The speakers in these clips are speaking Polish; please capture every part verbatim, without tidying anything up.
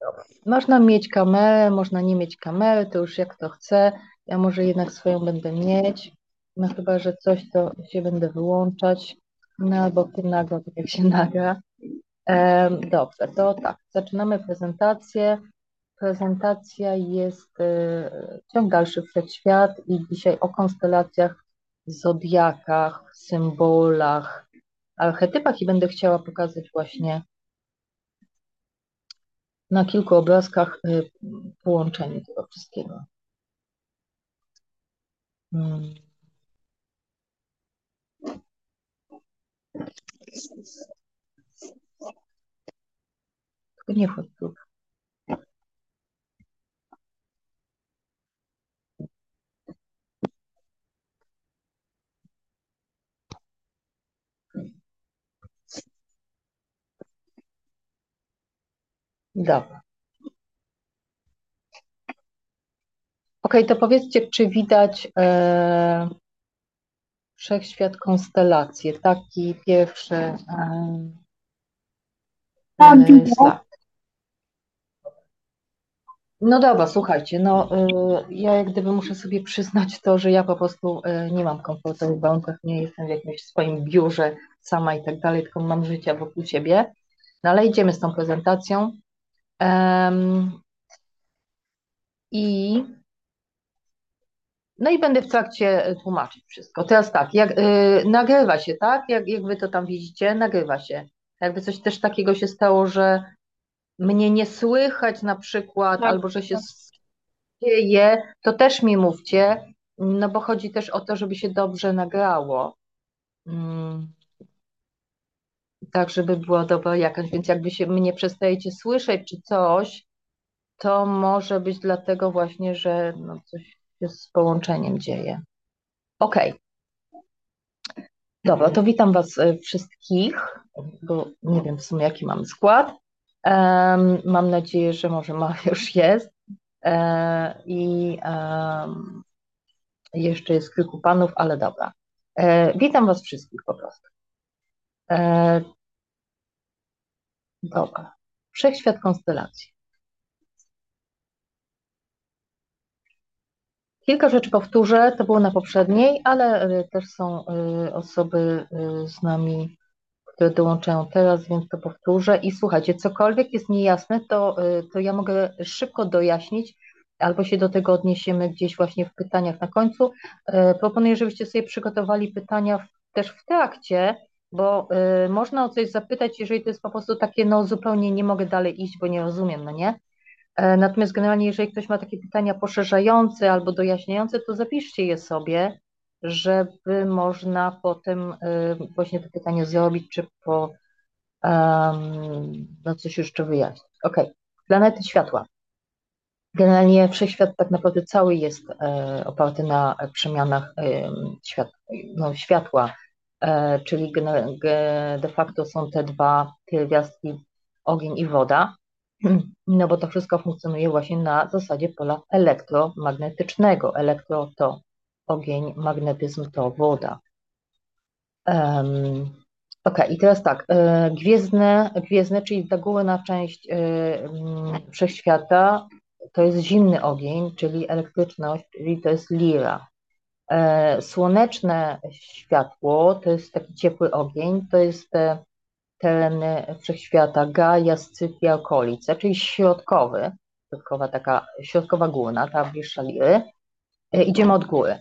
Można mieć kamerę, można nie mieć kamery, to już jak kto chce. Ja może jednak swoją będę mieć. No chyba, że coś, to się będę wyłączać. No albo tym nago, tak jak się nagra. Em, dobrze, to tak. Zaczynamy prezentację. Prezentacja jest e, ciąg dalszy wszechświat i dzisiaj o konstelacjach, zodiakach, symbolach, archetypach i będę chciała pokazać właśnie na kilku obrazkach y, połączenie tego wszystkiego. Mm. Tylko nie wchodź tu. Dobra. Ok, to powiedzcie, czy widać e, wszechświat konstelacje, taki pierwszy e, Tak, e, widzę. slajd. No dobra, słuchajcie, no y, ja jak gdyby muszę sobie przyznać to, że ja po prostu y, nie mam komfortowych warunkach, nie jestem w jakimś swoim biurze sama i tak dalej, tylko mam życia wokół siebie. No ale idziemy z tą prezentacją. Em, I no i będę w trakcie tłumaczyć wszystko. Teraz tak, jak, y, nagrywa się, tak? Jak, jak wy to tam widzicie, nagrywa się. Jakby coś też takiego się stało, że mnie nie słychać na przykład, Tak, albo że się dzieje, to też mi mówcie, no bo chodzi też o to, żeby się dobrze nagrało. Mm, tak, żeby była dobra jakaś, więc jakby się mnie przestajecie słyszeć czy coś, to może być dlatego właśnie, że no coś się z połączeniem dzieje. Okej. Dobra, to witam Was e, wszystkich, bo nie wiem w sumie jaki mam skład. Em, mam nadzieję, że może Maria już jest. E, I em, jeszcze jest kilku panów, ale dobra. E, witam Was wszystkich po prostu. E, dobra. Wszechświat konstelacji. Kilka rzeczy powtórzę, to było na poprzedniej, ale e, też są e, osoby e, z nami, które dołączają teraz, więc to powtórzę. I słuchajcie, cokolwiek jest niejasne, to, y, to ja mogę szybko dojaśnić, albo się do tego odniesiemy gdzieś właśnie w pytaniach na końcu. Y, Proponuję, żebyście sobie przygotowali pytania w, też w trakcie, bo y, można o coś zapytać, jeżeli to jest po prostu takie, no zupełnie nie mogę dalej iść, bo nie rozumiem, no nie? E, Natomiast generalnie, jeżeli ktoś ma takie pytania poszerzające albo dojaśniające, to zapiszcie je sobie, żeby można potem y, właśnie te pytania zrobić, czy po um, no coś jeszcze wyjaśnić. Ok, planety światła. Generalnie wszechświat tak naprawdę cały jest e, oparty na przemianach e, świat, no, światła, e, czyli gene- ge- de facto są te dwa pierwiastki, ogień i woda, no bo to wszystko funkcjonuje właśnie na zasadzie pola elektromagnetycznego. Elektro to ogień, magnetyzm to woda. Um, ok, i teraz tak, e, gwiezdne, gwiezdne, czyli ta górna część e, mm, wszechświata, to jest zimny ogień, czyli elektryczność, czyli to jest lira. E, Słoneczne światło to jest taki ciepły ogień, to jest te tereny wszechświata Gaia, Scytia, okolice, czyli środkowy, środkowa taka, środkowa górna, ta bliższa liry. E, Idziemy od góry.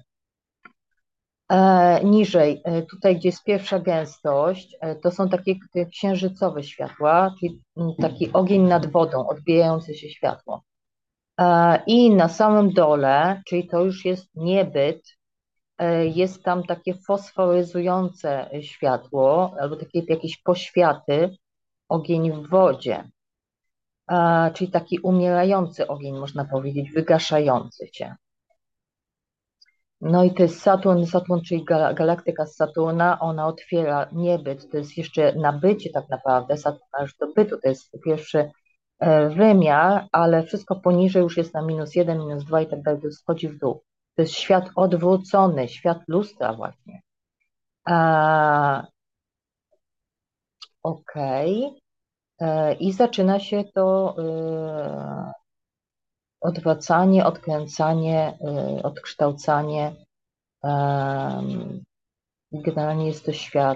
E, Niżej, e, tutaj gdzie jest pierwsza gęstość, e, to są takie te księżycowe światła, czyli mm, taki ogień nad wodą, odbijające się światło. E, I na samym dole, czyli to już jest niebyt, e, jest tam takie fosforyzujące światło, albo takie jakieś poświaty, ogień w wodzie, E, czyli taki umierający ogień, można powiedzieć, wygaszający się. No i to jest Saturn, Saturn, czyli gal- galaktyka z Saturna, ona otwiera niebyt, to jest jeszcze nabycie tak naprawdę, Saturn aż do bytu, to jest pierwszy e, wymiar, ale wszystko poniżej już jest na minus jeden, minus dwa i tak dalej, to jest schodzi w dół. To jest świat odwrócony, świat lustra właśnie. A, okej. I zaczyna się to odwracanie, odkręcanie, odkształcanie. Generalnie jest to świat,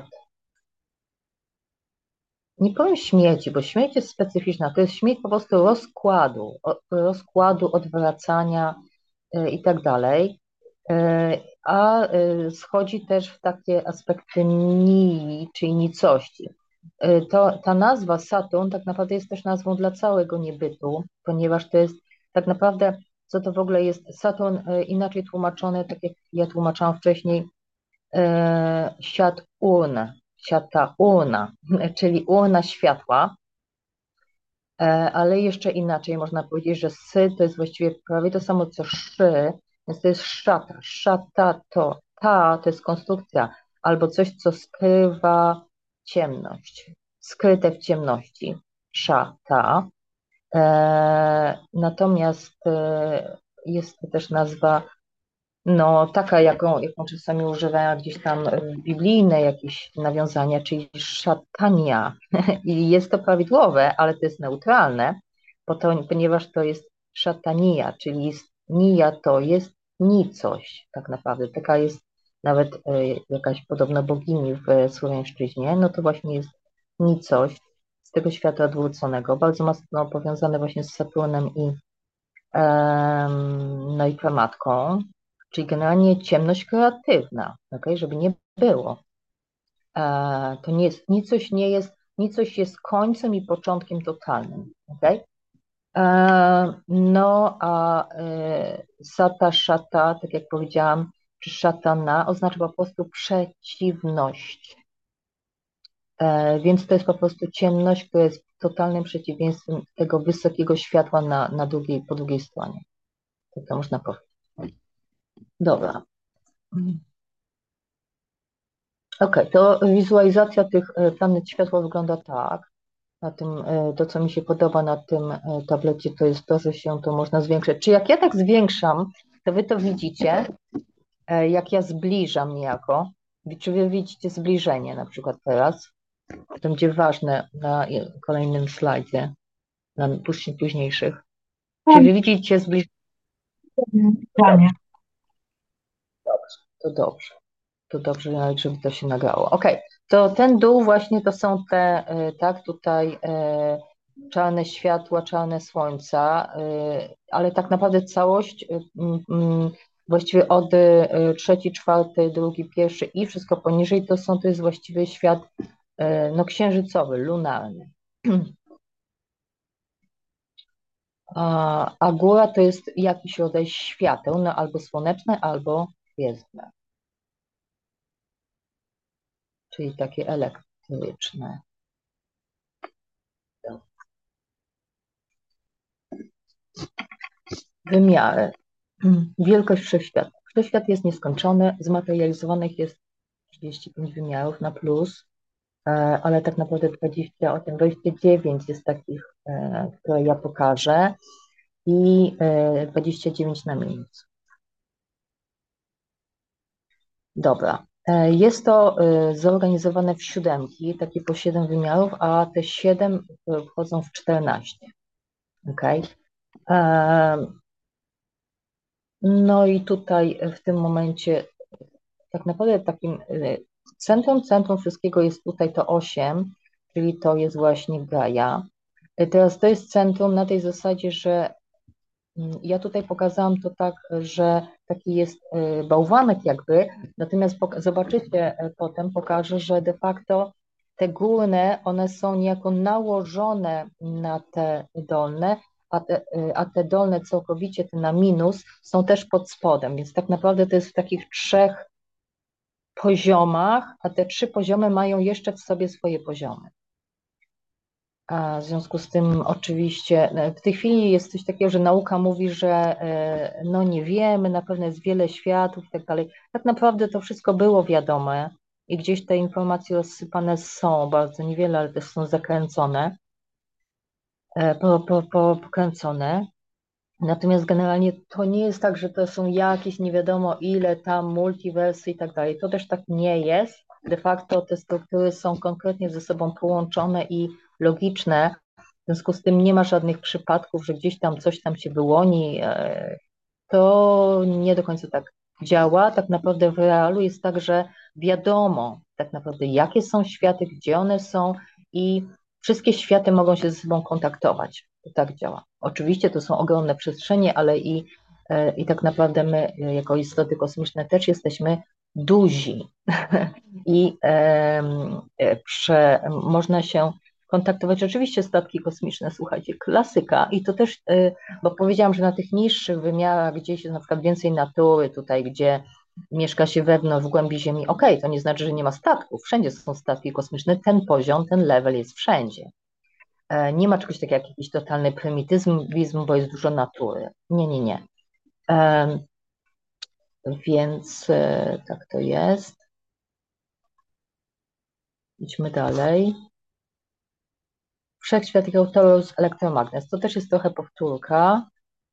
nie powiem śmierci, bo śmierć jest specyficzna, to jest śmierć po prostu rozkładu, rozkładu, odwracania i tak dalej, a schodzi też w takie aspekty nii, czyli nicości. To, ta nazwa Saturn tak naprawdę jest też nazwą dla całego niebytu, ponieważ to jest tak naprawdę, co to w ogóle jest Saturn, inaczej tłumaczone, tak jak ja tłumaczyłam wcześniej, świat urn, świata urna, czyli urna światła, ale jeszcze inaczej można powiedzieć, że sy to jest właściwie prawie to samo co szy, więc to jest szata. Szata to ta, to jest konstrukcja, albo coś, co skrywa ciemność, skryte w ciemności. Szata. E, natomiast e, jest to też nazwa, no taka, jaką, jaką czasami używają gdzieś tam biblijne jakieś nawiązania, czyli szatania. I jest to prawidłowe, ale to jest neutralne, bo to, ponieważ to jest szatania, czyli jest, nija to jest nicość tak naprawdę. Taka jest nawet y, jakaś podobna bogini w słowiańszczyźnie, no to właśnie jest nicość z tego świata odwróconego, bardzo mocno powiązane właśnie z Saturnem i, um, no i pramatką. Czyli generalnie ciemność kreatywna, okay? Żeby nie było. E, to nie jest, nicość nie jest, nicość jest końcem i początkiem totalnym, okay? E, no a e, sata, szata, tak jak powiedziałam, czy szatana oznacza po prostu przeciwność. E, więc to jest po prostu ciemność, która jest totalnym przeciwieństwem tego wysokiego światła na, na drugiej, po drugiej stronie. Tak to można powiedzieć. Dobra. Ok, to wizualizacja tych planet światła wygląda tak. Na tym, to, co mi się podoba na tym tablecie, to jest to, że się to można zwiększyć. Czy jak ja tak zwiększam, to wy to widzicie, jak ja zbliżam niejako. Czy wy widzicie zbliżenie na przykład teraz? To będzie ważne na kolejnym slajdzie, na późniejszych. Czy wy widzicie zbliżenie? Planie. Dobrze, to dobrze. To dobrze, żeby to się nagrało. Ok, to ten dół właśnie to są te, tak, tutaj czarne światła, czarne słońca, ale tak naprawdę całość, właściwie od trzeci, czwarty, drugi, pierwszy i wszystko poniżej to są, to jest właściwie świat no, księżycowy, lunarny. A, a góra to jest jakiś rodzaj świateł, no, albo słoneczne, albo gwiezdne, czyli takie elektryczne. Wymiary. Wielkość wszechświata. Wszechświat jest nieskończony, zmaterializowanych jest trzydzieści pięć wymiarów na plus, ale tak naprawdę dwadzieścia osiem, dwadzieścia dziewięć jest takich, które ja pokażę i dwadzieścia dziewięć na minus. Dobra. Jest to zorganizowane w siódemki, takie po siedem wymiarów, a te siedem wchodzą w czternaście. Okay? No i tutaj w tym momencie tak naprawdę takim centrum, centrum wszystkiego jest tutaj to osiem, czyli to jest właśnie Gaia. Teraz to jest centrum na tej zasadzie, że ja tutaj pokazałam to tak, że taki jest bałwanek jakby, natomiast zobaczycie potem, pokażę, że de facto te górne, one są niejako nałożone na te dolne, a te, a te dolne całkowicie, te na minus, są też pod spodem, więc tak naprawdę to jest w takich trzech poziomach, a te trzy poziomy mają jeszcze w sobie swoje poziomy. A w związku z tym oczywiście w tej chwili jest coś takiego, że nauka mówi, że no nie wiemy, na pewno jest wiele światów i tak dalej. Tak naprawdę to wszystko było wiadome i gdzieś te informacje rozsypane są, bardzo niewiele, ale też są zakręcone, po, po, po, pokręcone. Natomiast generalnie to nie jest tak, że to są jakieś nie wiadomo ile tam multiversy i tak dalej. To też tak nie jest. De facto te struktury są konkretnie ze sobą połączone i logiczne. W związku z tym nie ma żadnych przypadków, że gdzieś tam coś tam się wyłoni. To nie do końca tak działa. Tak naprawdę w realu jest tak, że wiadomo tak naprawdę, jakie są światy, gdzie one są i wszystkie światy mogą się ze sobą kontaktować. To tak działa. Oczywiście to są ogromne przestrzenie, ale i, i tak naprawdę my jako istoty kosmiczne też jesteśmy duzi i e, prze, można się kontaktować. Oczywiście statki kosmiczne, słuchajcie, klasyka i to też, bo powiedziałam, że na tych niższych wymiarach gdzieś jest na przykład więcej natury, tutaj gdzie mieszka się wewnątrz w głębi Ziemi, okej, okay, to nie znaczy, że nie ma statków, wszędzie są statki kosmiczne, ten poziom, ten level jest wszędzie. Nie ma czegoś takiego jak jakiś totalny prymitywizm, bo jest dużo natury. Nie, nie, nie. Więc tak to jest. Idźmy dalej. Wszechświat i Torus Elektromagnes. To też jest trochę powtórka,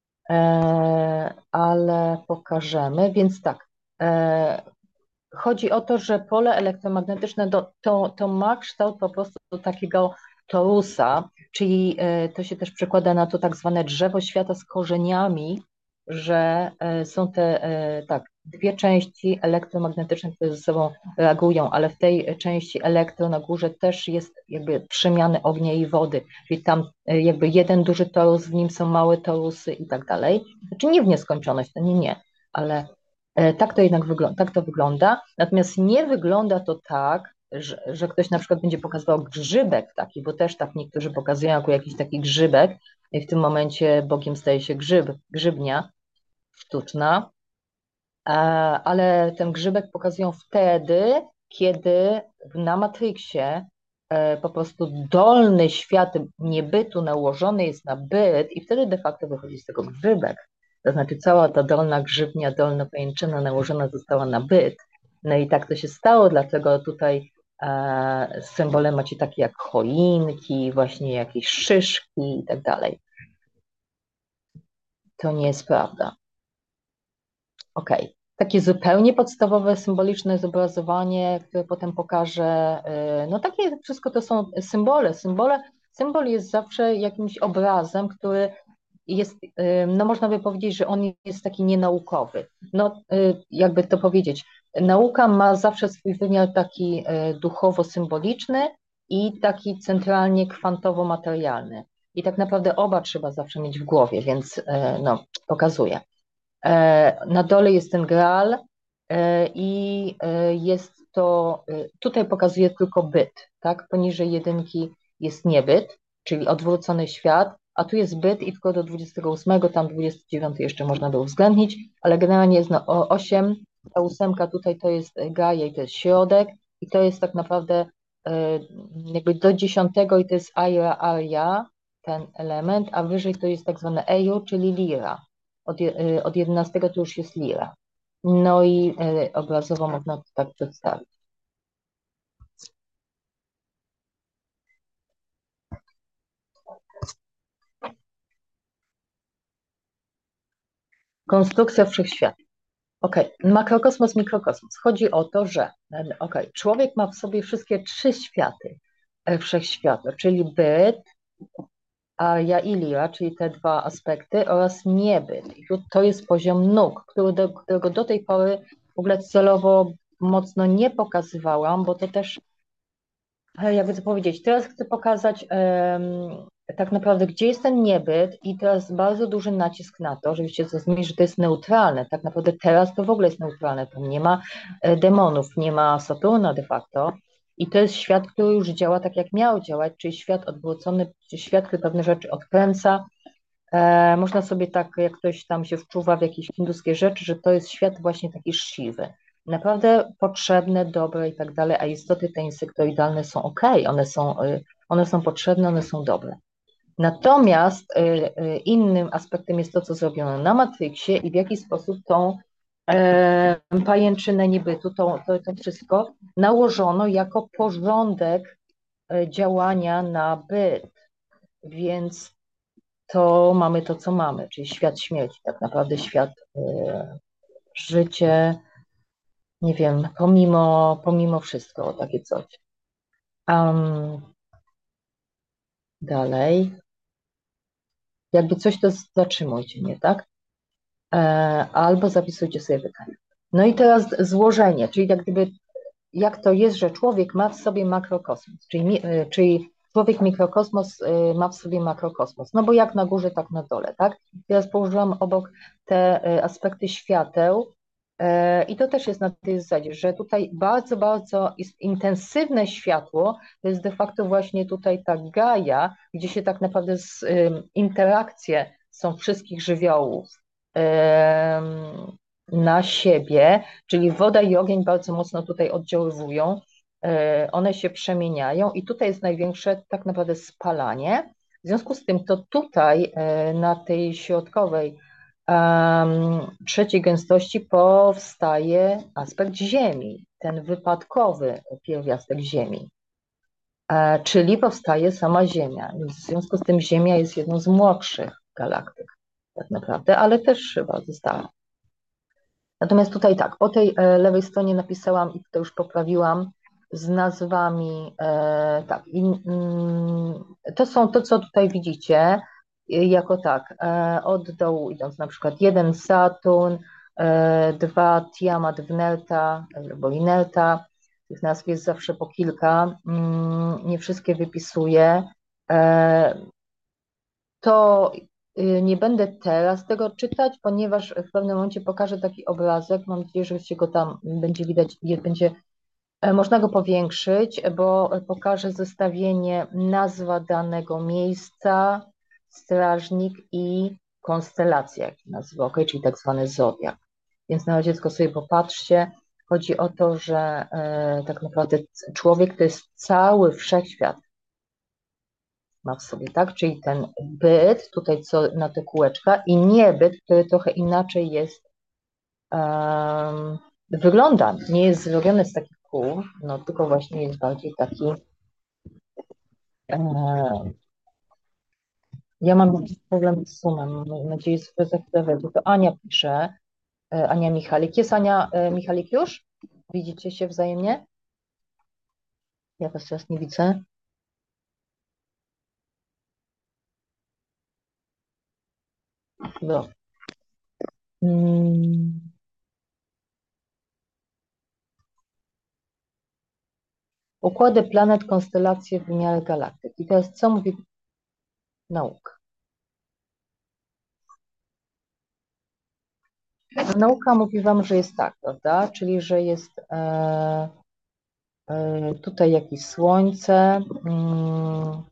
ale pokażemy. Więc tak, chodzi o to, że pole elektromagnetyczne to, to ma kształt po prostu takiego torusa, czyli to się też przekłada na to tak zwane drzewo świata z korzeniami, że są te tak, dwie części elektromagnetyczne, które ze sobą reagują, ale w tej części elektro na górze też jest jakby przemiany ognia i wody, czyli tam jakby jeden duży torus, w nim są małe torusy i tak dalej. Znaczy nie w nieskończoność, to nie, nie, ale tak to jednak wygląda, tak to wygląda. Natomiast nie wygląda to tak, że, że ktoś na przykład będzie pokazywał grzybek taki, bo też tak niektórzy pokazują jako jakiś taki grzybek i w tym momencie Bogiem staje się grzyb, grzybnia sztuczna, ale ten grzybek pokazują wtedy, kiedy na Matrixie po prostu dolny świat niebytu nałożony jest na byt i wtedy de facto wychodzi z tego grzybek. To znaczy cała ta dolna grzybnia, dolna pajęczyna nałożona została na byt. No i tak to się stało, dlatego tutaj e, symbole macie takie jak choinki, właśnie jakieś szyszki i tak dalej. To nie jest prawda. Okej. Okay. Takie zupełnie podstawowe, symboliczne zobrazowanie, które potem pokażę. No takie wszystko to są symbole. Symbole. Symbol jest zawsze jakimś obrazem, który jest, no można by powiedzieć, że on jest taki nienaukowy. No jakby to powiedzieć, nauka ma zawsze swój wymiar taki duchowo-symboliczny i taki centralnie kwantowo-materialny. I tak naprawdę oba trzeba zawsze mieć w głowie, więc no pokazuję. Na dole jest ten Graal i jest to, tutaj pokazuje tylko byt, tak? Poniżej jedynki jest niebyt, czyli odwrócony świat, a tu jest byt i tylko do dwudziestego ósmego, tam dwudziesty dziewiąty jeszcze można by uwzględnić, ale generalnie jest no, osiem, ta ósemka tutaj to jest Gaia i to jest środek i to jest tak naprawdę jakby do dziesiątego i to jest Aira Arya, ten element, a wyżej to jest tak zwane Eju, czyli Lira. Od, od jedenastego to już jest lira. No i obrazowo można to tak przedstawić. Konstrukcja wszechświata. Ok, makrokosmos, mikrokosmos. Chodzi o to, że ok, człowiek ma w sobie wszystkie trzy światy wszechświata, czyli byt, Arya i Lira, czyli te dwa aspekty oraz niebyt. I to jest poziom nóg, który do, którego do tej pory w ogóle celowo mocno nie pokazywałam, bo to też, jakby to powiedzieć, teraz chcę pokazać um, tak naprawdę, gdzie jest ten niebyt i teraz bardzo duży nacisk na to, żebyście zrozumieli, że to jest neutralne. Tak naprawdę teraz to w ogóle jest neutralne, tam nie ma demonów, nie ma Saturna de facto. I to jest świat, który już działa tak, jak miał działać, czyli świat odwrócony, czyli świat, który pewne rzeczy odkręca. E, można sobie tak, jak ktoś tam się wczuwa w jakieś hinduskie rzeczy, że to jest świat właśnie taki siwy. Naprawdę potrzebne, dobre i tak dalej, a istoty te insektoidalne są ok, one są, one są potrzebne, one są dobre. Natomiast innym aspektem jest to, co zrobiono na Matrixie i w jaki sposób tą e, pajęczynę niebytu, to, to, to wszystko nałożono jako porządek działania na byt. Więc to mamy to, co mamy, czyli świat śmierci, tak naprawdę świat, y, życie, nie wiem, pomimo, pomimo wszystko, takie coś. Um, dalej. Jakby coś, to zatrzymujcie mnie, tak? E, albo zapisujcie sobie pytania. No i teraz złożenie, czyli jak gdyby, jak to jest, że człowiek ma w sobie makrokosmos, czyli, e, czyli człowiek mikrokosmos e, ma w sobie makrokosmos, no bo jak na górze, tak na dole, tak? Teraz położyłam obok te e, aspekty świateł e, i to też jest na tej zasadzie, że tutaj bardzo, bardzo jest intensywne światło, to jest de facto właśnie tutaj ta Gaia, gdzie się tak naprawdę z, e, interakcje są wszystkich żywiołów na siebie, czyli woda i ogień bardzo mocno tutaj oddziaływują, one się przemieniają i tutaj jest największe tak naprawdę spalanie. W związku z tym to tutaj na tej środkowej trzeciej gęstości powstaje aspekt Ziemi, ten wypadkowy pierwiastek Ziemi, czyli powstaje sama Ziemia. W związku z tym Ziemia jest jedną z młodszych galaktyk tak naprawdę, ale też bardzo stara. Natomiast tutaj tak, po tej lewej stronie napisałam i to już poprawiłam z nazwami, e, tak, i, mm, to są to, co tutaj widzicie, jako tak, e, od dołu idąc na przykład jeden Saturn, e, dwa Tiamat Wnelta albo Inelta, tych nazw jest zawsze po kilka, mm, nie wszystkie wypisuję. E, to nie będę teraz tego czytać, ponieważ w pewnym momencie pokażę taki obrazek. Mam nadzieję, że się go tam będzie widać, będzie można go powiększyć, bo pokażę zestawienie nazwa danego miejsca, strażnik i konstelacja, jak się nazywa, okay? Czyli tak zwany zodiak. Więc na razie tylko sobie popatrzcie. Chodzi o to, że e, tak naprawdę człowiek to jest cały wszechświat. Ma w sobie, tak? Czyli ten byt, tutaj co na te kółeczka i niebyt, który trochę inaczej jest, um, wygląda, nie jest zrobiony z takich kół, no tylko właśnie jest bardziej taki, um, ja mam jakiś problem z sumem, mam nadzieję, że za chwilę wejdzie. To Ania pisze, e, Ania Michalik. Jest Ania e, Michalik już? Widzicie się wzajemnie? Ja was teraz nie widzę. No. Mm. Układy planet, konstelacje, wymiary galaktyk. I teraz co mówi nauka? Nauka mówi wam, że jest tak, prawda? Czyli, że jest e, e, tutaj jakieś słońce, mm,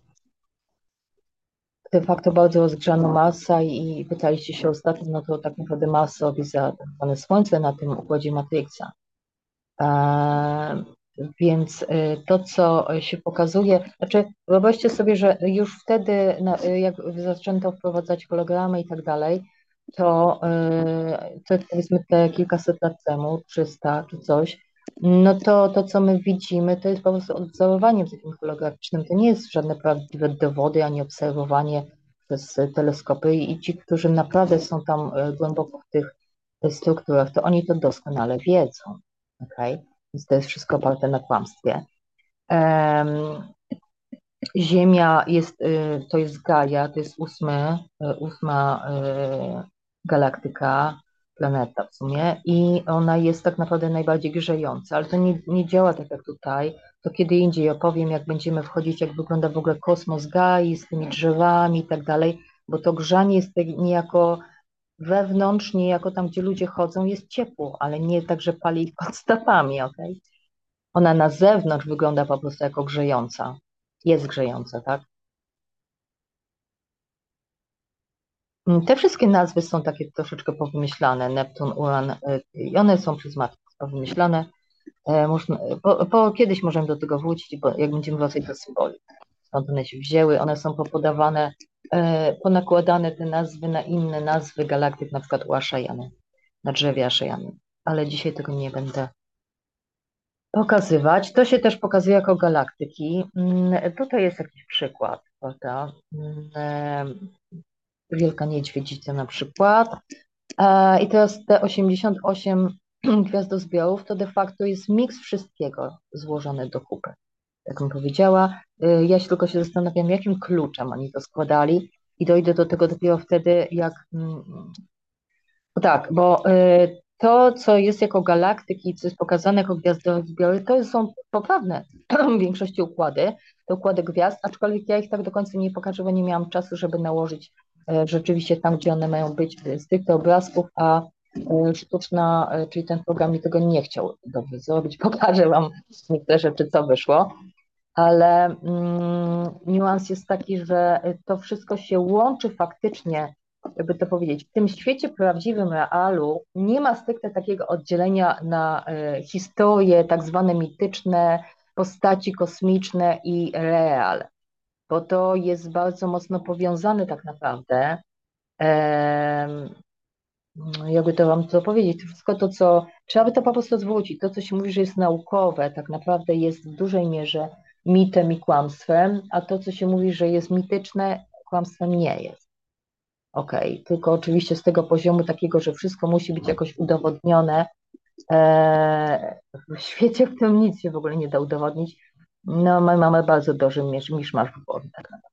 de facto bardzo rozgrzana masa i pytaliście się ostatnio, no to tak naprawdę masa robi za tak zwane słońce na tym układzie Matrixa. E, więc e, to, co się pokazuje, znaczy wyobraźcie sobie, że już wtedy, na, jak zaczęto wprowadzać hologramy i tak dalej, to, e, to powiedzmy te kilkaset lat temu, trzysta czy coś, no to to, co my widzimy, to jest po prostu odwzorowanie w takim holograficznym. To nie jest żadne prawdziwe dowody, ani obserwowanie przez teleskopy i ci, którzy naprawdę są tam e, głęboko w tych strukturach, to oni to doskonale wiedzą. Okay? Więc to jest wszystko oparte na kłamstwie. Um, Ziemia jest, y, to jest Gaia, to jest ósmy, y, ósma y, galaktyka, planeta w sumie i ona jest tak naprawdę najbardziej grzejąca, ale to nie, nie działa tak jak tutaj, to kiedy indziej opowiem, jak będziemy wchodzić, jak wygląda w ogóle kosmos Gai z tymi drzewami i tak dalej, bo to grzanie jest tak niejako wewnątrz, niejako tam, gdzie ludzie chodzą, jest ciepło, ale nie tak, że pali ich pod stopami, okej? Okay? Ona na zewnątrz wygląda po prostu jako grzejąca. Jest grzejąca, tak? Te wszystkie nazwy są takie troszeczkę powymyślane, Neptun, Uran, i one są przez Matrix powymyślane. Można, po, po, kiedyś możemy do tego wrócić, bo jak będziemy wracać do symboli, skąd one się wzięły, one są popodawane, ponakładane te nazwy na inne nazwy galaktyk, na przykład u Ashayany, na drzewie Ashayany, ale dzisiaj tego nie będę pokazywać. To się też pokazuje jako galaktyki. Tutaj jest jakiś przykład, prawda? Wielka Niedźwiedzica na przykład. I teraz te osiemdziesiąt osiem gwiazdozbiorów to de facto jest miks wszystkiego złożony do kupy. jak bym powiedziała. Y, Ja się tylko się zastanawiam, jakim kluczem oni to składali i dojdę do tego dopiero wtedy, jak... mm, no tak, bo y, to, co jest jako galaktyki, co jest pokazane jako gwiazdorowe zbiory, to są poprawne w większości układy, te układy gwiazd, aczkolwiek ja ich tak do końca nie pokażę, bo nie miałam czasu, żeby nałożyć e, rzeczywiście tam, gdzie one mają być, z tych obrazków, a e, sztuczna, e, czyli ten program mi tego nie chciał dobrze zrobić. Pokażę Wam niektóre rzeczy, co wyszło, ale mm, niuans jest taki, że to wszystko się łączy faktycznie, jakby to powiedzieć, w tym świecie prawdziwym, realu nie ma stricte takiego oddzielenia na e, historie tak zwane mityczne, postaci kosmiczne i real, bo to jest bardzo mocno powiązane tak naprawdę. Em, jakby to wam co powiedzieć, to wszystko to, co trzeba by to po prostu zwrócić, to, co się mówi, że jest naukowe, tak naprawdę jest w dużej mierze mitem i kłamstwem, a to, co się mówi, że jest mityczne, kłamstwem nie jest. Okej, okay. Tylko oczywiście z tego poziomu takiego, że wszystko musi być jakoś udowodnione, eee, w świecie, w którym nic się w ogóle nie da udowodnić, no my mamy bardzo duży misz, miszmasz w głowie tak naprawdę.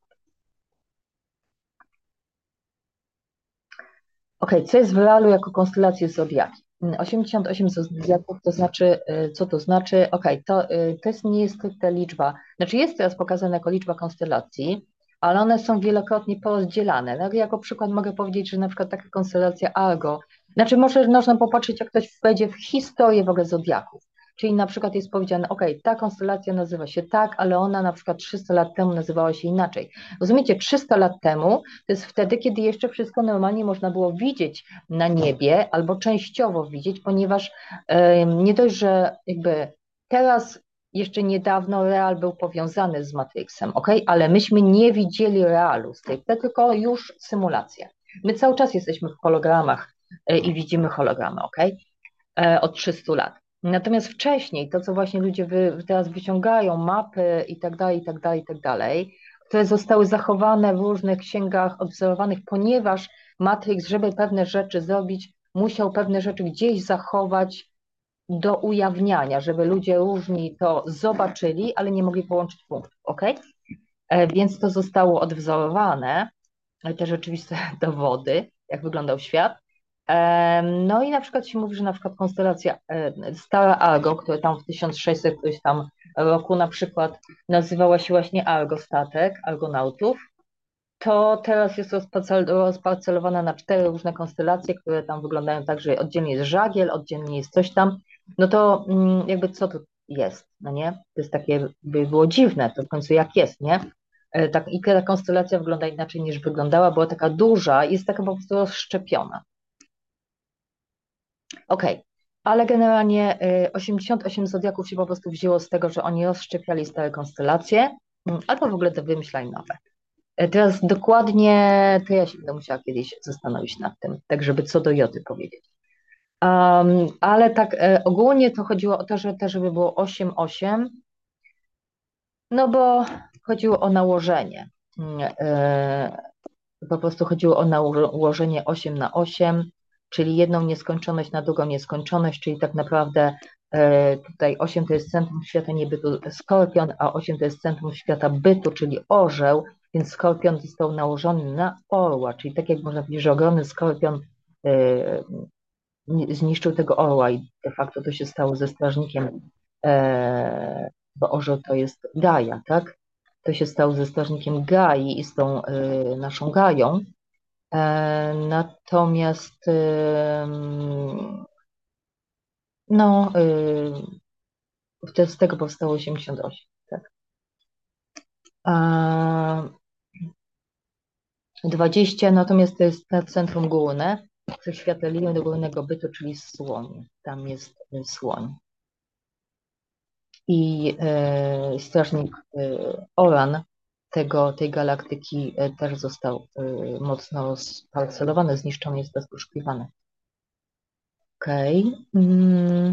Okej, okay, co jest w realu jako konstelacje zodiaki? osiemdziesiąt osiem zodiaków, to znaczy, y, co to znaczy? Okej, okay, to, y, to jest, nie jest stricte liczba, znaczy jest teraz pokazane jako liczba konstelacji, ale one są wielokrotnie porozdzielane. No, jako przykład mogę powiedzieć, że na przykład taka konstelacja Argo, znaczy może można popatrzeć, jak ktoś wejdzie w historię w ogóle zodiaków. Czyli na przykład jest powiedziane, ok, ta konstelacja nazywa się tak, ale ona na przykład trzysta lat temu nazywała się inaczej. Rozumiecie, trzysta lat temu to jest wtedy, kiedy jeszcze wszystko normalnie można było widzieć na niebie albo częściowo widzieć, ponieważ e, nie dość, że jakby teraz jeszcze niedawno real był powiązany z Matrixem, ok? Ale myśmy nie widzieli realu stricte, tylko już symulację. My cały czas jesteśmy w hologramach e, i widzimy hologramy, ok? E, od trzystu lat. Natomiast wcześniej, to co właśnie ludzie wy, teraz wyciągają, mapy i tak dalej, i tak dalej, i tak dalej, które zostały zachowane w różnych księgach odwzorowanych, ponieważ Matrix, żeby pewne rzeczy zrobić, musiał pewne rzeczy gdzieś zachować do ujawniania, żeby ludzie różni to zobaczyli, ale nie mogli połączyć punktów, ok? E, Więc to zostało odwzorowane, te rzeczywiste dowody, jak wyglądał świat. E, No i na przykład się mówi, że na przykład konstelacja e, Stara Argo, która tam w tysiąc sześćset któryś tam roku na przykład nazywała się właśnie Argo Statek, Argonautów, to teraz jest rozparcel- rozparcelowana na cztery różne konstelacje, które tam wyglądają tak, że oddzielnie jest żagiel, oddzielnie jest coś tam. No to mm, jakby co to jest, no nie? To jest takie, by było dziwne, to w końcu jak jest, nie? E, Tak, i ta konstelacja wygląda inaczej niż wyglądała, była taka duża, jest taka po prostu rozszczepiona. Okej, okay. Ale generalnie y, osiemdziesiąt osiem zodiaków się po prostu wzięło z tego, że oni rozszczepiali stare konstelacje, mm, albo w ogóle to wymyślali nowe. E, Teraz dokładnie, to ja się będę musiała kiedyś zastanowić nad tym, tak żeby co do joty powiedzieć. Um, ale tak e, ogólnie to chodziło o to, że też żeby było osiem osiem, no bo chodziło o nałożenie. Mm, e, Po prostu chodziło o nałożenie osiem na osiem, czyli jedną nieskończoność na drugą nieskończoność, czyli tak naprawdę e, tutaj osiem to jest centrum świata niebytu skorpion, a osiem to jest centrum świata bytu, czyli orzeł, więc skorpion został nałożony na orła, czyli tak jak można powiedzieć, że ogromny skorpion e, zniszczył tego orła i de facto to się stało ze strażnikiem, e, bo orzeł to jest Gaja, tak? To się stało ze strażnikiem Gai i z tą e, naszą Gają. E, natomiast e, no, e, z tego powstało osiemdziesiąt osiem, tak? A dwadzieścia natomiast to jest centrum główne, wszechświata linii do głównego bytu, czyli słoń. Tam jest e, słoń. I e, strażnik e, Oran tego, tej galaktyki e, też został e, mocno sparcelowany, zniszczony, jest bez poszukiwany. Okej. Okay. Mm.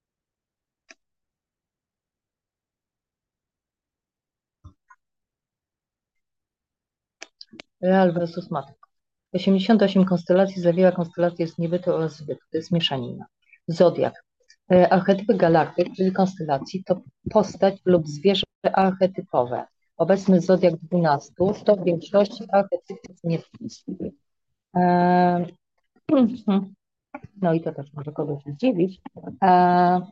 Real versus Matrix. osiemdziesiąt osiem konstelacji zawiera konstelacje z niebytu oraz zbytu. To jest mieszanina. Zodiak. E, Archetypy galaktyk, czyli konstelacji, to postać lub zwierzę archetypowe. Obecny zodiak dwunasty to w większości archetypów niebieskich. E, No i to też może kogoś zdziwić. E,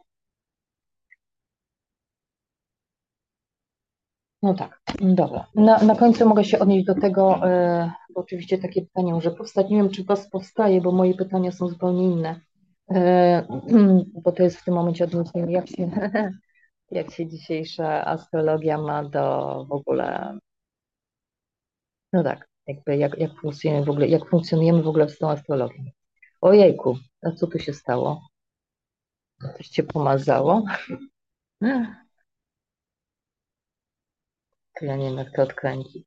No tak, dobra. Na, na końcu mogę się odnieść do tego, e, bo oczywiście takie pytanie może powstać. Nie wiem, czy was powstaje, bo moje pytania są zupełnie inne. E, bo to jest w tym momencie odniesienie, jak się, jak się dzisiejsza astrologia ma do w ogóle, no tak, jakby jak, jak funkcjonujemy w ogóle, jak funkcjonujemy w ogóle z tą astrologią. Ojejku, a co tu się stało? Coś cię pomazało? To ja nie wiem, jak to odkręcić.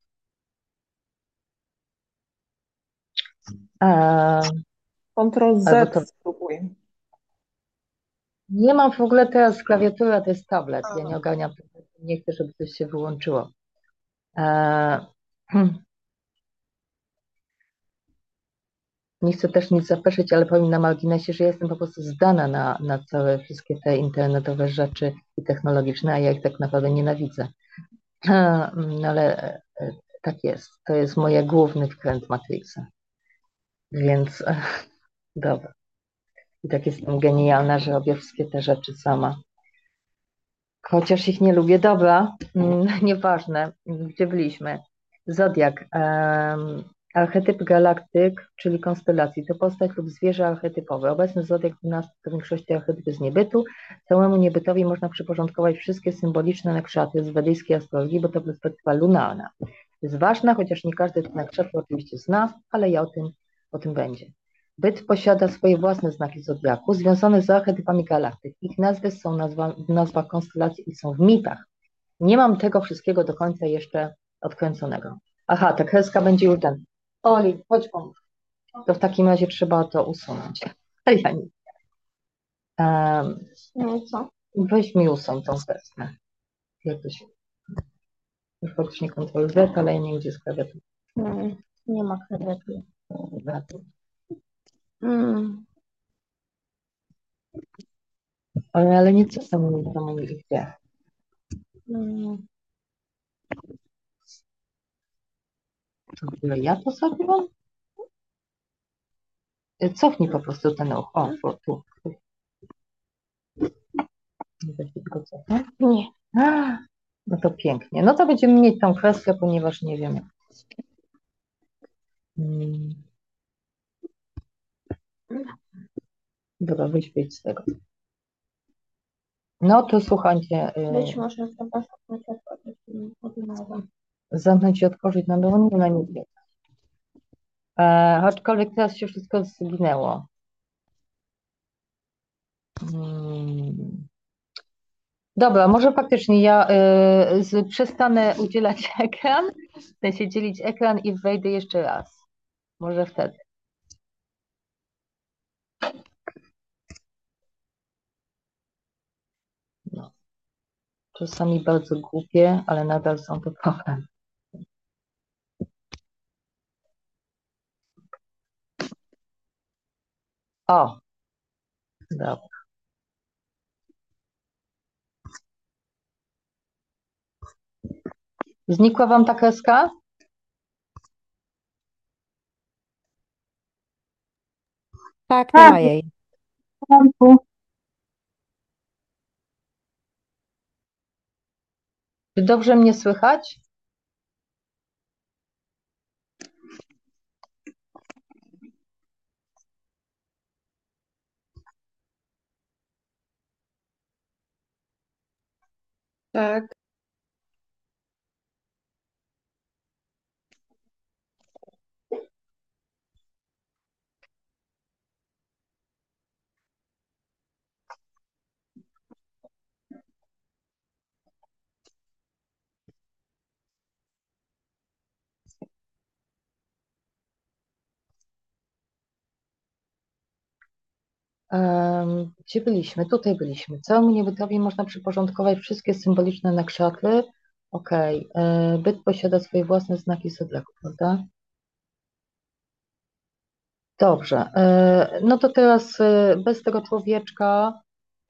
A, Ctrl albo Z to spróbuj. nie mam w ogóle teraz klawiatury, a to jest tablet. Ja nie ogarniam tego. Nie chcę, żeby coś się wyłączyło. E, Nie chcę też nic zapeszyć, ale powiem na marginesie, że jestem po prostu zdana na, na całe wszystkie te internetowe rzeczy i technologiczne, a ja ich tak naprawdę nienawidzę. No ale e, tak jest. To jest moje główny wkręt Matrixa. Więc e, dobra. I tak jestem genialna, że robię wszystkie te rzeczy sama. Chociaż ich nie lubię. Dobra, mm, nieważne, gdzie byliśmy. Zodiak. em, archetyp galaktyk, czyli konstelacji, to postać lub zwierzę archetypowe. Obecny zodiak dwunasty to w większości archetypy z niebytu. Całemu niebytowi można przyporządkować wszystkie symboliczne nakszaty z wedyjskiej astrologii, bo to perspektywa lunarna. Jest ważna, chociaż nie każdy te nakszaty oczywiście zna, ale ja o tym, o tym będzie. Byt posiada swoje własne znaki zodiaku, związane z archetypami galaktyk. Ich nazwy są nazwa, w nazwach konstelacji i są w mitach. Nie mam tego wszystkiego do końca jeszcze odkręconego. Aha, ta kreska będzie już ten. Oli, chodź pomóż. To w takim razie trzeba to usunąć. Ale ja nie. Um, No i co? Weź mi usuń tą kreskę. Jak to się... Już faktycznie kontrol Z, ale ja nie wiem, gdzie jest klawiatura. Mm, nie ma klawiatury. Dobra. Mm. Ale, ale nie co tam do moich gdzie. Mm. To w ogóle ja to zrobiłam? Cofnij po prostu ten ruch. O, tu. tu. Nie da się tylko cofnąć? Nie. A, no to pięknie. No to będziemy mieć tą kreskę, ponieważ nie wiem. Hmm. Dobra, wyjdź, wyjdź z tego. No to słuchajcie, Być y, może trzeba zamknąć. zamknąć i otworzyć na nowo, nie na nie. E, aczkolwiek teraz się wszystko zginęło. Hmm. Dobra, może faktycznie ja y, z, przestanę udzielać ekran, w sensie dzielić ekran i wejdę jeszcze raz. Może wtedy. No. Czasami bardzo głupie, ale nadal są to problemy. O, dobra. Znikła wam ta kreska? Tak, nie Tak, ma jej. w porządku. Czy dobrze mnie słychać? Tak. Um, gdzie byliśmy? Tutaj byliśmy. Całemu niebytowi można przyporządkować wszystkie symboliczne nakszaty. Okej. Okay. Byt posiada swoje własne znaki zodiaku, prawda? Dobrze. E, No to teraz e, bez tego człowieczka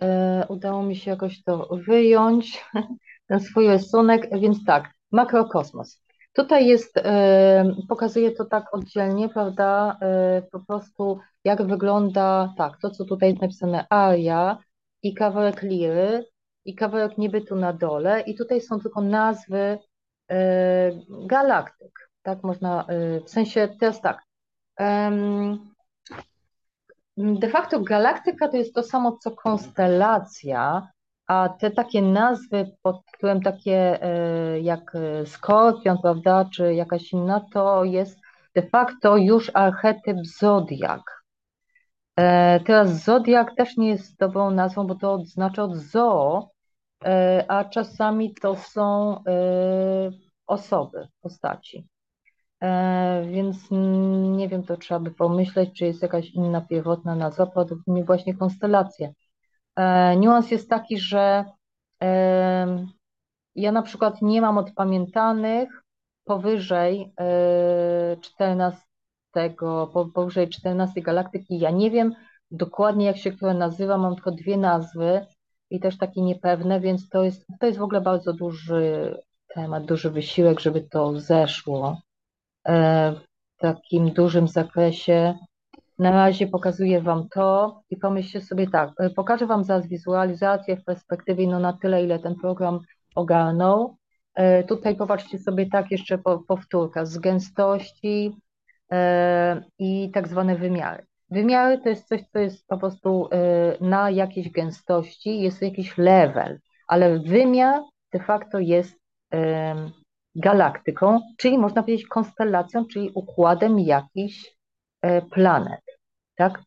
e, udało mi się jakoś to wyjąć, ten swój rysunek, więc tak, makrokosmos. Tutaj jest, e, pokazuję to tak oddzielnie, prawda, e, po prostu jak wygląda, tak, to co tutaj jest napisane, aria i kawałek liry i kawałek niebytu na dole i tutaj są tylko nazwy e, galaktyk, tak można, e, w sensie teraz tak, em, de facto galaktyka to jest to samo co konstelacja, a te takie nazwy pod tytułem takie e, jak e, Skorpion, prawda, czy jakaś inna, to jest de facto już archetyp Zodiak. E, Teraz Zodiak też nie jest dobrą nazwą, bo to oznacza od zoo, e, a czasami to są e, osoby, postaci. E, więc mm, nie wiem, to trzeba by pomyśleć, czy jest jakaś inna pierwotna nazwa, prawdopodobnie właśnie konstelacje. E, niuans jest taki, że e, ja na przykład nie mam odpamiętanych powyżej e, czternastego, po, powyżej czternastej galaktyki. Ja nie wiem dokładnie, jak się która nazywa, mam tylko dwie nazwy i też takie niepewne, więc to jest, to jest w ogóle bardzo duży temat, duży wysiłek, żeby to zeszło e, w takim dużym zakresie. Na razie pokazuję Wam to i pomyślcie sobie tak, e, pokażę Wam zaraz wizualizację w perspektywie no na tyle, ile ten program ogarnął. E, Tutaj popatrzcie sobie tak jeszcze po, powtórka z gęstości e, i tak zwane wymiary. Wymiary to jest coś, co jest po prostu e, na jakiejś gęstości, jest jakiś level, ale wymiar de facto jest e, galaktyką, czyli można powiedzieć konstelacją, czyli układem jakichś e, planet, tak?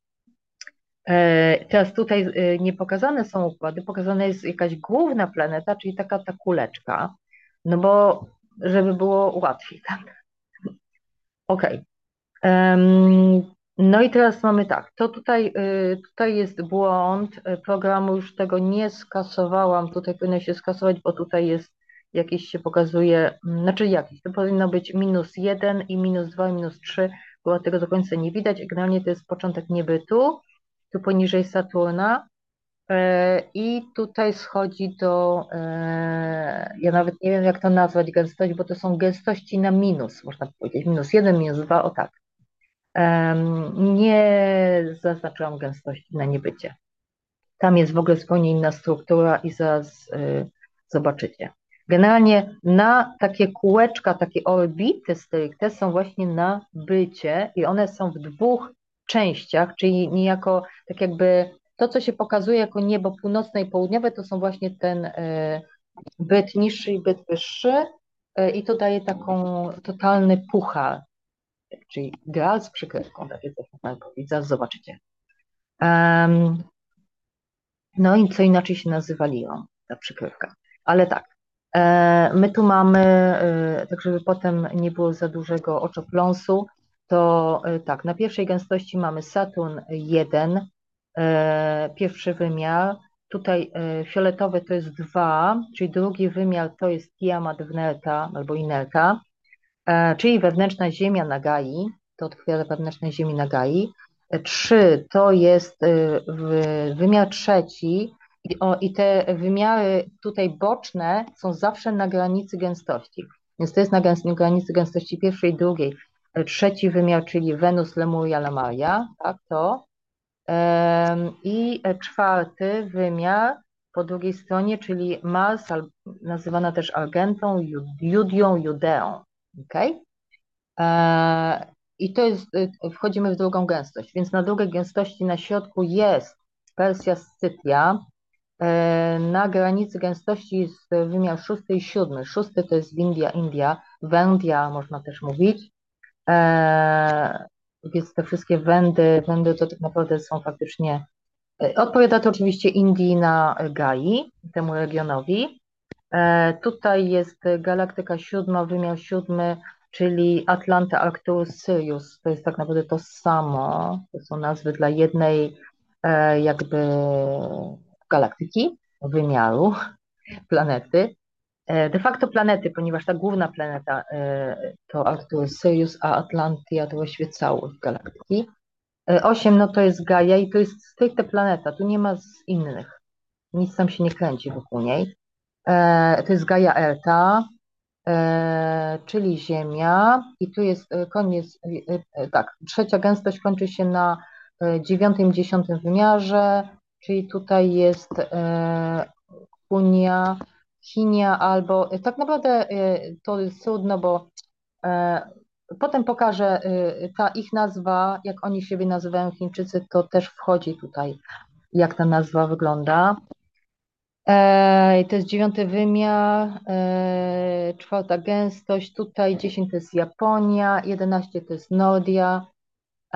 E, Teraz tutaj e, nie pokazane są układy, pokazana jest jakaś główna planeta, czyli taka ta kuleczka, no bo żeby było łatwiej, tak? Okej. Em, No i teraz mamy tak, to tutaj, y, tutaj jest błąd y, programu, już tego nie skasowałam, tutaj powinno się skasować, bo tutaj jest jakiś się pokazuje, mm, znaczy jakiś, to powinno być minus jeden i minus dwa i minus trzy, bo tego do końca nie widać, generalnie to jest początek niebytu, tu poniżej Saturna e, i tutaj schodzi do, e, ja nawet nie wiem jak to nazwać gęstość, bo to są gęstości na minus, można powiedzieć, minus jeden, minus dwa, o tak. Em, Nie zaznaczyłam gęstości na niebycie. Tam jest w ogóle zupełnie inna struktura i zaraz y, zobaczycie. Generalnie na takie kółeczka, takie orbity stricte są właśnie na bycie i one są w dwóch częściach, czyli niejako tak jakby to, co się pokazuje jako niebo północne i południowe, to są właśnie ten y, byt niższy i byt wyższy y, i to daje taką totalny puchar, czyli ideal z przykrywką, takie coś można powiedzieć, zaraz zobaczycie. Um, no i co inaczej się nazywa lią, ta przykrywka. Ale tak, e, my tu mamy, e, tak żeby potem nie było za dużego oczopląsu, to e, tak, na pierwszej gęstości mamy Saturn jeden, e, pierwszy wymiar, tutaj e, fioletowy to jest dwa, czyli drugi wymiar to jest Tiamat Wnerta albo Inerta, E, czyli wewnętrzna ziemia Nagai, to otwiera wewnętrzne ziemi Nagai. E, Trzy to jest e, w- wymiar trzeci i, o, i te wymiary tutaj boczne są zawsze na granicy gęstości. Więc to jest na gęs- granicy gęstości pierwszej i drugiej. E, Trzeci wymiar, czyli Wenus, Lemuria, Lamaria, tak to. Em, I e, czwarty wymiar po drugiej stronie, czyli Mars, al- nazywana też Argentą, Ju- Judią, Judeą. Okay? E, I to jest, y, wchodzimy w drugą gęstość, więc na drugiej gęstości na środku jest Persja Scytia. E, Na granicy gęstości jest wymiar szósty i siódmy. Szósty to jest Windia, India, Wędia można też mówić. E, Więc te wszystkie wędy, wędy to tak naprawdę są faktycznie, e, odpowiada to oczywiście Indii na Gai, temu regionowi. E, Tutaj jest galaktyka siódma, wymiar siódmy, czyli Atlanta, Arcturus, Sirius. To jest tak naprawdę to samo. To są nazwy dla jednej e, jakby galaktyki, wymiaru planety. E, De facto planety, ponieważ ta główna planeta e, to Arcturus, Sirius, a Atlantia to właściwie całość galaktyki. osiem no to jest Gaia i to jest stricte planeta, tu nie ma z innych, nic tam się nie kręci wokół niej. E, to jest Gaia Erta, e, czyli Ziemia i tu jest e, koniec, e, e, tak, trzecia gęstość kończy się na e, dziewiątym, dziesiątym wymiarze, czyli tutaj jest e, Hunia, Chinia albo, e, tak naprawdę e, to jest trudno, bo e, potem pokażę e, ta ich nazwa, jak oni siebie nazywają Chińczycy, to też wchodzi tutaj, jak ta nazwa wygląda. E, to jest dziewiąty wymiar, e, czwarta gęstość, tutaj dziesięć to jest Japonia, jedenaście to jest Nordia. E,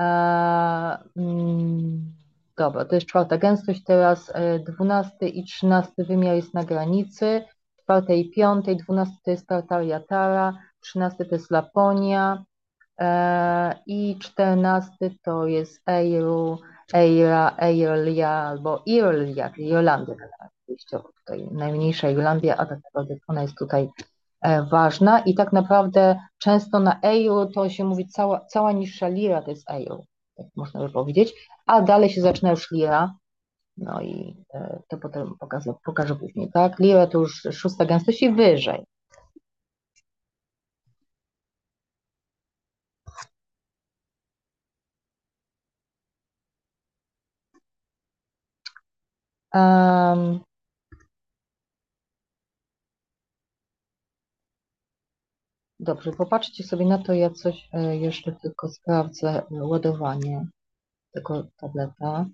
mm, dobra, to jest czwarta gęstość, teraz e, dwunasty i trzynasty wymiar jest na granicy, czwarty i piąty, dwunasty to jest Tartaria Tara, trzynasty to jest Laponia e, i czternasty to jest Eiru, Eira, Eirlia albo Irlia, czyli Irlandia wyjściowo tutaj najmniejsza Irlandia, a tak naprawdę ona jest tutaj e, ważna i tak naprawdę często na euro to się mówi cała, cała niższa lira to jest euro, tak można by powiedzieć, a dalej się zaczyna już lira, no i e, to potem pokażę, pokażę później, tak? Lira to już szósta gęstość i wyżej. Um, dobrze, popatrzcie sobie na to, ja coś e, jeszcze tylko sprawdzę e, ładowanie tego tableta.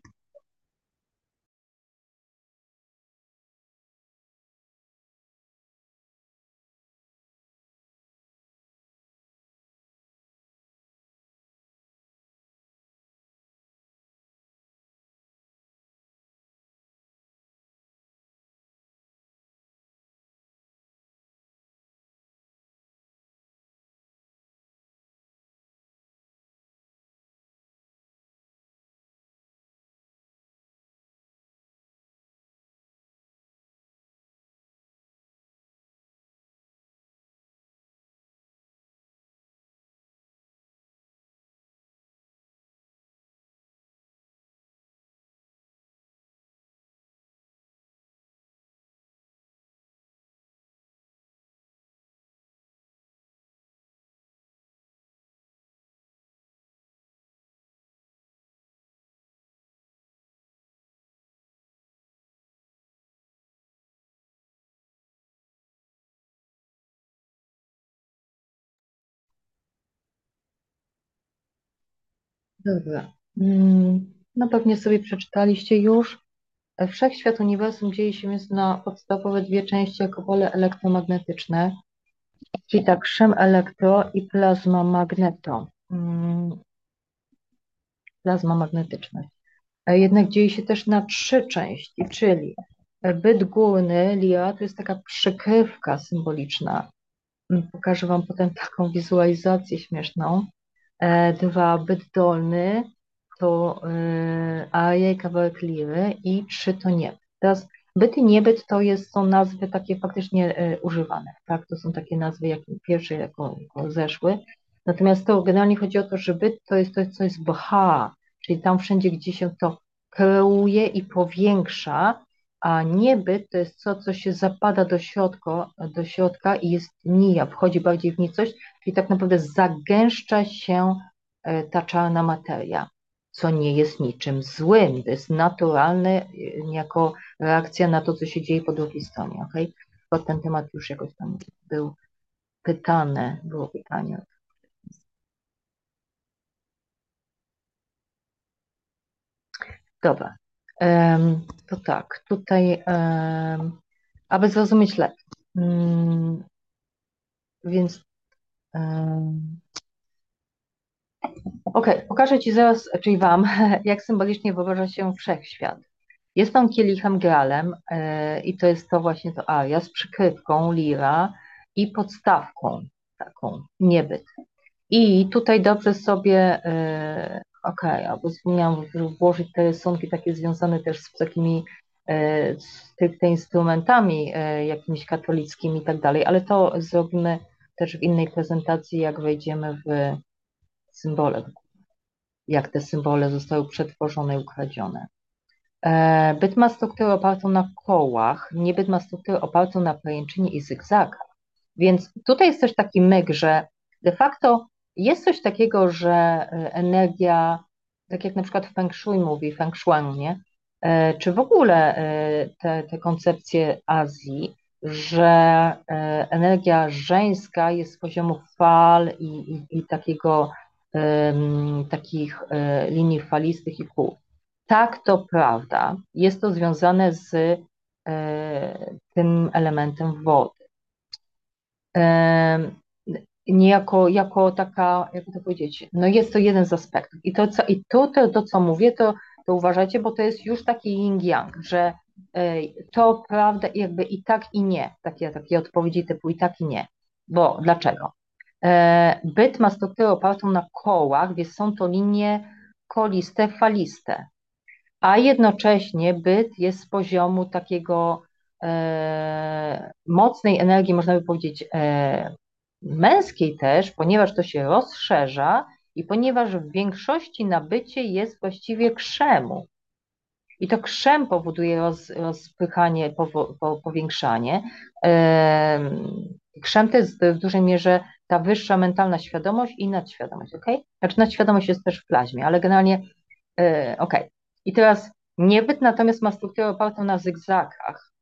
Dobra. Mm, no pewnie sobie przeczytaliście już. Wszechświat uniwersum dzieje się więc na podstawowe dwie części jako pole elektromagnetyczne, czyli tak szem elektro i plazma magneto. Mm, plazma magnetyczna. E, Jednak dzieje się też na trzy części, czyli byt górny, Lia, to jest taka przykrywka symboliczna. Mm, Pokażę Wam potem taką wizualizację śmieszną. E, Dwa, byt dolny to y, aria i kawałek liry i trzy to nie. Teraz byt i niebyt to jest, są nazwy takie faktycznie y, używane, tak? To są takie nazwy, jak pierwsze jako, jako zeszły. Natomiast to generalnie chodzi o to, że byt to jest coś, co jest bha, czyli tam wszędzie, gdzie się to kreuje i powiększa, a niebyt to jest to, co się zapada do środka, do środka i jest nija, wchodzi bardziej w nicość, czyli tak naprawdę zagęszcza się e, ta czarna materia, co nie jest niczym złym, to jest naturalne e, jako reakcja na to, co się dzieje po drugiej stronie, ok? Bo ten temat już jakoś tam był pytany, było pytanie. Dobra, Em, to tak, tutaj, em, aby zrozumieć lepiej, mm, więc em, okej, pokażę Ci zaraz, czyli Wam, jak symbolicznie wyobraża się wszechświat. Jest on kielichem gralem e, i to jest to właśnie to aria z przykrywką lira i podstawką taką niebyt. I tutaj dobrze sobie, e, okej, albo wspomniałam włożyć te rysunki takie związane też z takimi e, stricte instrumentami e, jakimiś katolickimi i tak dalej, ale to zrobimy też w innej prezentacji, jak wejdziemy w symbole. jak te symbole zostały przetworzone i ukradzione. E, byt ma strukturę opartą na kołach, nie byt ma strukturę opartą na pajęczynie i zygzakach. Więc tutaj jest też taki myk, że de facto jest coś takiego, że energia, tak jak na przykład w Feng Shui mówi, Feng Shui, nie? E, czy w ogóle e, te, te koncepcje Azji, że e, energia żeńska jest z poziomu fal i, i, i takiego, em, takich e, linii falistych i kół. Tak, to prawda. Jest to związane z e, tym elementem wody. E, niejako jako taka, jak to powiedzieć, no jest to jeden z aspektów. I to, co, i to, to, to co mówię, to, to uważajcie, bo to jest już taki yin-yang, że e, to prawda jakby i tak i nie. Takie, takie odpowiedzi typu i tak i nie. Bo dlaczego? E, byt ma strukturę opartą na kołach, więc są to linie koliste, faliste, a jednocześnie byt jest z poziomu takiego e, mocnej energii, można by powiedzieć, e, męskiej też, ponieważ to się rozszerza i ponieważ w większości nabycie jest właściwie krzemu. I to krzem powoduje roz, rozpychanie, powo, po, powiększanie. E, krzem to jest w dużej mierze ta wyższa mentalna świadomość i nadświadomość, ok? Znaczy nadświadomość jest też w plazmie, ale generalnie e, ok. I teraz niebyt natomiast ma strukturę opartą na zygzakach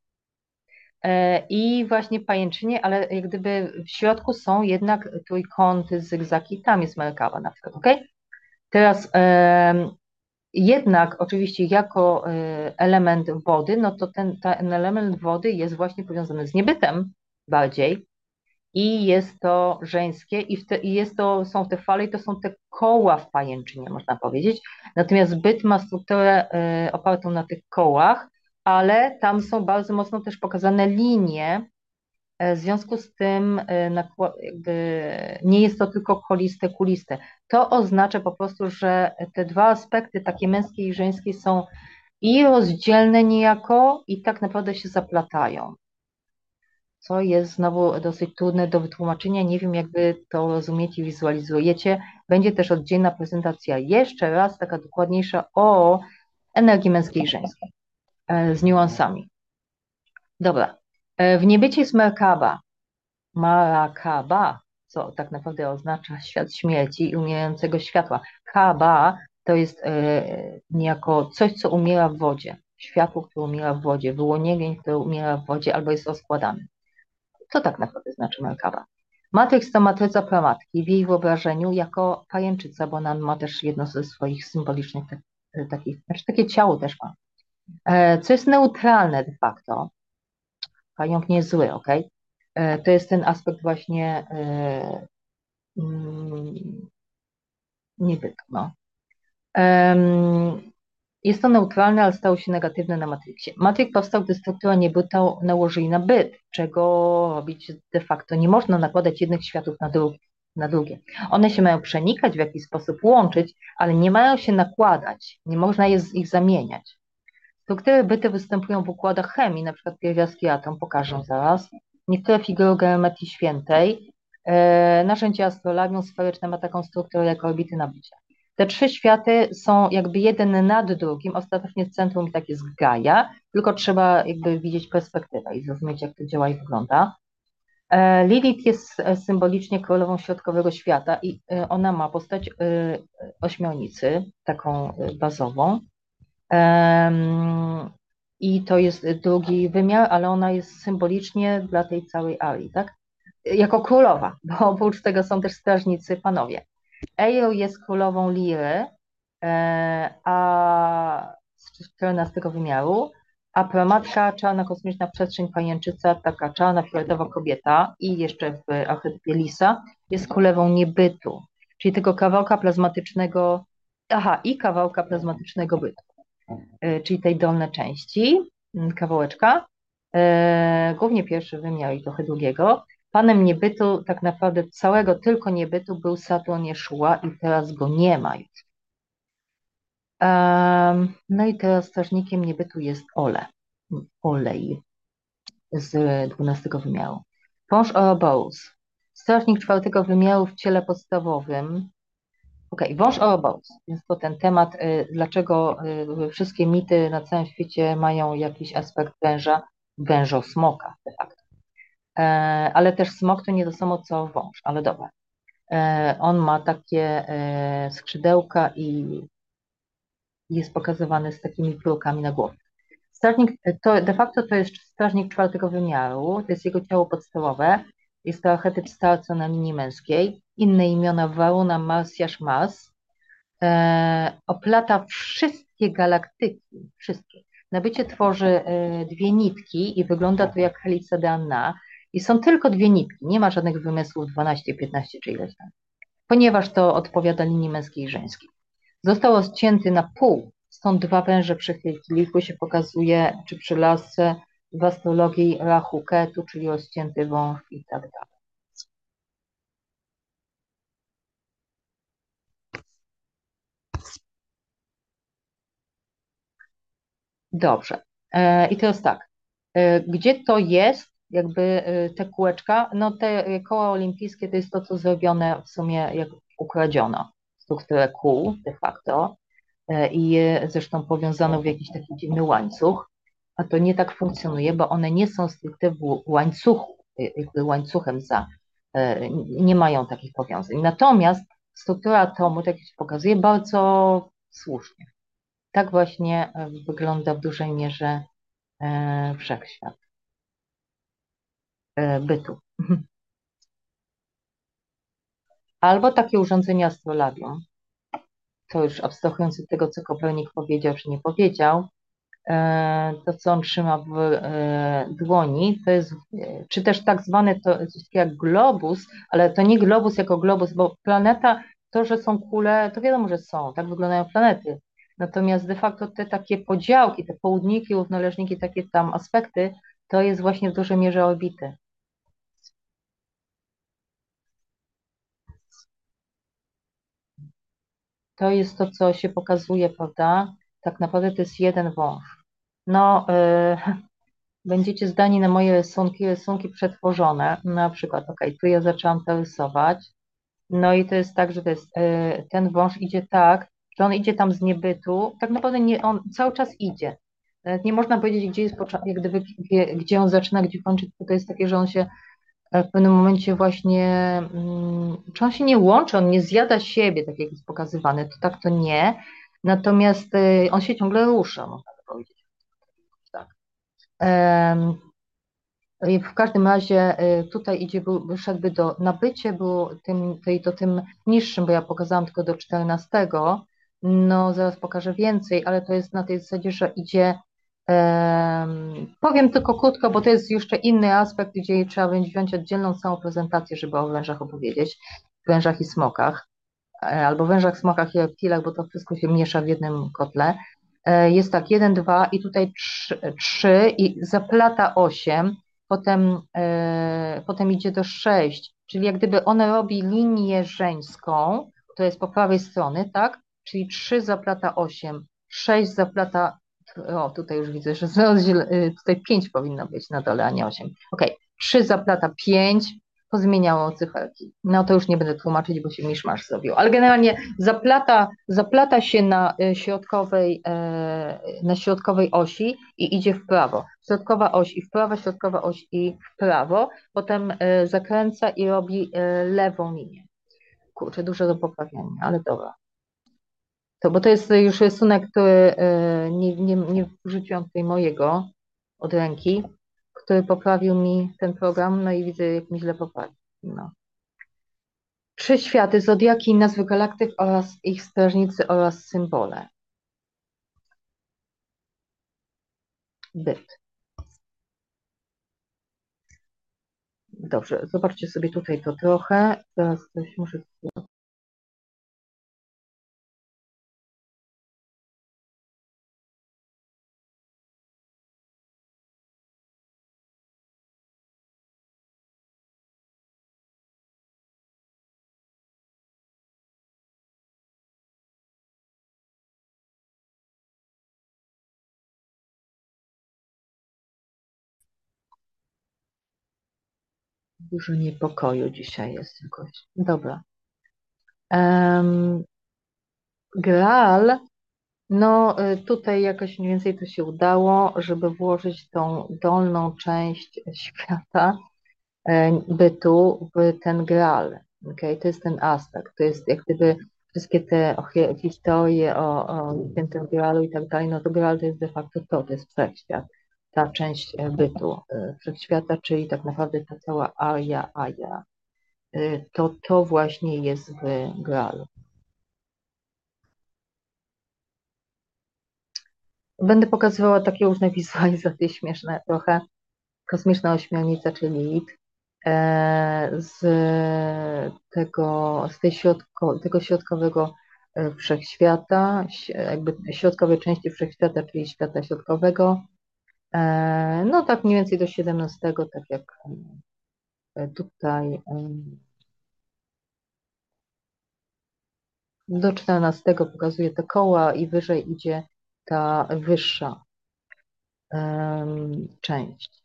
e, i właśnie pajęczynie, ale jak gdyby w środku są jednak trójkąty, zygzaki, tam jest Merkaba na przykład, ok? Teraz e, jednak oczywiście jako e, element wody, no to ten, ten element wody jest właśnie powiązany z niebytem bardziej i jest to żeńskie i, w te, i jest to, są te fale i to są te koła w pajęczynie, można powiedzieć. Natomiast byt ma strukturę y, opartą na tych kołach, ale tam są bardzo mocno też pokazane linie. y, W związku z tym y, nakła- jakby nie jest to tylko koliste, kuliste. To oznacza po prostu, że te dwa aspekty, takie męskie i żeńskie, są i rozdzielne niejako i tak naprawdę się zaplatają, co jest znowu dosyć trudne do wytłumaczenia. Nie wiem, jak wy to rozumiecie, wizualizujecie. Będzie też oddzielna prezentacja, jeszcze raz taka dokładniejsza o energii męskiej i żeńskiej, e, z niuansami. Dobra. E, W niebycie jest Merkaba. Marakaba, co tak naprawdę oznacza świat śmierci i umierającego światła. Kaba to jest e, niejako coś, co umiera w wodzie. Światło, które umiera w wodzie, wyłonienie, które umiera w wodzie albo jest rozkładane. Co tak naprawdę znaczy Merkaba? Matrix to matryca pramatki w jej wyobrażeniu jako pajęczyca, bo ona ma też jedno ze swoich symbolicznych tak, takich, znaczy takie ciało też ma, e, co jest neutralne de facto. Pająk nie jest zły, ok? E, To jest ten aspekt właśnie e, mm, niby, no. Em, Jest to neutralne, ale stało się negatywne na Matrixie. Matrix powstał, gdy struktura niebyta nałożyli na byt, czego robić de facto nie można nakładać jednych światów na, drugi, na drugie. One się mają przenikać, w jakiś sposób łączyć, ale nie mają się nakładać, nie można je z ich zamieniać. Struktury byty występują w układach chemii, na przykład pierwiastki atom, pokażę zaraz. Niektóre figury geometrii świętej, e, narzędzie astrolabium sferyczne ma taką strukturę jak orbity nabycia. Te trzy światy są jakby jeden nad drugim, ostatecznie w centrum tak jest Gaia, tylko trzeba jakby widzieć perspektywę i zrozumieć, jak to działa i wygląda. E, Lilith jest e, symbolicznie królową środkowego świata i e, ona ma postać e, ośmiornicy, taką e, bazową. Em, I to jest drugi wymiar, ale ona jest symbolicznie dla tej całej arii, tak? Jako królowa, bo oprócz tego są też strażnicy panowie. Eiro jest królową Liry, e, a z czternastego wymiaru, a pramatka, czarna kosmiczna przestrzeń pajęczyca, taka czarna fioletowa kobieta i jeszcze w archetypie Lisa jest królową niebytu, czyli tego kawałka plazmatycznego, aha, i kawałka plazmatycznego bytu, e, czyli tej dolnej części, m, kawałeczka, e, głównie pierwszy wymiar i trochę drugiego. Panem niebytu, tak naprawdę całego tylko niebytu był Saturn Jeszua i teraz go nie ma już. Em, No i teraz strażnikiem niebytu jest Ole, Olej z dwunastego wymiaru. Wąż Ouroboros, strażnik czwartego wymiaru w ciele podstawowym, Ok, wąż Ouroboros, więc to ten temat, y, dlaczego y, wszystkie mity na całym świecie mają jakiś aspekt węża, wężosmoka de facto. E, ale też smok to nie to samo co wąż, ale dobra. E, on ma takie e, skrzydełka i jest pokazywany z takimi piórkami na głowie. Strażnik to de facto to jest strażnik czwartego wymiaru, to jest jego ciało podstawowe, jest to archetyp starca na linii męskiej, inne imiona Varuna, Marsjasz, Mars, e, oplata wszystkie galaktyki, wszystkie. Nabycie tworzy e, dwie nitki i wygląda to jak helica de Anna i są tylko dwie nitki, nie ma żadnych wymysłów dwanaście, piętnaście czy ileś tam, ponieważ to odpowiada linii męskiej i żeńskiej. Został odcięty na pół, stąd dwa węże przychylki. Liczby się pokazuje, czy przy lasce w astrologii Rahu Ketu, czyli rozcięty wąż i tak dalej. Dobrze. E, I teraz tak. E, Gdzie to jest, jakby e, te kółeczka? No te e, koła olimpijskie to jest to, co zrobione w sumie, jak ukradziono strukturę kół de facto e, i je zresztą powiązano w jakiś taki dziwny łańcuch, a to nie tak funkcjonuje, bo one nie są stricte w łańcuchu, e, jakby łańcuchem za, e, nie mają takich powiązań. Natomiast struktura atomu, tak jak się pokazuje, bardzo słusznie. Tak właśnie e, wygląda w dużej mierze e, wszechświat e, bytu. Albo takie urządzenie astrolabium, to już abstrahując od tego, co Kopernik powiedział czy nie powiedział, e, to co on trzyma w e, dłoni, to jest, e, czy też tak zwane to coś takiego jak globus, ale to nie globus jako globus, bo planeta, to, że są kule, to wiadomo, że są, tak wyglądają planety. Natomiast de facto te takie podziałki, te południki, równoleżniki, takie tam aspekty, to jest właśnie w dużej mierze orbity. To jest to, co się pokazuje, prawda? Tak naprawdę to jest jeden wąż. No, y, będziecie zdani na moje rysunki, rysunki przetworzone. Na przykład, ok, tu ja zaczęłam to rysować. No i to jest tak, że to jest, y, ten wąż idzie tak, że on idzie tam z niebytu. Tak naprawdę nie, on cały czas idzie. Nawet nie można powiedzieć, gdzie jest początek, jak gdyby, gdzie, gdzie on zaczyna, gdzie kończy. To jest takie, że on się w pewnym momencie właśnie, mm, czy on się nie łączy, on nie zjada siebie, tak jak jest pokazywane, to tak to nie, natomiast y, on się ciągle rusza, można by powiedzieć. Tak. Em, i w każdym razie y, tutaj idzie, był, szedłby do, nabycie było tym, tej, to tym niższym, bo ja pokazałam tylko do czternastego, no zaraz pokażę więcej, ale to jest na tej zasadzie, że idzie, em, powiem tylko krótko, bo to jest jeszcze inny aspekt, gdzie trzeba będzie wziąć oddzielną całą prezentację, żeby o wężach opowiedzieć, wężach i smokach, e, albo wężach, smokach i reptilach, bo to wszystko się miesza w jednym kotle. E, Jest tak, jeden, dwa i tutaj trzy, trzy i zaplata osiem, potem, e, potem idzie do sześć, czyli jak gdyby ona robi linię żeńską, to jest po prawej stronie, tak? Czyli trzy zaplata osiem, sześć zaplata, o tutaj już widzę, że rozdziel, y, tutaj pięć powinno być na dole, a nie osiem. Ok, trzy zaplata pięć, pozmieniało cyferki. No to już nie będę tłumaczyć, bo się miszmasz zrobił. Ale generalnie zaplata, zaplata się na y, środkowej, e, na środkowej osi i idzie w prawo. Środkowa oś i w prawo, środkowa oś i w prawo. Potem e, zakręca i robi e, lewą linię. Kurczę, dużo do poprawiania, ale dobra. To, bo to jest już rysunek, który e, nie, nie, nie wrzuciłam tutaj mojego od ręki, który poprawił mi ten program, no i widzę, jak mi źle poprawił. No. Trzy światy, zodiaki, nazwy galaktyk oraz ich strażnicy oraz symbole. Byt. Dobrze, zobaczcie sobie tutaj to trochę. Teraz coś muszę. Dużo niepokoju dzisiaj jest jakoś. Dobra. Em, Graal, no y, tutaj jakoś mniej więcej to się udało, żeby włożyć tą dolną część świata e, bytu w ten Graal. Okay? To jest ten aspekt, to jest jak gdyby wszystkie te o- historie o, o świętym Graalu i tak dalej, no to Graal to jest de facto to, to jest wszechświat, ta część e, bytu e, wszechświata, czyli tak naprawdę ta cała aria, aja, e, to to właśnie jest w Graalu. Będę pokazywała takie różne wizualizacje śmieszne trochę. Kosmiczna ośmiornica, czyli Lilith, e, z tego, z tej środko, tego środkowego e, wszechświata, ś- jakby środkowej części wszechświata, czyli świata środkowego. E, No tak mniej więcej do siedemnastego, tak jak e, tutaj, e, do czternastego pokazuje te koła i wyżej idzie ta wyższa em, część.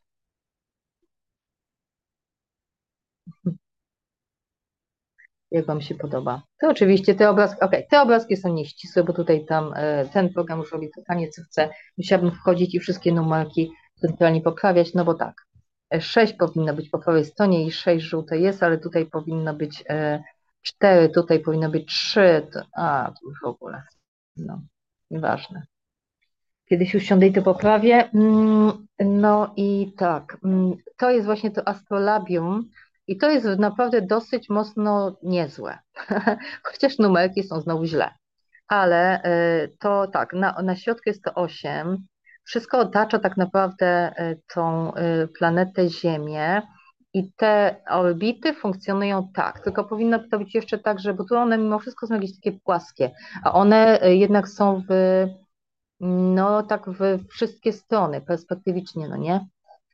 Jak Wam się podoba? To oczywiście te obrazki, okej, te obrazki są nieścisłe, bo tutaj tam e, ten program już robi totalnie co chce. Musiałabym wchodzić i wszystkie numerki centralnie poprawiać, no bo tak, e, sześć powinno być po prawej stronie i sześć żółte jest, ale tutaj powinno być e, cztery, tutaj powinno być trzy, to, a tu już w ogóle, no, nieważne. Kiedyś usiądę i to poprawię. Mm, No i tak, mm, to jest właśnie to astrolabium i to jest naprawdę dosyć mocno niezłe, chociaż numerki są znowu źle. Ale y, to tak, na, na środku jest to osiem. Wszystko otacza tak naprawdę y, tą y, planetę Ziemię i te orbity funkcjonują tak, tylko powinno to być jeszcze tak, że, bo tu one mimo wszystko są jakieś takie płaskie, a one y, jednak są w no, tak w wszystkie strony, perspektywicznie, no nie?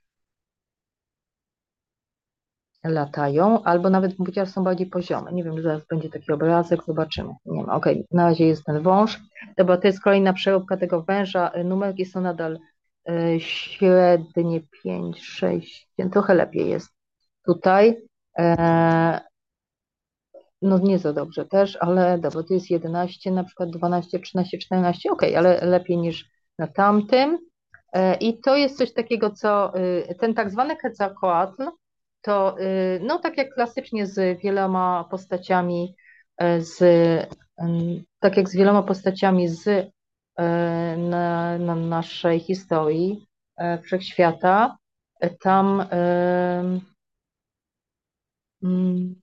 Latają, albo nawet bym powiedziała, że są bardziej poziome. Nie wiem, zaraz będzie taki obrazek, zobaczymy. Nie ma, okej, na razie jest ten wąż. Dobra, to jest kolejna przeróbka tego węża. Numerki są nadal y, średnie pięć, sześć, trochę lepiej jest tutaj. E, no nie za dobrze też, ale dobra, to jest jedenaście, na przykład dwanaście, trzynaście, czternaście, okej, ale lepiej niż na tamtym. E, I to jest coś takiego, co y, ten tak zwany Quetzalcoatl, to y, no tak jak klasycznie z wieloma postaciami, e, z, ym, tak jak z wieloma postaciami z e, na, na naszej historii e, wszechświata, e, tam em, mm,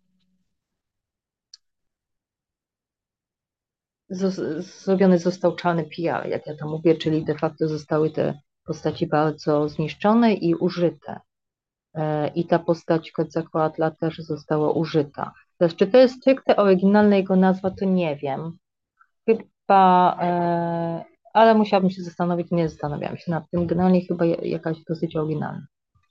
zo- zrobiony został czarny P R, jak ja to mówię, czyli de facto zostały te postaci bardzo zniszczone i użyte. E, I ta postać Quetzalcoatla też została użyta. Teraz, czy to jest stricte oryginalna jego nazwa, to nie wiem. Chyba, e, ale musiałabym się zastanowić, nie zastanawiałam się nad tym. Generalnie chyba ja- jakaś dosyć oryginalna.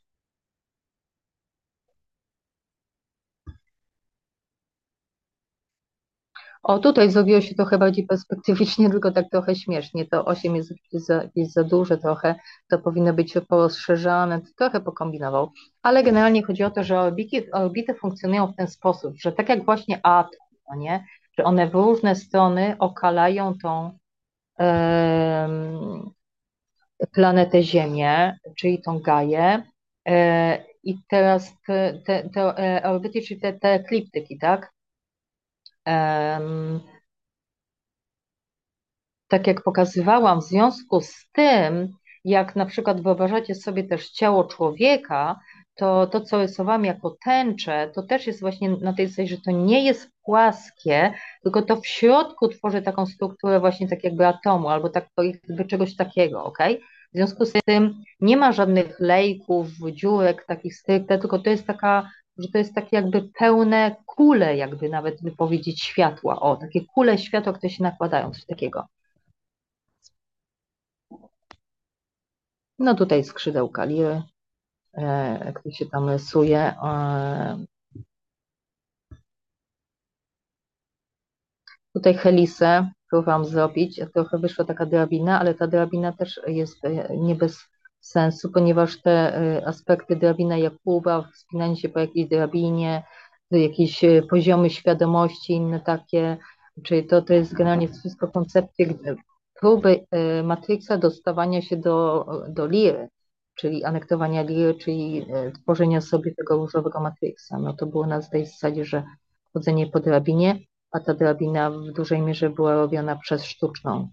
O, tutaj zrobiło się trochę bardziej perspektywicznie, tylko tak trochę śmiesznie. To osiem jest, za, jest za duże trochę, to powinno być porozszerzane, to trochę pokombinował. Ale generalnie chodzi o to, że orbity, orbity funkcjonują w ten sposób, że tak jak właśnie atom, no nie? Że one w różne strony okalają tą em, planetę Ziemię, czyli tą Gaję. E, I teraz te, te, te e, orbity, czyli te, te ekliptyki, tak? Em, tak jak pokazywałam, w związku z tym, jak na przykład wyobrażacie sobie też ciało człowieka, to to, co rysowałam jako tęczę, to też jest właśnie na tej zasadzie, że to nie jest płaskie, tylko to w środku tworzy taką strukturę właśnie tak jakby atomu, albo tak jakby czegoś takiego, ok? W związku z tym nie ma żadnych lejków, dziurek takich stricte, tylko to jest taka, że to jest takie jakby pełne kule, jakby nawet by powiedzieć światła, o, takie kule światła, które się nakładają, coś takiego. No tutaj skrzydełka liry, e, jak to się tam rysuje. E, tutaj helisę próbowałam zrobić, trochę wyszła taka drabina, ale ta drabina też jest e, nie bez sensu, ponieważ te e, aspekty drabina Jakuba, wspinanie się po jakiejś drabinie, jakieś e, poziomy świadomości, inne takie, Czyli to, to jest generalnie wszystko koncepcje g- próby e, Matrixa dostawania się do, do Liry, czyli anektowania Liry, czyli e, tworzenia sobie tego różowego Matrixa. No to było na tej zasadzie, że chodzenie po drabinie, a ta drabina w dużej mierze była robiona przez sztuczną.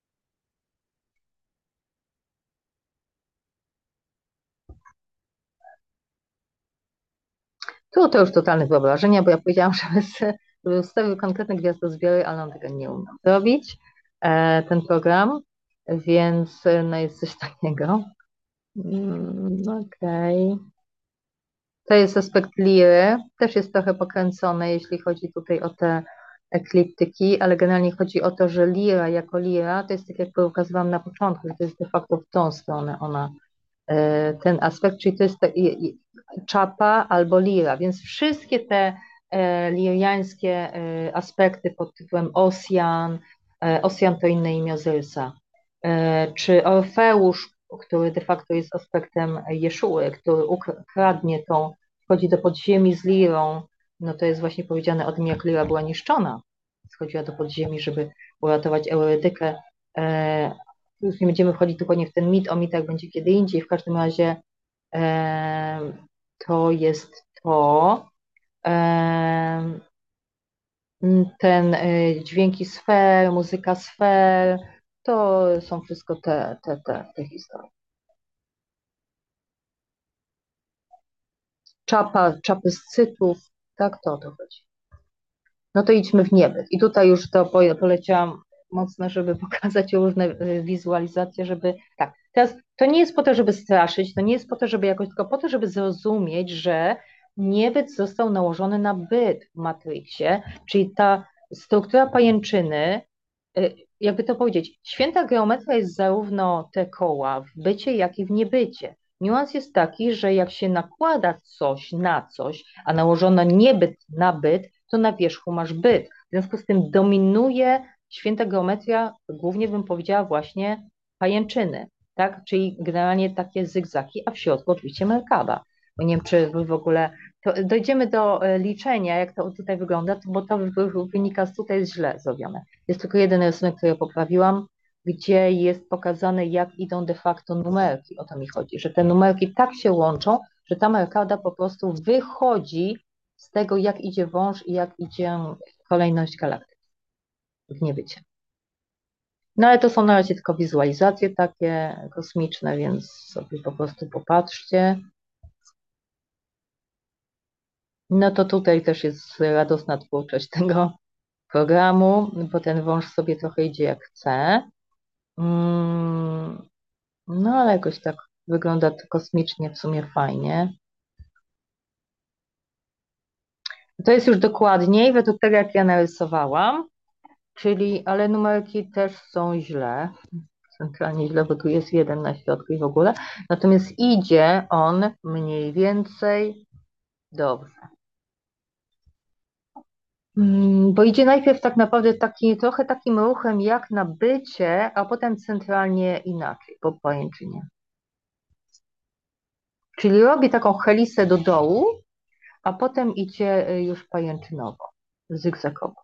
Tu to już totalne wyobrażenia, bo ja powiedziałam, żeby, se- żeby ustawił konkretne gwiazdozbiory, ale on tego nie umiał zrobić, e, ten program, więc e, no jest coś takiego. Mm, okej. To jest aspekt liry, też jest trochę pokręcony, jeśli chodzi tutaj o te ekliptyki, ale generalnie chodzi o to, że lira jako lira, to jest tak jak pokazywałam na początku, że to jest de facto w tą stronę ona, e, ten aspekt, czyli to jest ta, i- i- czapa albo lira, więc wszystkie te e, liriańskie e, aspekty pod tytułem Osjan, e, Osjan to inne imię Ozyrsa, e, czy Orfeusz, który de facto jest aspektem Jeszuły, który ukra- kradnie tą, wchodzi do podziemi z lirą, no to jest właśnie powiedziane o tym, jak lira była niszczona. Schodziła do podziemi, żeby uratować Eurydykę. E, już nie będziemy wchodzić dokładnie w ten mit, o mitach będzie kiedy indziej. W każdym razie e, to jest to. E, ten e, dźwięki sfer, muzyka sfer, to są wszystko te, te, te, te historie. Czapa, czapy z cytów, tak to o to chodzi. No to idźmy w niebyt. I tutaj już to po- poleciałam mocno, żeby pokazać różne y, wizualizacje, żeby tak. Teraz to nie jest po to, żeby straszyć, to nie jest po to, żeby jakoś, tylko po to, żeby zrozumieć, że niebyt został nałożony na byt w Matrixie, czyli ta struktura pajęczyny, y, jakby to powiedzieć, święta geometria jest zarówno te koła w bycie, jak i w niebycie. Niuans jest taki, że jak się nakłada coś na coś, a nałożono niebyt na byt, to na wierzchu masz byt. W związku z tym dominuje święta geometria, głównie bym powiedziała właśnie pajęczyny, tak? Czyli generalnie takie zygzaki, a w środku oczywiście Merkaba. Bo nie wiem, czy wy w ogóle, to dojdziemy do e, liczenia, jak to tutaj wygląda, bo to wy- wynika z tutaj jest źle zrobione. Jest tylko jeden rysunek, który ja poprawiłam, gdzie jest pokazane, jak idą de facto numerki. O to mi chodzi, że te numerki tak się łączą, że ta merkada po prostu wychodzi z tego, jak idzie wąż i jak idzie kolejność galaktyk w niebycie. No ale to są na razie tylko wizualizacje takie kosmiczne, więc sobie po prostu popatrzcie. No to tutaj też jest radosna twórczość tego programu, bo ten wąż sobie trochę idzie jak chce. Mm, no ale jakoś tak wygląda to kosmicznie w sumie fajnie. To jest już dokładniej według tego, jak ja narysowałam, czyli, ale numerki też są źle, centralnie źle, bo tu jest jeden na środku i w ogóle. Natomiast idzie on mniej więcej dobrze. Mm, Bo idzie najpierw tak naprawdę taki, trochę takim ruchem jak na bycie, a potem centralnie inaczej, po pajęczynie. Czyli robi taką helisę do dołu, a potem idzie y, już pajęczynowo, zygzakowo.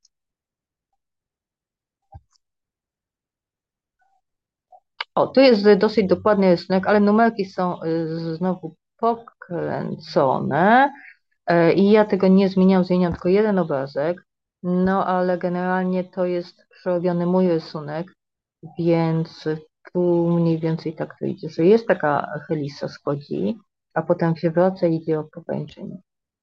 O, tu jest dosyć dokładny rysunek, ale numerki są y, znowu pokręcone y, i ja tego nie zmieniam, zmieniam tylko jeden obrazek, no ale generalnie to jest przerobiony mój rysunek, więc tu mniej więcej tak to idzie, że jest taka helisa schodzi, a potem się wraca i idzie o popęczenie.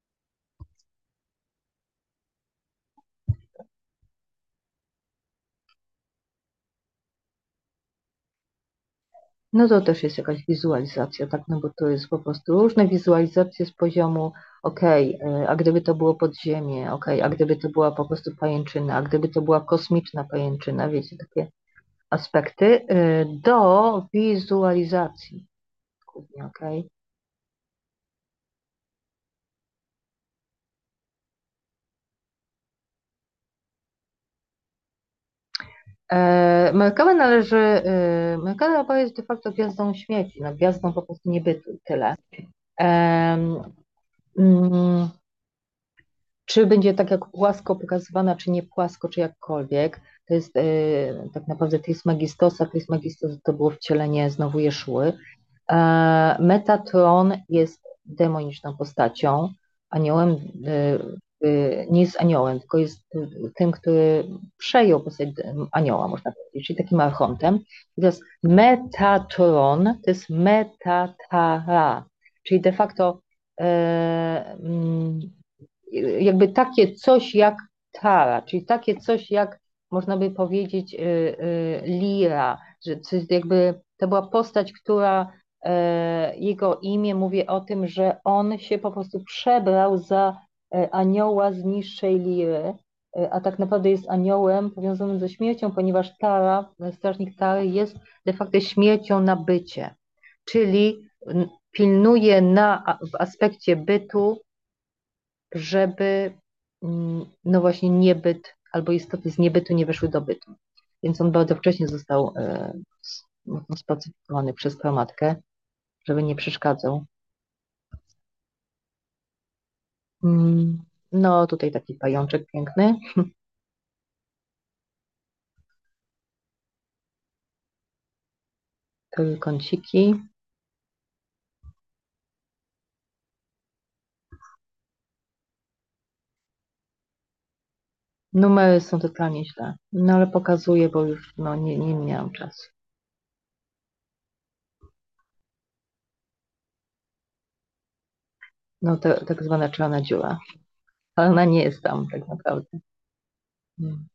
No to też jest jakaś wizualizacja, tak, no bo to jest po prostu różne wizualizacje z poziomu, okej, okay, a gdyby to było podziemie, okej, okay, a gdyby to była po prostu pajęczyna, a gdyby to była kosmiczna pajęczyna, wiecie, takie aspekty y, do wizualizacji, głównie, okej. Okay. E, Merkaba należy, e, Merkaba jest de facto gwiazdą śmierci, no, gwiazdą po prostu niebytu i tyle. E, mm, Czy będzie tak jak płasko pokazywana, czy nie płasko, czy jakkolwiek, to jest e, tak naprawdę Trismegistosa. Trismegistos to było wcielenie znowu Jeszuły. E, Metatron jest demoniczną postacią, aniołem, e, e, nie jest aniołem, tylko jest e, tym, który przejął postać anioła, można powiedzieć, czyli takim archontem. I teraz Metatron to jest metatara, czyli de facto e, mm, jakby takie coś jak Tara, czyli takie coś jak, można by powiedzieć, y, y, Lira, że coś jakby to była postać, która e, jego imię mówi o tym, że on się po prostu przebrał za e, anioła z niższej liry, e, a tak naprawdę jest aniołem powiązanym ze śmiercią, ponieważ Tara, strażnik Tary jest de facto śmiercią na bycie, czyli n- pilnuje na, w aspekcie bytu, żeby mm, no właśnie niebyt albo istoty z niebytu nie weszły do bytu. Więc on bardzo wcześnie został e, s- mocno spacyfikowany przez pramatkę, żeby nie przeszkadzał. Mm, No tutaj taki pajączek piękny. Trójkąciki. Numery są totalnie źle. No ale pokazuję, bo już no, nie, nie miałam czasu. No to tak zwana czarna dziura. Ale ona nie jest tam tak naprawdę. Mm.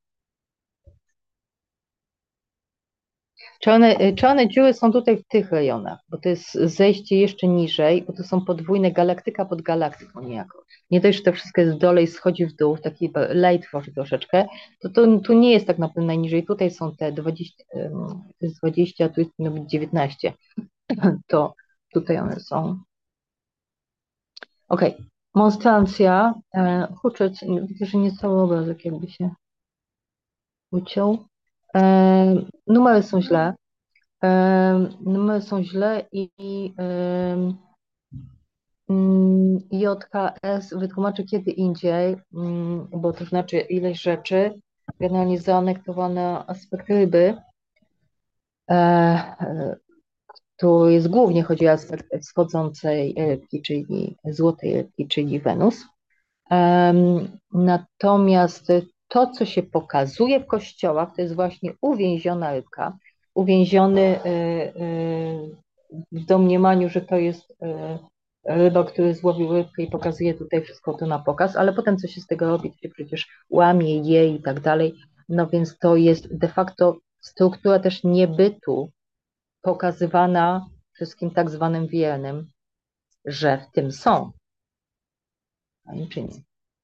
Czarne, y, czarne dziury są tutaj w tych rejonach, bo to jest zejście jeszcze niżej, bo to są podwójne galaktyka pod galaktyką niejako. Nie dość, że to wszystko jest w dole i schodzi w dół, taki light tworzy troszeczkę, to, to tu nie jest tak naprawdę najniżej. Tutaj są te dwadzieścia, ym, to jest dwadzieścia, a tu jest powinno być dziewiętnaście. To tutaj one są. Okej, okay. Monstrancja, e, huczeć, widzę, że nie cały obrazek jakby się uciął. E, numery są źle. Em, Numery są źle i em, mm, J K S wytłumaczę kiedy indziej, mm, bo to znaczy ileś rzeczy. Generalnie zaanektowane aspekt ryby. E, e, Tu jest głównie chodzi o aspekt wschodzącej rybki, czyli złotej rybki, czyli Wenus. Em, Natomiast to, co się pokazuje w kościołach, to jest właśnie uwięziona rybka, uwięziony y, y, w domniemaniu, że to jest y, ryba, który złowił rybkę i pokazuje tutaj wszystko to na pokaz, ale potem co się z tego robi, to się przecież łamie, je i tak dalej. No więc to jest de facto struktura też niebytu pokazywana wszystkim tak zwanym wiernym, że w tym są, a nie czy nie.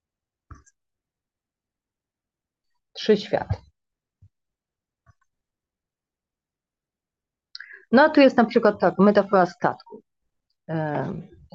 Trzy światy. No tu jest na przykład tak, metafora statku, e,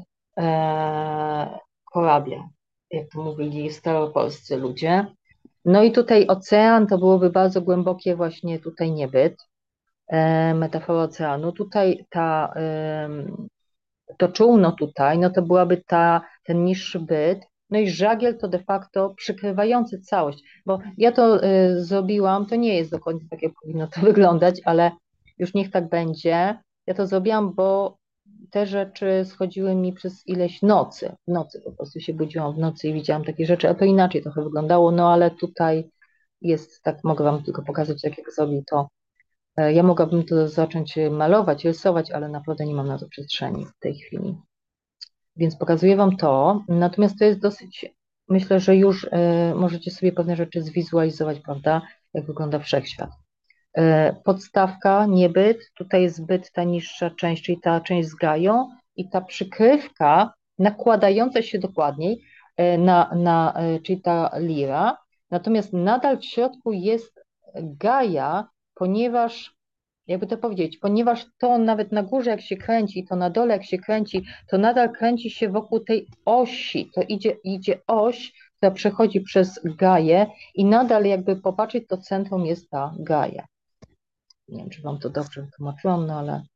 e, korablia, jak to mówili staropolscy ludzie. No i tutaj ocean to byłoby bardzo głębokie właśnie tutaj niebyt, e, metafora oceanu. Tutaj ta, e, to czółno tutaj, no to byłaby ta, ten niższy byt, no i żagiel to de facto przykrywający całość, bo ja to e, zrobiłam, to nie jest dokładnie tak, jak powinno to wyglądać, ale już niech tak będzie. Ja to zrobiłam, bo te rzeczy schodziły mi przez ileś nocy. W nocy po prostu się budziłam w nocy i widziałam takie rzeczy, a to inaczej trochę wyglądało, no ale tutaj jest tak, mogę Wam tylko pokazać, jak, jak zrobił to. E, Ja mogłabym to zacząć malować, rysować, ale naprawdę nie mam na to przestrzeni w tej chwili. Więc pokazuję Wam to, natomiast to jest dosyć, myślę, że już e, możecie sobie pewne rzeczy zwizualizować, prawda, jak wygląda wszechświat. E, Podstawka, niebyt, tutaj jest zbyt ta niższa część, czyli ta część z Gają i ta przykrywka nakładająca się dokładniej e, na, na e, czyli ta lira, natomiast nadal w środku jest Gaja, ponieważ, jakby to powiedzieć, ponieważ to nawet na górze jak się kręci, to na dole jak się kręci, to nadal kręci się wokół tej osi, to idzie, idzie oś, która przechodzi przez Gaję i nadal jakby popatrzeć, to centrum jest ta Gaja. Nie wiem, czy Wam to dobrze wytłumaczyłam, no ale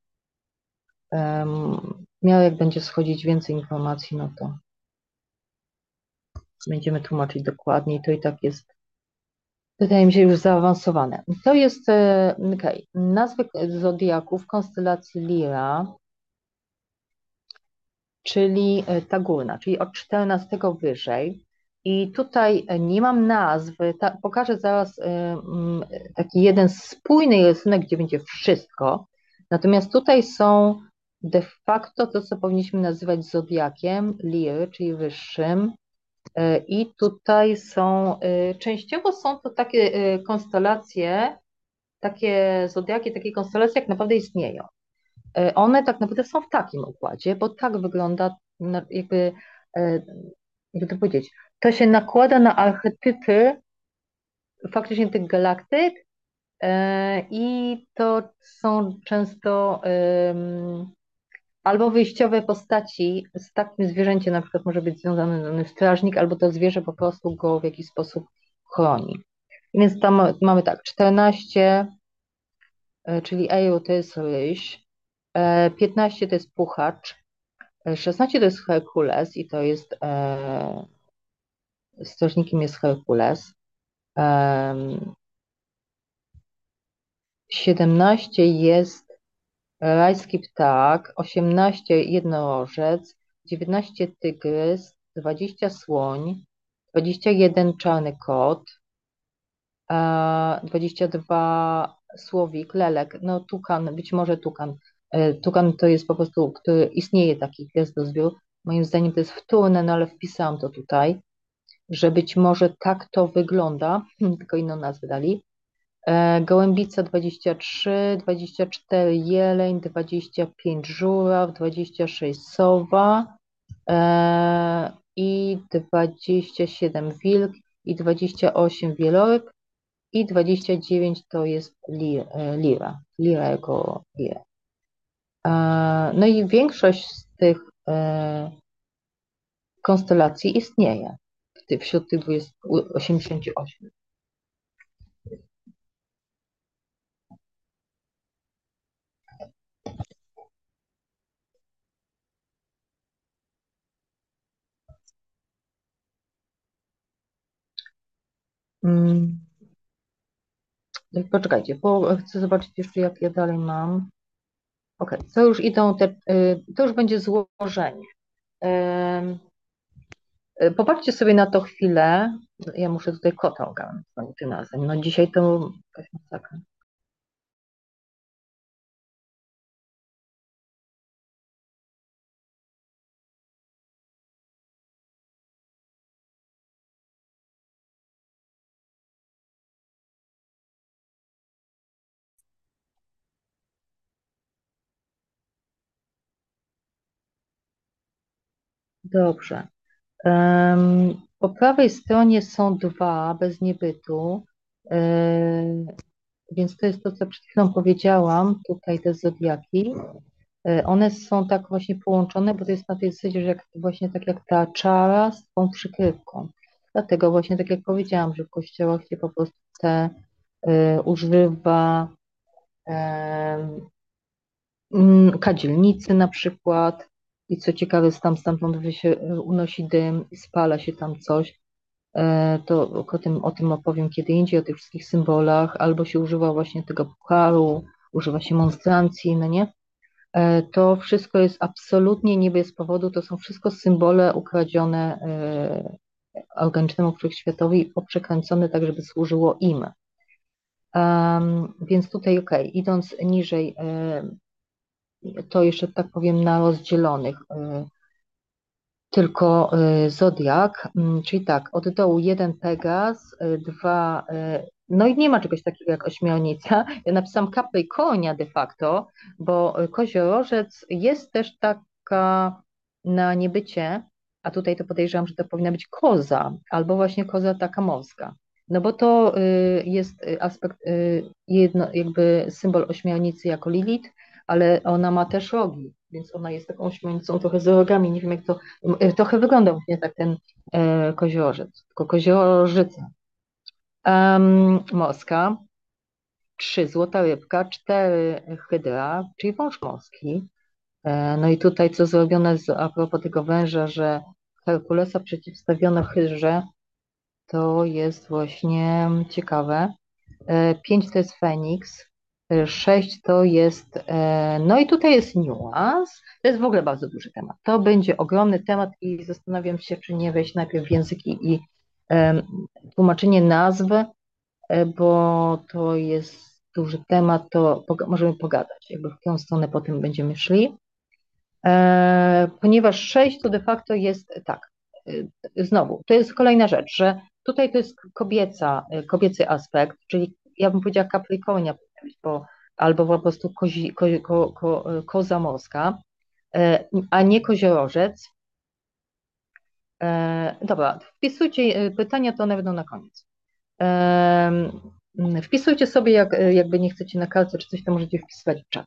um, miał jak będzie schodzić więcej informacji, no to będziemy tłumaczyć dokładniej, to i tak jest, wydaje mi się, już zaawansowane. To jest, e, okej, nazwy zodiaków konstelacji Lira, czyli e, ta górna, czyli od czternastego wyżej. I tutaj e, nie mam nazwy, ta, pokażę zaraz e, mm, taki jeden spójny rysunek, gdzie będzie wszystko. Natomiast tutaj są de facto to, co powinniśmy nazywać zodiakiem Liry, czyli wyższym. E, I tutaj są, e, częściowo są to takie e, konstelacje, takie zodiaki, takie konstelacje jak naprawdę istnieją. E, One tak naprawdę są w takim układzie, bo tak wygląda, na- jakby, e, jakby to powiedzieć, to się nakłada na archetypy faktycznie tych galaktyk e, i to są często em, albo wyjściowe postaci z takim zwierzęciem, na przykład może być związany dany strażnik, albo to zwierzę po prostu go w jakiś sposób chroni. Więc tam mamy tak, czternaście, e, czyli Eiro to jest ryś, e, piętnaście to jest puchacz, e, szesnaście to jest Herkules i to jest, e, strażnikiem jest Herkules, em, siedemnaście jest rajski ptak, osiemnaście jednorożec, dziewiętnaście tygrys, dwadzieścia słoń, dwadzieścia jeden czarny kot, e, dwadzieścia dwa słowik, lelek, no tukan, być może tukan. E, Tukan to jest po prostu, który istnieje taki gwiazdozbiór. Moim zdaniem to jest wtórne, no ale wpisałam to tutaj, że być może tak to wygląda, tylko inną nazwę dali. E, Gołębica dwadzieścia trzy, dwadzieścia cztery jeleń, dwadzieścia pięć żuraw, dwadzieścia sześć sowa e, i dwadzieścia siedem wilk i dwadzieścia osiem wieloryb i dwadzieścia dziewięć to jest lir, e, lira, lira jako lira. E, No i większość z tych e, konstelacji istnieje w ty- wśród tych dwudziestu osiemdziesięciu ośmiu. Mm, Poczekajcie, bo chcę zobaczyć jeszcze, jak ja dalej mam. Ok, to już idą te, y, to już będzie złożenie. Ym, y, Popatrzcie sobie na to chwilę. Ja muszę tutaj kota ogarnąć znowu tym razem. No dzisiaj to jakaś masakra. Dobrze. Ym, Po prawej stronie są dwa bez niebytu. Yy, Więc to jest to, co przed chwilą powiedziałam. Tutaj te zodiaki. E, One są tak właśnie połączone, bo to jest na tej zasadzie, że jak, właśnie tak jak ta czara z tą przykrywką. Dlatego właśnie tak jak powiedziałam, że w kościołach się po prostu te e, używa e, mm, kadzielnicy na przykład i co ciekawe, tam stamtąd się e, unosi dym i spala się tam coś. E, to o tym, o tym opowiem kiedy indziej, o tych wszystkich symbolach, albo się używa właśnie tego pucharu, używa się monstrancji, no nie? E, To wszystko jest absolutnie nie bez powodu, to są wszystko symbole ukradzione e, organicznemu wszechświatowi, poprzekręcone tak, żeby służyło im. Um, więc tutaj, ok, idąc niżej, e, to jeszcze tak powiem na rozdzielonych, e, tylko e, zodiak, mm, czyli tak, od dołu jeden Pegas, e, dwa, e, no i nie ma czegoś takiego jak ośmiornica. Ja napisałam kapę i konia de facto, bo e, koziorożec jest też taka na niebycie, a tutaj to podejrzewam, że to powinna być koza, albo właśnie koza taka morska. No bo to e, jest e, aspekt, e, jedno, jakby symbol ośmiornicy jako Lilith, ale ona ma też rogi, więc ona jest taką ośmiornicą trochę z rogami, nie wiem jak to E, trochę wygląda właśnie tak ten e, koziorożec, tylko koziorożyca. Um, morska, trzy złota rybka, cztery hydra, czyli wąż morski. E, no i tutaj co zrobione z, a propos tego węża, że Herkulesa przeciwstawiono Hydrze, to jest właśnie ciekawe. Pięć to jest Feniks, sześć to jest, no i tutaj jest niuans, to jest w ogóle bardzo duży temat. To będzie ogromny temat i zastanawiam się, czy nie wejść najpierw w języki i tłumaczenie nazwy, bo to jest duży temat, to możemy pogadać, jakby w tą stronę potem będziemy szli. Ponieważ sześć to de facto jest tak, znowu, to jest kolejna rzecz, że tutaj to jest kobieca, kobiecy aspekt, czyli ja bym powiedziała Capricornia, bo, albo po prostu kozi, ko, ko, ko, koza morska, a nie koziorożec. Dobra, wpisujcie pytania, to one będą na koniec. Wpisujcie sobie, jak, jakby nie chcecie na kartce czy coś, to możecie wpisywać w czat.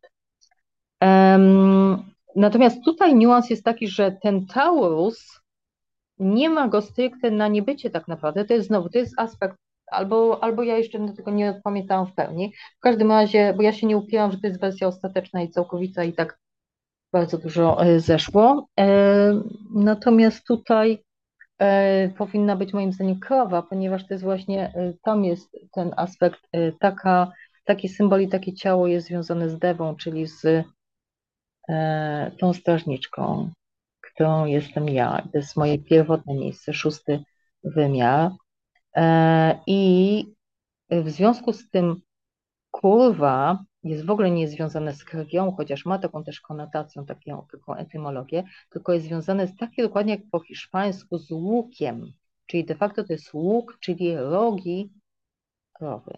Natomiast tutaj niuans jest taki, że ten Taurus nie ma go stricte na niebycie tak naprawdę, to jest znowu, to jest aspekt, albo, albo ja jeszcze tego nie pamiętałam w pełni, w każdym razie, bo ja się nie upieram, że to jest wersja ostateczna i całkowita i tak bardzo dużo zeszło, natomiast tutaj powinna być moim zdaniem krowa, ponieważ to jest właśnie, tam jest ten aspekt, taka, taki symbol i takie ciało jest związane z Dewą, czyli z tą strażniczką, którą jestem ja. To jest moje pierwotne miejsce, szósty wymiar. I w związku z tym kurwa jest w ogóle nie związane z krwią, chociaż ma taką też konotację, taką, taką etymologię, tylko jest związane z takie dokładnie jak po hiszpańsku z łukiem, czyli de facto to jest łuk, czyli rogi krowy.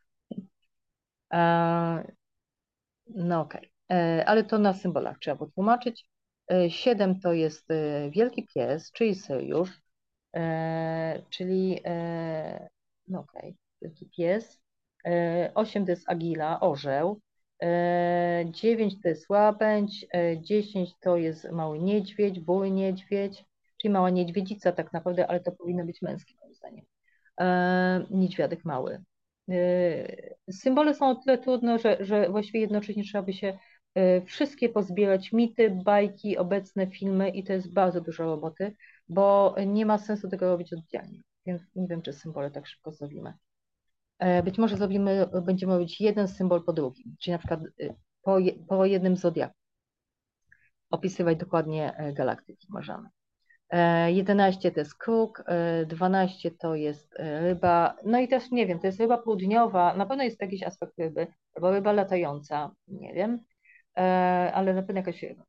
No okej, okay. Ale to na symbolach trzeba potłumaczyć. Siedem to jest wielki pies, czyli Syriusz, czyli no okej, okay, wielki pies. Osiem to jest agila, orzeł. Dziewięć to jest łabędź. Dziesięć to jest mały niedźwiedź, buły niedźwiedź, czyli mała niedźwiedzica tak naprawdę, ale to powinno być męskie moim zdaniem. Niedźwiadek mały. Symbole są o tyle trudne, że, że właściwie jednocześnie trzeba by się wszystkie pozbierać, mity, bajki, obecne filmy i to jest bardzo dużo roboty, bo nie ma sensu tego robić oddzielnie, więc nie wiem, czy symbole tak szybko zrobimy. Być może zrobimy, będziemy robić jeden symbol po drugim, czyli na przykład po, po jednym zodiaku, opisywać dokładnie galaktyki możemy. jedenaście to jest kruk, dwanaście to jest ryba, no i też nie wiem, to jest ryba południowa, na pewno jest jakiś aspekt ryby, albo ryba latająca, nie wiem, ale na pewno jakaś ryba.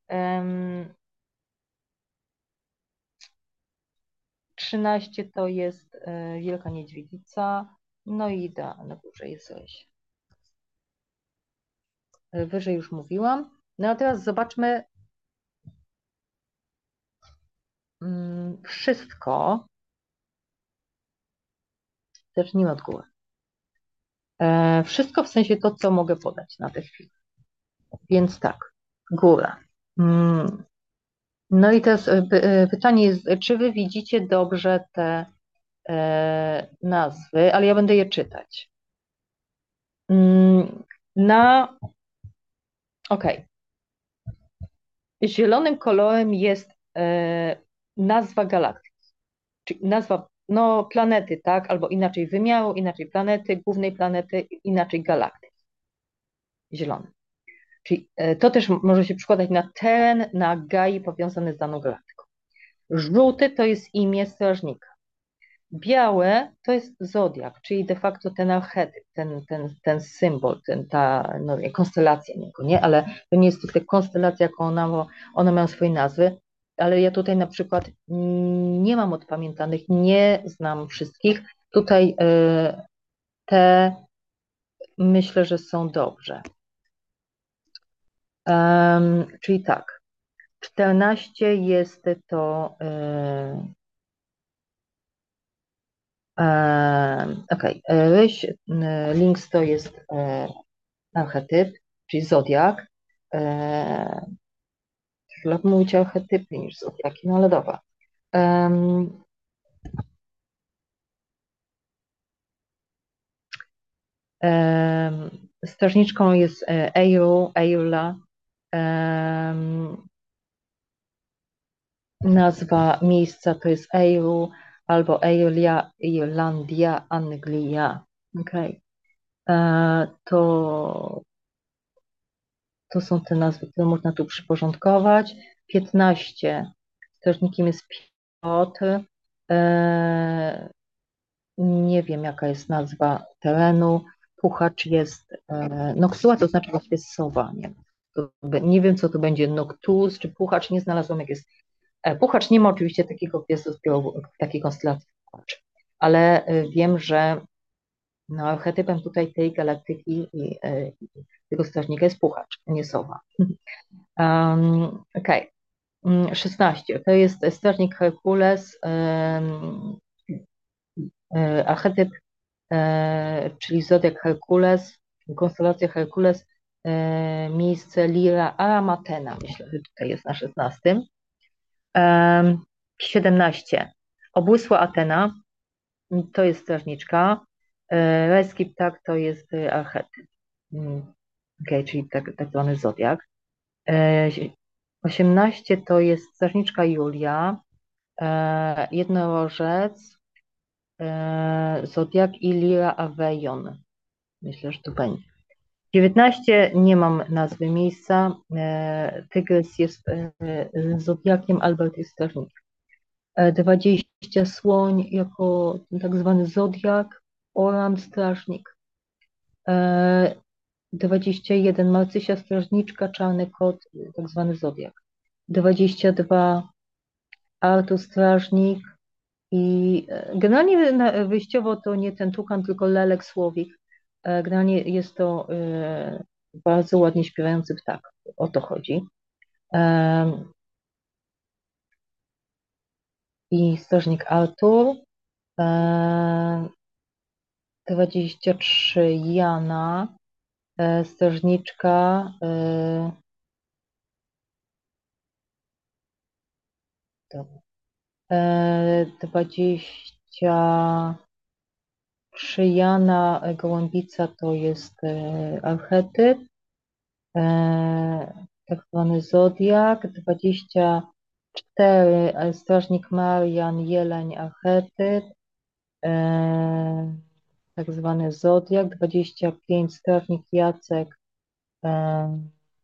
trzynaście to jest wielka niedźwiedzica, no i da, na górze jest ryś. Wyżej już mówiłam. No a teraz zobaczmy wszystko, zacznijmy od góry. Wszystko w sensie to, co mogę podać na tę chwilę. Więc tak, góra. No i teraz pytanie jest, czy wy widzicie dobrze te nazwy, ale ja będę je czytać. Na, okej. Okay. Zielonym kolorem jest nazwa galaktyki, czyli nazwa no, planety, tak, albo inaczej wymiaru, inaczej planety, głównej planety, inaczej galaktyki. Zielony. Czyli to też może się przekładać na teren, na gai powiązany z daną galaktyką. Żółty to jest imię strażnika. Białe to jest zodiak, czyli de facto ten archetyp, ten, ten, ten symbol, ten, ta no, konstelacja niego, nie? Ale to nie jest tylko konstelacja, jaką ona, bo one mają swoje nazwy, ale ja tutaj na przykład nie mam odpamiętanych, nie znam wszystkich. Tutaj y, te myślę, że są dobrze. Um, czyli tak, czternaście jest to y, Okej, okay. Ryś, Lynx to jest archetyp, czyli zodiak. Lepiej mówić o archetypie niż zodiaki, no ale dobra. Um, um, strażniczką jest Eiru, Eirla. Um, nazwa miejsca to jest Eiru albo Eilia, Irlandia, Anglia. Okay. E, to, to są te nazwy, które można tu przyporządkować. piętnaście. Strażnikiem jest Piotr. E, nie wiem, jaka jest nazwa terenu. Puchacz jest e, Noctua, to znaczy właściwie sowa. Nie, to, nie wiem, co to będzie Noctus czy Puchacz. Nie znalazłam, jak jest. E, Puchacz nie ma oczywiście takiego gwiazdozbioru, takiej konstelacji Puchacz, ale e, wiem, że no, archetypem tutaj tej galaktyki i e, tego strażnika jest Puchacz, a nie sowa. Um, Okej. Okay. szesnaście. To jest strażnik Herkules, um, archetyp, e, czyli zodiak Herkules, konstelacja Herkules, e, miejsce Lira Aramatena, myślę, że tutaj jest na szesnastym. Um, siedemnaście. Obłysła Atena, to jest strażniczka. E, Rajski ptak to jest e, archetyp, mm, okay, czyli tak, tak zwany zodiak. E, osiemnaście to jest strażniczka Julia, e, jednorożec, e, zodiak i Lira Aveion. Myślę, że tu będzie. dziewiętnaście nie mam nazwy miejsca. E, Tygrys jest e, zodiakiem, Albert jest strażnikiem. E, dwadzieścia słoń jako tak zwany zodiak, Oran strażnik. E, dwadzieścia jeden Marcysia strażniczka, czarny kot, tak zwany zodiak. dwadzieścia dwa Artur strażnik i e, generalnie na- wyjściowo to nie ten tukan, tylko lelek słowik. E, Generalnie jest to e, bardzo ładnie śpiewający ptak. O to chodzi. E, I strażnik Artur. E, dwadzieścia trzy Jana. E, Strażniczka. e, dobra. E, dwadzieścia trzy Jana e, Gołębica to jest e, archetyp, e, tak zwany zodiak. dwadzieścia cztery e, Strażnik Marian Jeleń archetyp, e, tak zwany zodiak. dwadzieścia pięć Strażnik Jacek, e,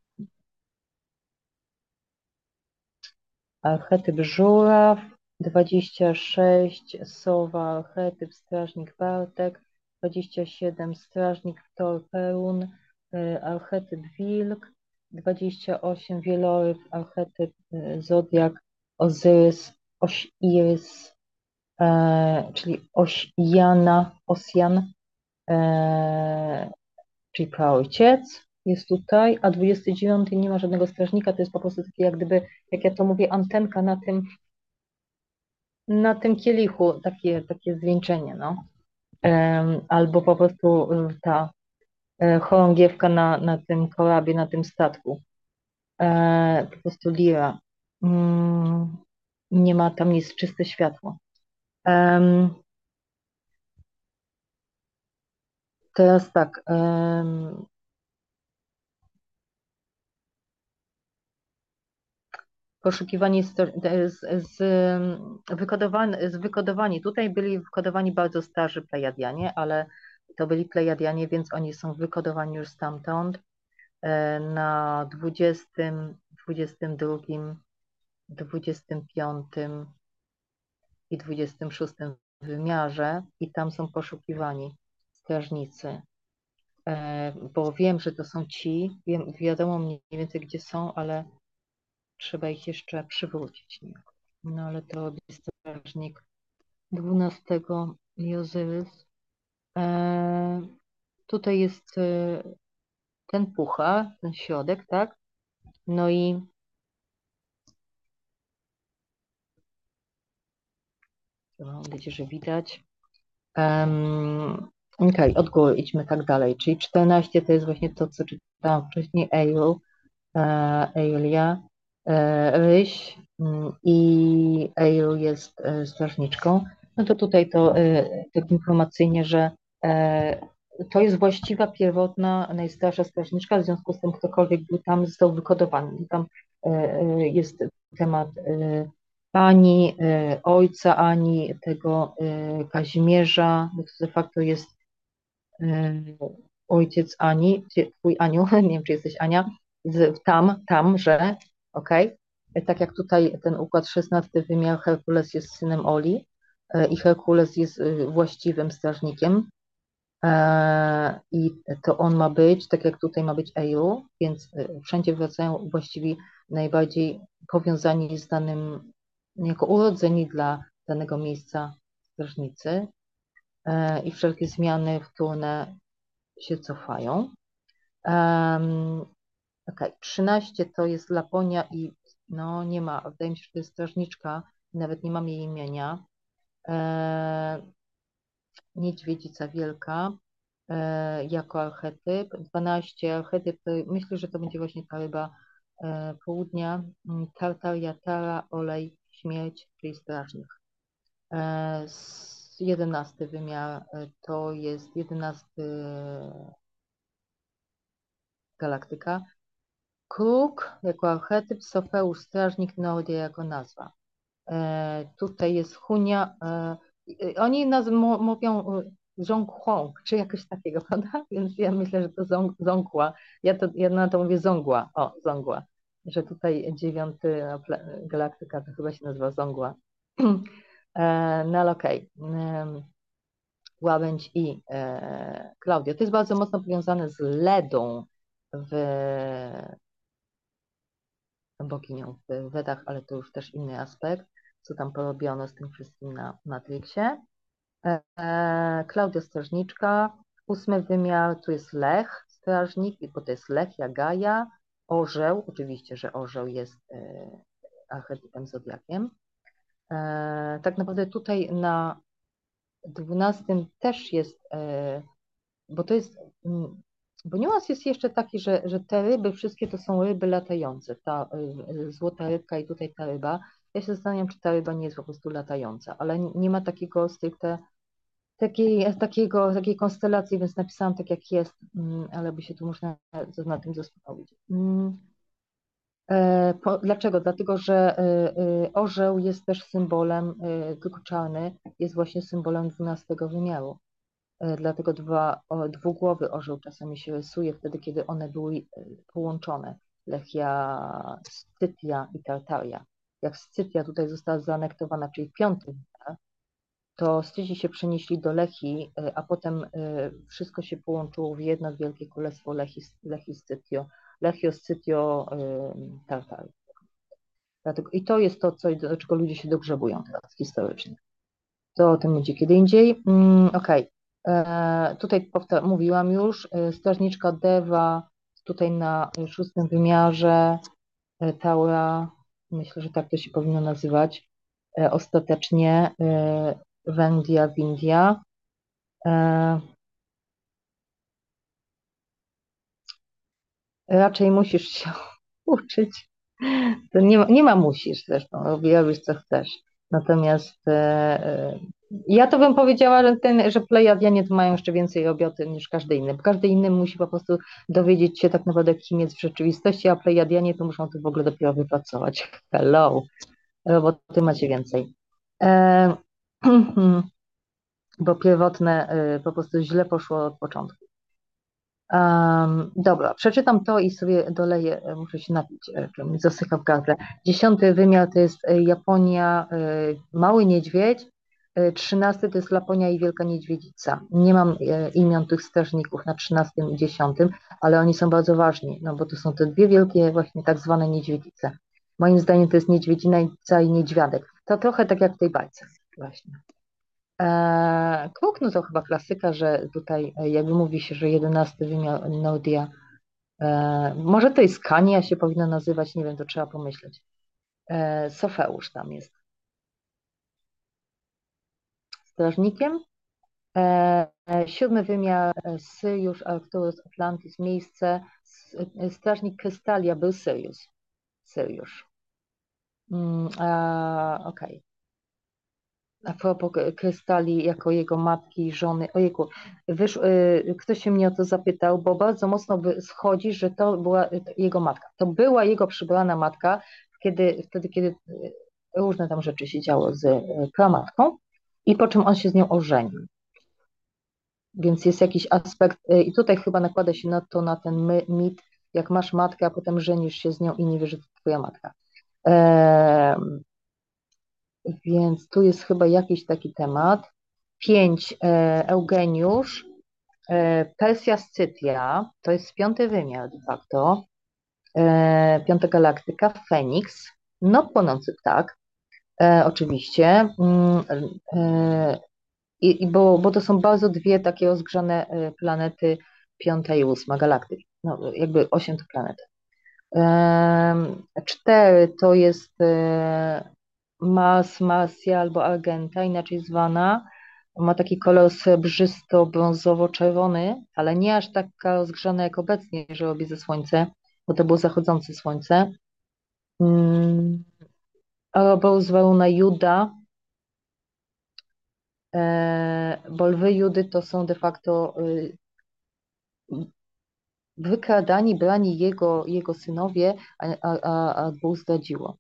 archetyp żuraw. dwadzieścia sześć Sowa archetyp Strażnik Bartek. dwadzieścia siedem Strażnik Thor Perun, e, archetyp wilk. dwadzieścia osiem Wieloryb archetyp e, zodiak Ozyrys, Osiris, e, czyli Osjana, Osjan, e, czyli praojciec jest tutaj, a dwudziesty dziewiąty nie ma żadnego strażnika, to jest po prostu takie jak gdyby, jak ja to mówię, antenka na tym, na tym kielichu, takie, takie zwieńczenie, no. Em, Albo po prostu y, ta e, chorągiewka na, na tym korabie, na tym statku. E, Po prostu lira. Mm, Nie ma tam nic, czyste światło. Em, Teraz tak. em, Poszukiwanie z, z, z, wykodowani, z wykodowani. Tutaj byli wykodowani bardzo starzy Plejadianie, ale to byli Plejadianie, więc oni są wykodowani już stamtąd. E, Na dwudziestym, dwudziestym drugim, dwudziestym piątym i dwudziestym szóstym wymiarze i tam są poszukiwani strażnicy. E, Bo wiem, że to są ci, wiem, wiadomo mniej więcej gdzie są, ale trzeba ich jeszcze przywrócić. No ale to robi strażnik dwunastego Jozyrys. E, Tutaj jest e, ten puchar, ten środek, tak? No i mam nadzieję, że widać. Um, Okej, od góry idźmy tak dalej. Czyli czternaście to jest właśnie to, co czytałam wcześniej, Eilu, e, Eilia, e, Ryś mm, i Eilu jest e, strażniczką. No to tutaj to e, tak informacyjnie, że e, to jest właściwa, pierwotna, najstarsza strażniczka, w związku z tym ktokolwiek był tam, został wykodowany. Tam e, e, jest temat e, ani y, ojca, ani tego y, Kazimierza, bo to de facto jest y, ojciec Ani, gdzie- twój Aniu, nie wiem, czy jesteś Ania, z, tam, tam, że, okej, Y, tak jak tutaj ten układ szesnasty wymiar, Herkules jest synem Oli y, i Herkules jest y, właściwym strażnikiem, E, i to on ma być, tak jak tutaj ma być Eiru, więc y, wszędzie wracają właściwie najbardziej powiązani z danym, jako urodzeni dla danego miejsca strażnicy e, i wszelkie zmiany wtórne się cofają. Um, okej, trzynaście to jest Laponia i no nie ma, wydaje mi się, że to jest strażniczka, nawet nie mam jej imienia. E, Niedźwiedzica Wielka e, jako archetyp. dwanaście archetyp, to myślę, że to będzie właśnie ta ryba e, południa. Mm, Tartaria, Tara, olej, śmierć, czyli strażnik. E, s- jedenasty wymiar e, to jest jedenasty galaktyka. Kruk jako archetyp, Sofeusz, strażnik, Nordia jako nazwa. E, tutaj jest Hunia. E, e, oni nas mu- mówią e, Zhonghuang, czy jakoś takiego, prawda? Więc ja myślę, że to Zong, Zongła. Ja, to, ja na to mówię Zongła. O, Zongła. Że tutaj dziewiąty ple- galaktyka to chyba się nazywa Zongła. E, no ale okej. Okay. Łabędź i e, Klaudia. To jest bardzo mocno powiązane z Ledą w boginią w Wedach, ale to już też inny aspekt, co tam porobiono z tym wszystkim na Matrixie. E, e, Klaudia Strażniczka, ósmy wymiar, tu jest Lech, strażnik, bo to jest Lech, Jagaja, orzeł, oczywiście, że orzeł jest e, archetypem zodiakiem. E, tak naprawdę tutaj na dwunastym też jest, e, bo to jest, mm, bo niuans jest jeszcze taki, że, że te ryby wszystkie to są ryby latające, ta y, złota rybka i tutaj ta ryba. Ja się zastanawiam, czy ta ryba nie jest po prostu latająca, ale nie nie ma takiego stricte takiej, takiego, takiej konstelacji, więc napisałam tak jak jest, mm, ale by się tu można na tym zastanowić. Mm, e, po, dlaczego? Dlatego, że y, y, orzeł jest też symbolem, y, tylko czarny, jest właśnie symbolem dwunastego wymiaru. E, Dlatego dwa, o, dwugłowy orzeł czasami się rysuje wtedy, kiedy one były e, połączone. Lechia, Scytia i Tartaria. Jak Scytia tutaj została zaanektowana, czyli piąty wymiar, to Scyci się przenieśli do Lechii, e, a potem e, wszystko się połączyło w jedno wielkie królestwo Lechii, Lechii Scytio, Lechio, Scytio, e, Tartaria. Dlatego, I to jest to, co, do czego ludzie się dogrzebują teraz historycznie. To o tym będzie kiedy indziej. Mm, Okej. E, Tutaj powta- mówiłam już, e, strażniczka Deva, tutaj na szóstym wymiarze, e, Taura, myślę, że tak to się powinno nazywać, e, ostatecznie e, Wendia, Windia. E, Raczej musisz się uczyć. To nie ma, nie ma musisz zresztą, robi- robisz co chcesz. Natomiast e, e, ja to bym powiedziała, że, ten, że Plejadianie to mają jeszcze więcej roboty niż każdy inny, bo każdy inny musi po prostu dowiedzieć się tak naprawdę, kim jest w rzeczywistości, a Plejadianie to muszą to w ogóle dopiero wypracować. Hello, roboty macie więcej. E, bo pierwotne e, po prostu źle poszło od początku. Um, dobra, przeczytam to i sobie doleję, e, muszę się napić, e, czy mi zasycha w gardle. Dziesiąty wymiar to jest e, Japonia, e, Mały Niedźwiedź, e, trzynasty to jest Laponia i Wielka Niedźwiedzica. Nie mam e, imion tych strażników na trzynastym i dziesiątym, ale oni są bardzo ważni, no bo to są te dwie wielkie właśnie tak zwane niedźwiedzice. Moim zdaniem to jest niedźwiedzina i niedźwiadek. To trochę tak jak w tej bajce właśnie. Eee, Kruk, no to chyba klasyka, że tutaj e, jakby mówi się, że jedenasty wymiar Nordia, e, może to jest Kania się powinno nazywać, nie wiem, to trzeba pomyśleć. E, Sofeusz tam jest strażnikiem. E, e, Siódmy wymiar e, Syriusz, Arcturus, Atlantis, miejsce. S- e, Strażnik Krystalia był Syrius. Syriusz. Mm, a, okej. A propos k- Krystali jako jego matki, żony, ojejku, wysz, y, ktoś się mnie o to zapytał, bo bardzo mocno wy- schodzi, że to była y, jego matka. To była jego przybrana matka, kiedy, wtedy, kiedy różne tam rzeczy się działo z e, pramatką i po czym on się z nią ożenił. Więc jest jakiś aspekt, e, i tutaj chyba nakłada się na to, na ten my- mit, jak masz matkę, a potem żenisz się z nią i nie wiesz, że to twoja matka. E, więc tu jest chyba jakiś taki temat. Pięć, e, Eugeniusz, e, Persja Scytia, to jest piąty wymiar de facto, e, piąta galaktyka, Feniks, no płonący ptak, e, oczywiście, mm, e, i, i bo, bo to są bardzo dwie takie rozgrzane e, planety, piąta i ósma galaktyki, no jakby osiem to planet. Em, Cztery to jest e, Mars, Marsia albo Argenta, inaczej zwana. Ma taki kolor srebrzysto-brązowo-czerwony, ale nie aż taka rozgrzana jak obecnie, że robi ze słońce, bo to było zachodzące słońce. Mm, Ouroboros Varuna Juda, e, bo lwy Judy to są de facto y, wykradani, brani jego, jego synowie, a, a, a a dwóch zdradziło.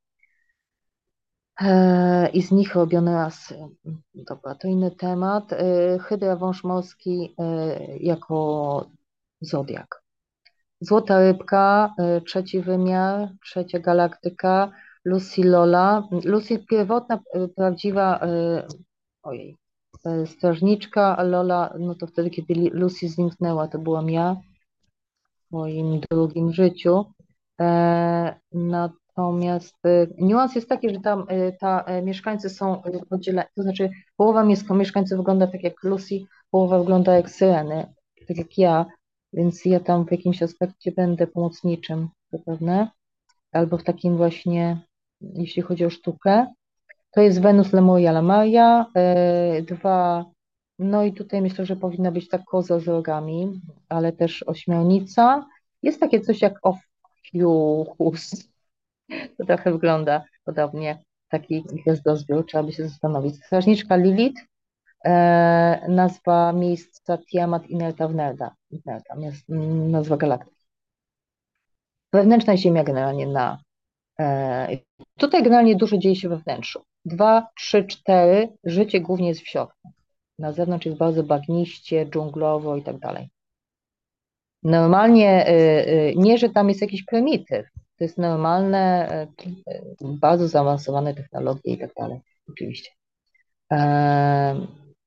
E, I z nich robione rasy. Dobra, to inny temat. E, Hydra wąż morski e, jako zodiak. Złota rybka, e, trzeci wymiar, trzecia galaktyka, Lucy Lola. Lucy pierwotna, e, prawdziwa, e, ojej, e, strażniczka, a Lola, no to wtedy, kiedy Lucy zniknęła, to byłam ja w moim drugim życiu. E, Natomiast e, niuans jest taki, że tam e, ta, e, mieszkańcy są e, podzieleni, to znaczy połowa mies- mieszkańców wygląda tak jak Lucy, połowa wygląda jak Syreny, tak jak ja, więc ja tam w jakimś aspekcie będę pomocniczym zapewne, albo w takim właśnie, jeśli chodzi o sztukę. To jest Wenus Lemuria Lamaria, e, dwa, no i tutaj myślę, że powinna być ta koza z rogami, ale też ośmiornica. Jest takie coś jak Ophiuchus, to trochę wygląda podobnie, taki gwiazdozbiór, trzeba by się zastanowić. Strażniczka Lilith, e, nazwa miejsca Tiamat Inerta Wnerda, Inerta, miast- nazwa galaktyki. Wewnętrzna Ziemia generalnie na E, Tutaj generalnie dużo dzieje się we wnętrzu. Dwa, trzy, cztery, życie głównie jest w środku. Na zewnątrz jest bardzo bagniście, dżunglowo i tak dalej. Normalnie, y, y, nie, że tam jest jakiś prymityw, to jest normalne, y, y, bardzo zaawansowane technologie i tak dalej, oczywiście. E,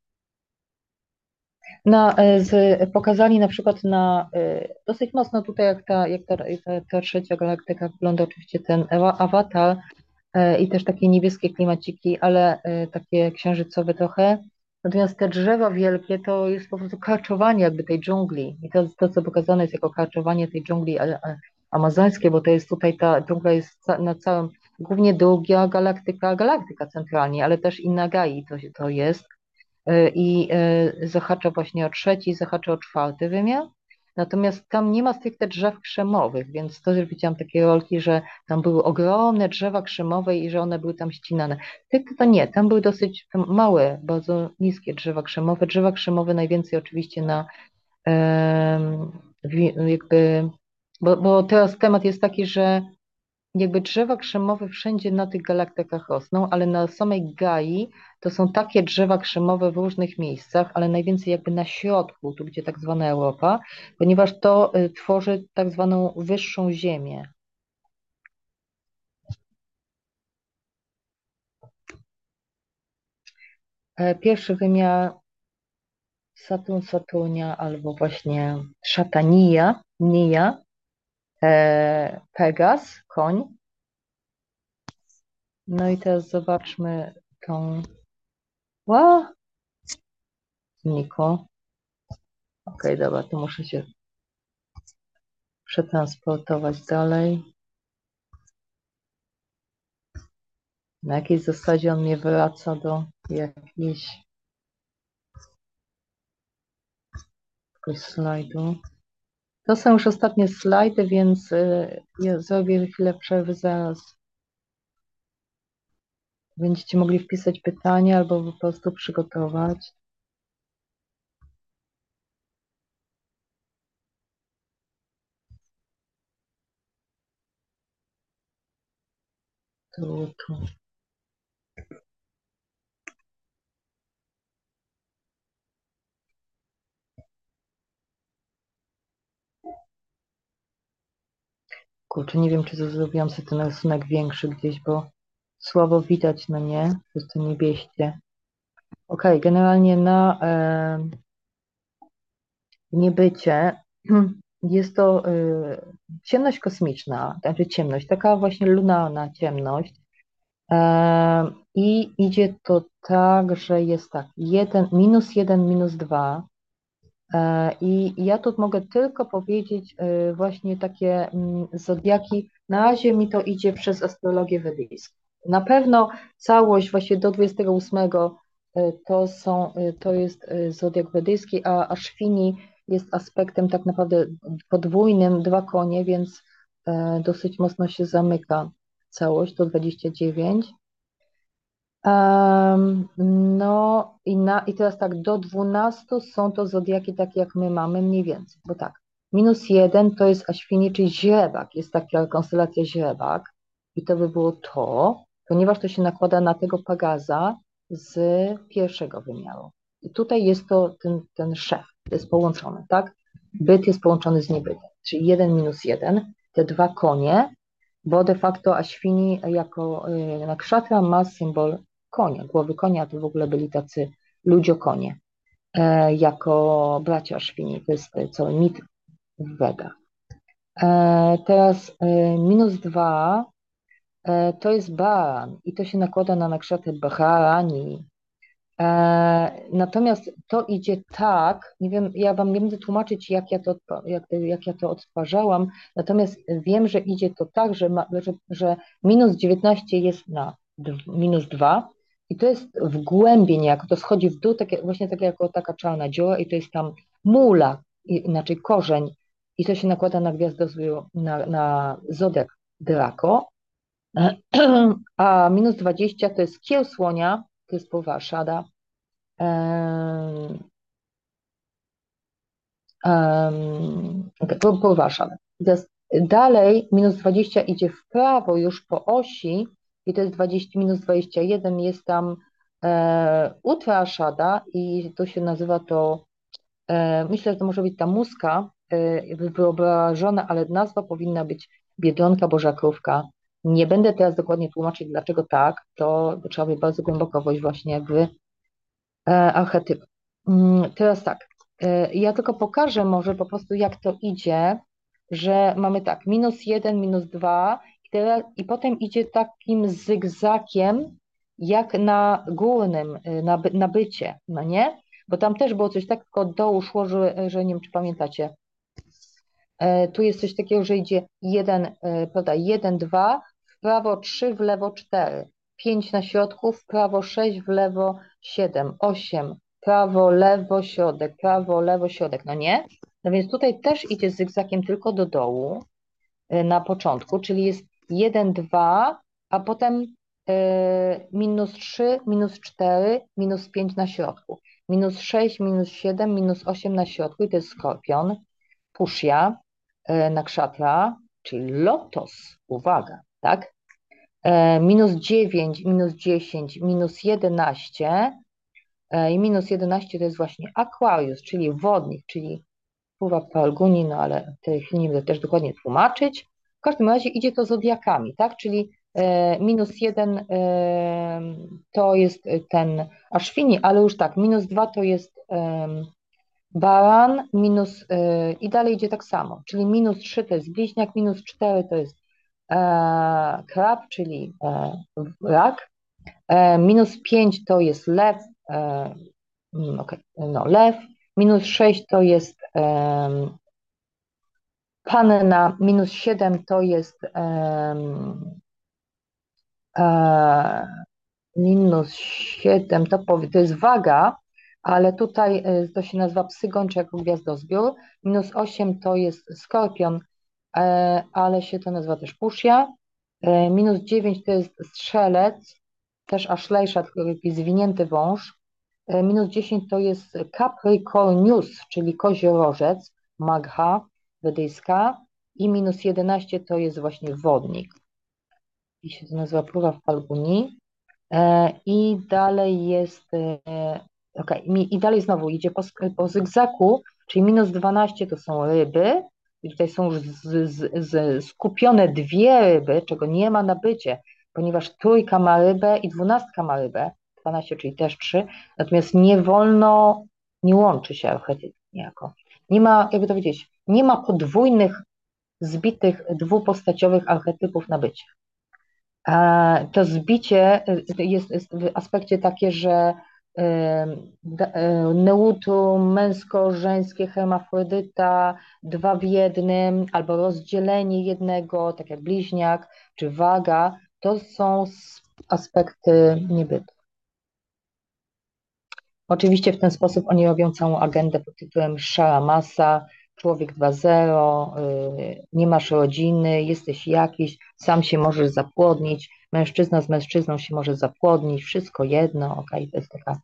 Na, e, z, pokazali na przykład na e, dosyć mocno tutaj, jak ta, jak ta, jak ta, ta trzecia galaktyka wygląda oczywiście ten awa- awatar e, i też takie niebieskie klimaciki, ale e, takie księżycowe trochę. Natomiast te drzewa wielkie to jest po prostu karczowanie jakby tej dżungli. I to, to co pokazane jest jako karczowanie tej dżungli a- a- amazońskiej, bo to jest tutaj ta dżungla jest ca- na całym, głównie druga galaktyka, galaktyka centralnie, ale też i Nagai to, to jest e, i e, zahacza właśnie o trzeci, zahacza o czwarty wymiar. Natomiast tam nie ma stricte drzew krzemowych, więc też widziałam takie rolki, że tam były ogromne drzewa krzemowe i że one były tam ścinane. Tylko to nie, tam były dosyć małe, bardzo niskie drzewa krzemowe. Drzewa krzemowe najwięcej oczywiście na em, wi- jakby, bo, bo teraz temat jest taki, że jakby drzewa krzemowe wszędzie na tych galaktykach rosną, ale na samej Gai to są takie drzewa krzemowe w różnych miejscach, ale najwięcej jakby na środku, tu gdzie tak zwana Europa, ponieważ to y, tworzy tak zwaną wyższą ziemię. E, Pierwszy wymiar Saturn, Saturnia albo właśnie Szatania, Nia, e, Pegas, koń. No i teraz zobaczmy tą. Ła, Niko. Okej, dobra, tu muszę się przetransportować dalej. Na jakiej zasadzie on mnie wraca do jakiejś jakiegoś slajdu. To są już ostatnie slajdy, więc y, ja zrobię chwilę przerwy zaraz. Będziecie mogli wpisać pytania albo po prostu przygotować. Tu, tu. Kurczę, nie wiem, czy to zrobiłam sobie ten rysunek większy gdzieś, bo słabo widać, no nie? Przez to niebieście. Okej, generalnie na e, niebycie jest to e, ciemność kosmiczna, znaczy ciemność, taka właśnie lunarna ciemność. E, I idzie to tak, że jest tak, jeden, minus jeden, minus dwa. E, I ja tu mogę tylko powiedzieć e, właśnie takie mm, zodiaki. Na razie mi to idzie przez astrologię wedyjską. Na pewno całość właśnie do dwudziestego ósmego e, to są, e, to jest e, zodiak wedyjski, a Ashwini jest aspektem tak naprawdę podwójnym, dwa konie, więc e, dosyć mocno się zamyka całość do dwudziestego dziewiątego. Em, no i, na, i teraz tak, do dwunastu są to zodiaki takie jak my mamy mniej więcej, bo tak, minus jeden to jest Aświni, czyli źrebak, jest taka konstelacja źrebak i to by było to, ponieważ to się nakłada na tego Pagaza z pierwszego wymiaru. I tutaj jest to ten, ten szef, to jest połączony, tak? Byt jest połączony z niebytem, czyli jeden minus jeden, te dwa konie, bo de facto Aświni jako y, nakshatra ma symbol konia, głowy konia, to w ogóle byli tacy ludziokonie, e, jako bracia Szwini, to jest e, cały mit w Wedach. E, teraz e, minus dwa e, to jest baran i to się nakłada na nakrzatę Bharani. E, natomiast to idzie tak, nie wiem, ja wam nie będę tłumaczyć, jak ja to, jak, jak ja to odtwarzałam, natomiast wiem, że idzie to tak, że, ma, że, że minus dziewiętnaście jest na d- minus dwa i to jest w głębi niejako, to schodzi w dół, takie, właśnie tak jako taka czarna dziura i to jest tam mula, i- inaczej korzeń i to się nakłada na gwiazdozbiór, na, na zodiak Draco, a minus dwadzieścia to jest kieł słonia, to jest Purvashada. Um, um, okay, po, po Warszawę. Teraz dalej minus dwadzieścia idzie w prawo już po osi i to jest dwadzieścia, minus dwadzieścia jeden, jest tam e, Uttarashada i to się nazywa to, e, myślę, że to może być ta muska e, wyobrażona, ale nazwa powinna być Biedronka Boża Krówka. Nie będę teraz dokładnie tłumaczyć, dlaczego tak, to trzeba by bardzo głęboko wejść właśnie w e, archetyp. Mm, Teraz tak, e, ja tylko pokażę może po prostu jak to idzie, że mamy tak, minus jeden, minus dwa i, teraz, i potem idzie takim zygzakiem jak na górnym, e, na, by- na bycie, no nie? Bo tam też było coś tak, tylko od dołu szło, że, że nie wiem, czy pamiętacie. E, Tu jest coś takiego, że idzie jeden, e, prawda, jeden, dwa, w prawo trzy, w lewo cztery, pięć na środku, w prawo sześć, w lewo siedem, osiem, prawo, lewo, środek, prawo, lewo, środek, no nie? No więc tutaj też idzie zygzakiem tylko do dołu e, na początku, czyli jest jeden, dwa, a potem e, minus trzy, minus cztery, minus pięć na środku, minus sześć, minus siedem, minus osiem na środku i to jest skorpion, Puszja, e, nakshatra, czyli lotos, uwaga, tak? E, minus dziewięć, minus dziesięć, minus jedenaście e, i minus jedenaście to jest właśnie Aquarius, czyli wodnik, czyli Pura Falguni, no ale w tej chwili nie będę też dokładnie tłumaczyć. W każdym razie idzie to zodiakami, tak? Czyli e, minus jeden e, to jest ten Ashwini, ale już tak, minus dwa to jest em, Baran, minus, y, i dalej idzie tak samo, czyli minus trzy to jest bliźniak, minus cztery to jest e, krab, czyli e, rak, e, minus pięć to jest lew, e, mm, okej, no lew, minus sześć to jest e, panna, minus siedem to jest e, e, minus siedem to, powie, to jest waga, ale tutaj e, to się nazywa psy gończe jako gwiazdozbiór. Minus osiem to jest skorpion, e, ale się to nazywa też puszja. E, Minus dziewięć to jest strzelec, też aszlejsza, tylko jakiś zwinięty wąż. E, Minus dziesięć to jest Capricornius, czyli koziorożec, magha wedyjska. I minus jedenaście to jest właśnie wodnik. I się to nazywa Plura Falguni. E, I dalej jest, e, okej, mi- i dalej znowu idzie po, sk- po zygzaku, czyli minus dwanaście to są ryby, I tutaj są już z, z, z, skupione dwie ryby, czego nie ma na bycie, ponieważ trójka ma rybę i dwunastka ma rybę, dwanaście, czyli też trzy, natomiast nie wolno, nie łączy się archetyp niejako. Nie ma, jakby to powiedzieć, nie ma podwójnych, zbitych, dwupostaciowych archetypów na bycie. A to zbicie jest, jest w aspekcie takie, że neutrum, męsko-żeńskie, hermafrodyta, dwa w jednym, albo rozdzielenie jednego, tak jak bliźniak, czy waga, to są aspekty niebytu. Oczywiście w ten sposób oni robią całą agendę pod tytułem szara masa, człowiek dwa zero, nie masz rodziny, jesteś jakiś, sam się możesz zapłodnić, mężczyzna z mężczyzną się może zapłodnić, wszystko jedno, okej, to jest taka,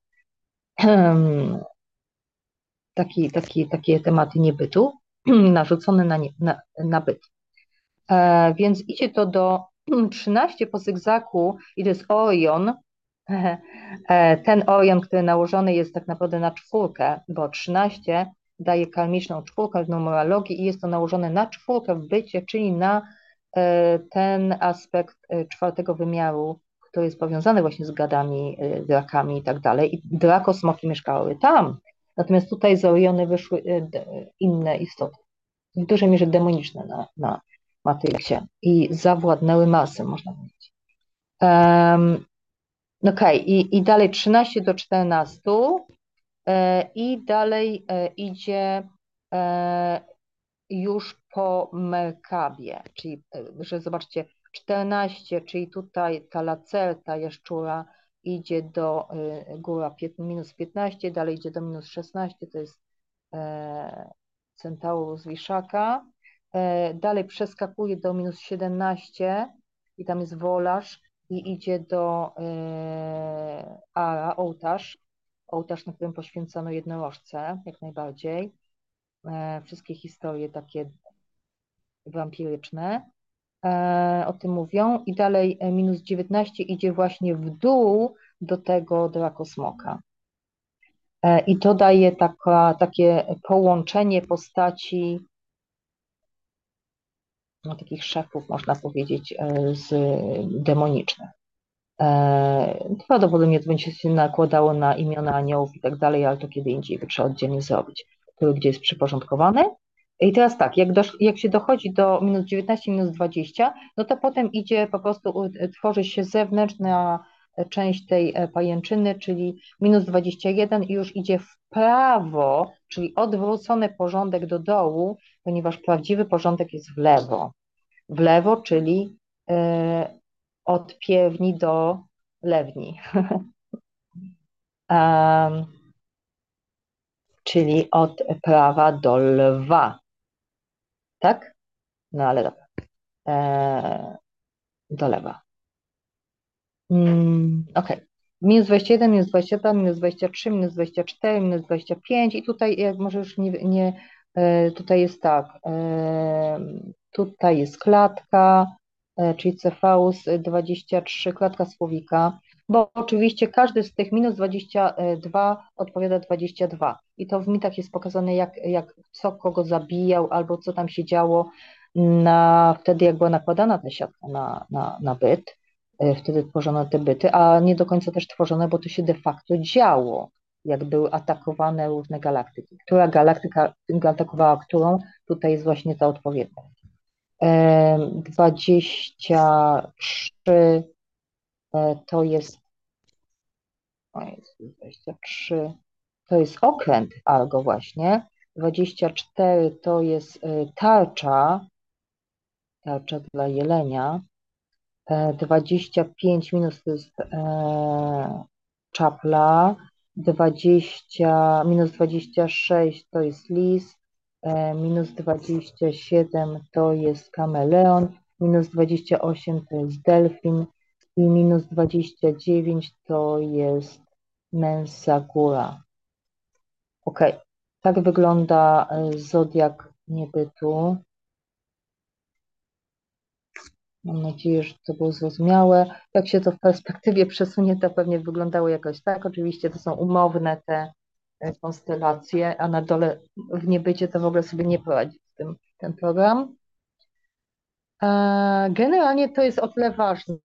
taki, taki, takie tematy niebytu narzucone na, nie, na, na byt. E, więc idzie to do trzynaście po zygzaku i to jest Orion. Ten Orion, który nałożony jest tak naprawdę na czwórkę, bo trzynaście daje karmiczną czwórkę w numerologii i jest to nałożone na czwórkę w bycie, czyli na ten aspekt czwartego wymiaru, który jest powiązany właśnie z gadami, drakami i tak dalej. I drakosmoki mieszkały tam. Natomiast tutaj z Oriony wyszły inne istoty, w dużej mierze demoniczne na, na Matrixie i zawładnęły masę, można powiedzieć. Um, Okej, okay. I, i dalej trzynaście do czternastu e, i dalej e, idzie e, już po Merkabie, czyli, e, że zobaczcie, czternaście, czyli tutaj ta lacerta jaszczura idzie do e, góra minus piętnaście, dalej idzie do minus szesnaście, to jest e, Centaurus Wiszaka, e, dalej przeskakuje do minus siedemnaście i tam jest wolarz, i idzie do e, Ara, ołtarz, ołtarz, na którym poświęcono jednorożce, jak najbardziej. E, wszystkie historie takie wampiryczne e, o tym mówią. I dalej e, minus dziewiętnaście idzie właśnie w dół do tego drakosmoka. E, I to daje taka, takie połączenie postaci, no, takich szefów, można powiedzieć, e, z demonicznych. Prawdopodobnie to będzie się nakładało na imiona aniołów i tak dalej, ale to kiedy indziej by trzeba oddzielnie zrobić, który gdzie jest przyporządkowany. I teraz tak, jak, do, jak się dochodzi do minus dziewiętnaście, minus dwadzieścia, no to potem idzie po prostu, tworzy się zewnętrzna część tej pajęczyny, czyli minus dwadzieścia jeden i już idzie w prawo, czyli odwrócony porządek do dołu, ponieważ prawdziwy porządek jest w lewo. W lewo, czyli od piewni do lewni, um, czyli od prawa do lwa, tak? No ale dobra, e, do lewa. Mm, ok, minus dwadzieścia jeden, minus dwadzieścia dwa, minus dwadzieścia trzy, minus dwadzieścia cztery, minus dwadzieścia pięć i tutaj jak może już nie, nie e, tutaj jest tak, e, tutaj jest klatka, e, czyli Cefaus dwadzieścia trzy, klatka słowika, bo oczywiście każdy z tych minus dwadzieścia dwa odpowiada dwadzieścia dwa i to w mitach jest pokazane jak, jak co kogo zabijał albo co tam się działo na, wtedy jak była nakładana ta siatka na, na, na byt. Wtedy tworzono te byty, a nie do końca też tworzone, bo to się de facto działo, jak były atakowane różne galaktyki. Która galaktyka atakowała którą, tutaj jest właśnie ta odpowiedność. dwadzieścia trzy to jest, o jest dwadzieścia trzy, to jest okręt Argo właśnie, dwadzieścia cztery to jest tarcza, tarcza dla jelenia, dwadzieścia pięć minus to jest e, czapla, dwadzieścia, minus dwadzieścia sześć to jest lis, e, minus dwadzieścia siedem to jest kameleon, minus dwadzieścia osiem to jest delfin i minus dwadzieścia dziewięć to jest mensagura. Ok, tak wygląda zodiak niebytu. Mam nadzieję, że to było zrozumiałe. Jak się to w perspektywie przesunie, to pewnie wyglądało jakoś tak. Oczywiście to są umowne te e, konstelacje, a na dole w niebycie to w ogóle sobie nie poradzi z tym ten program. E, Generalnie to jest o tyle ważne,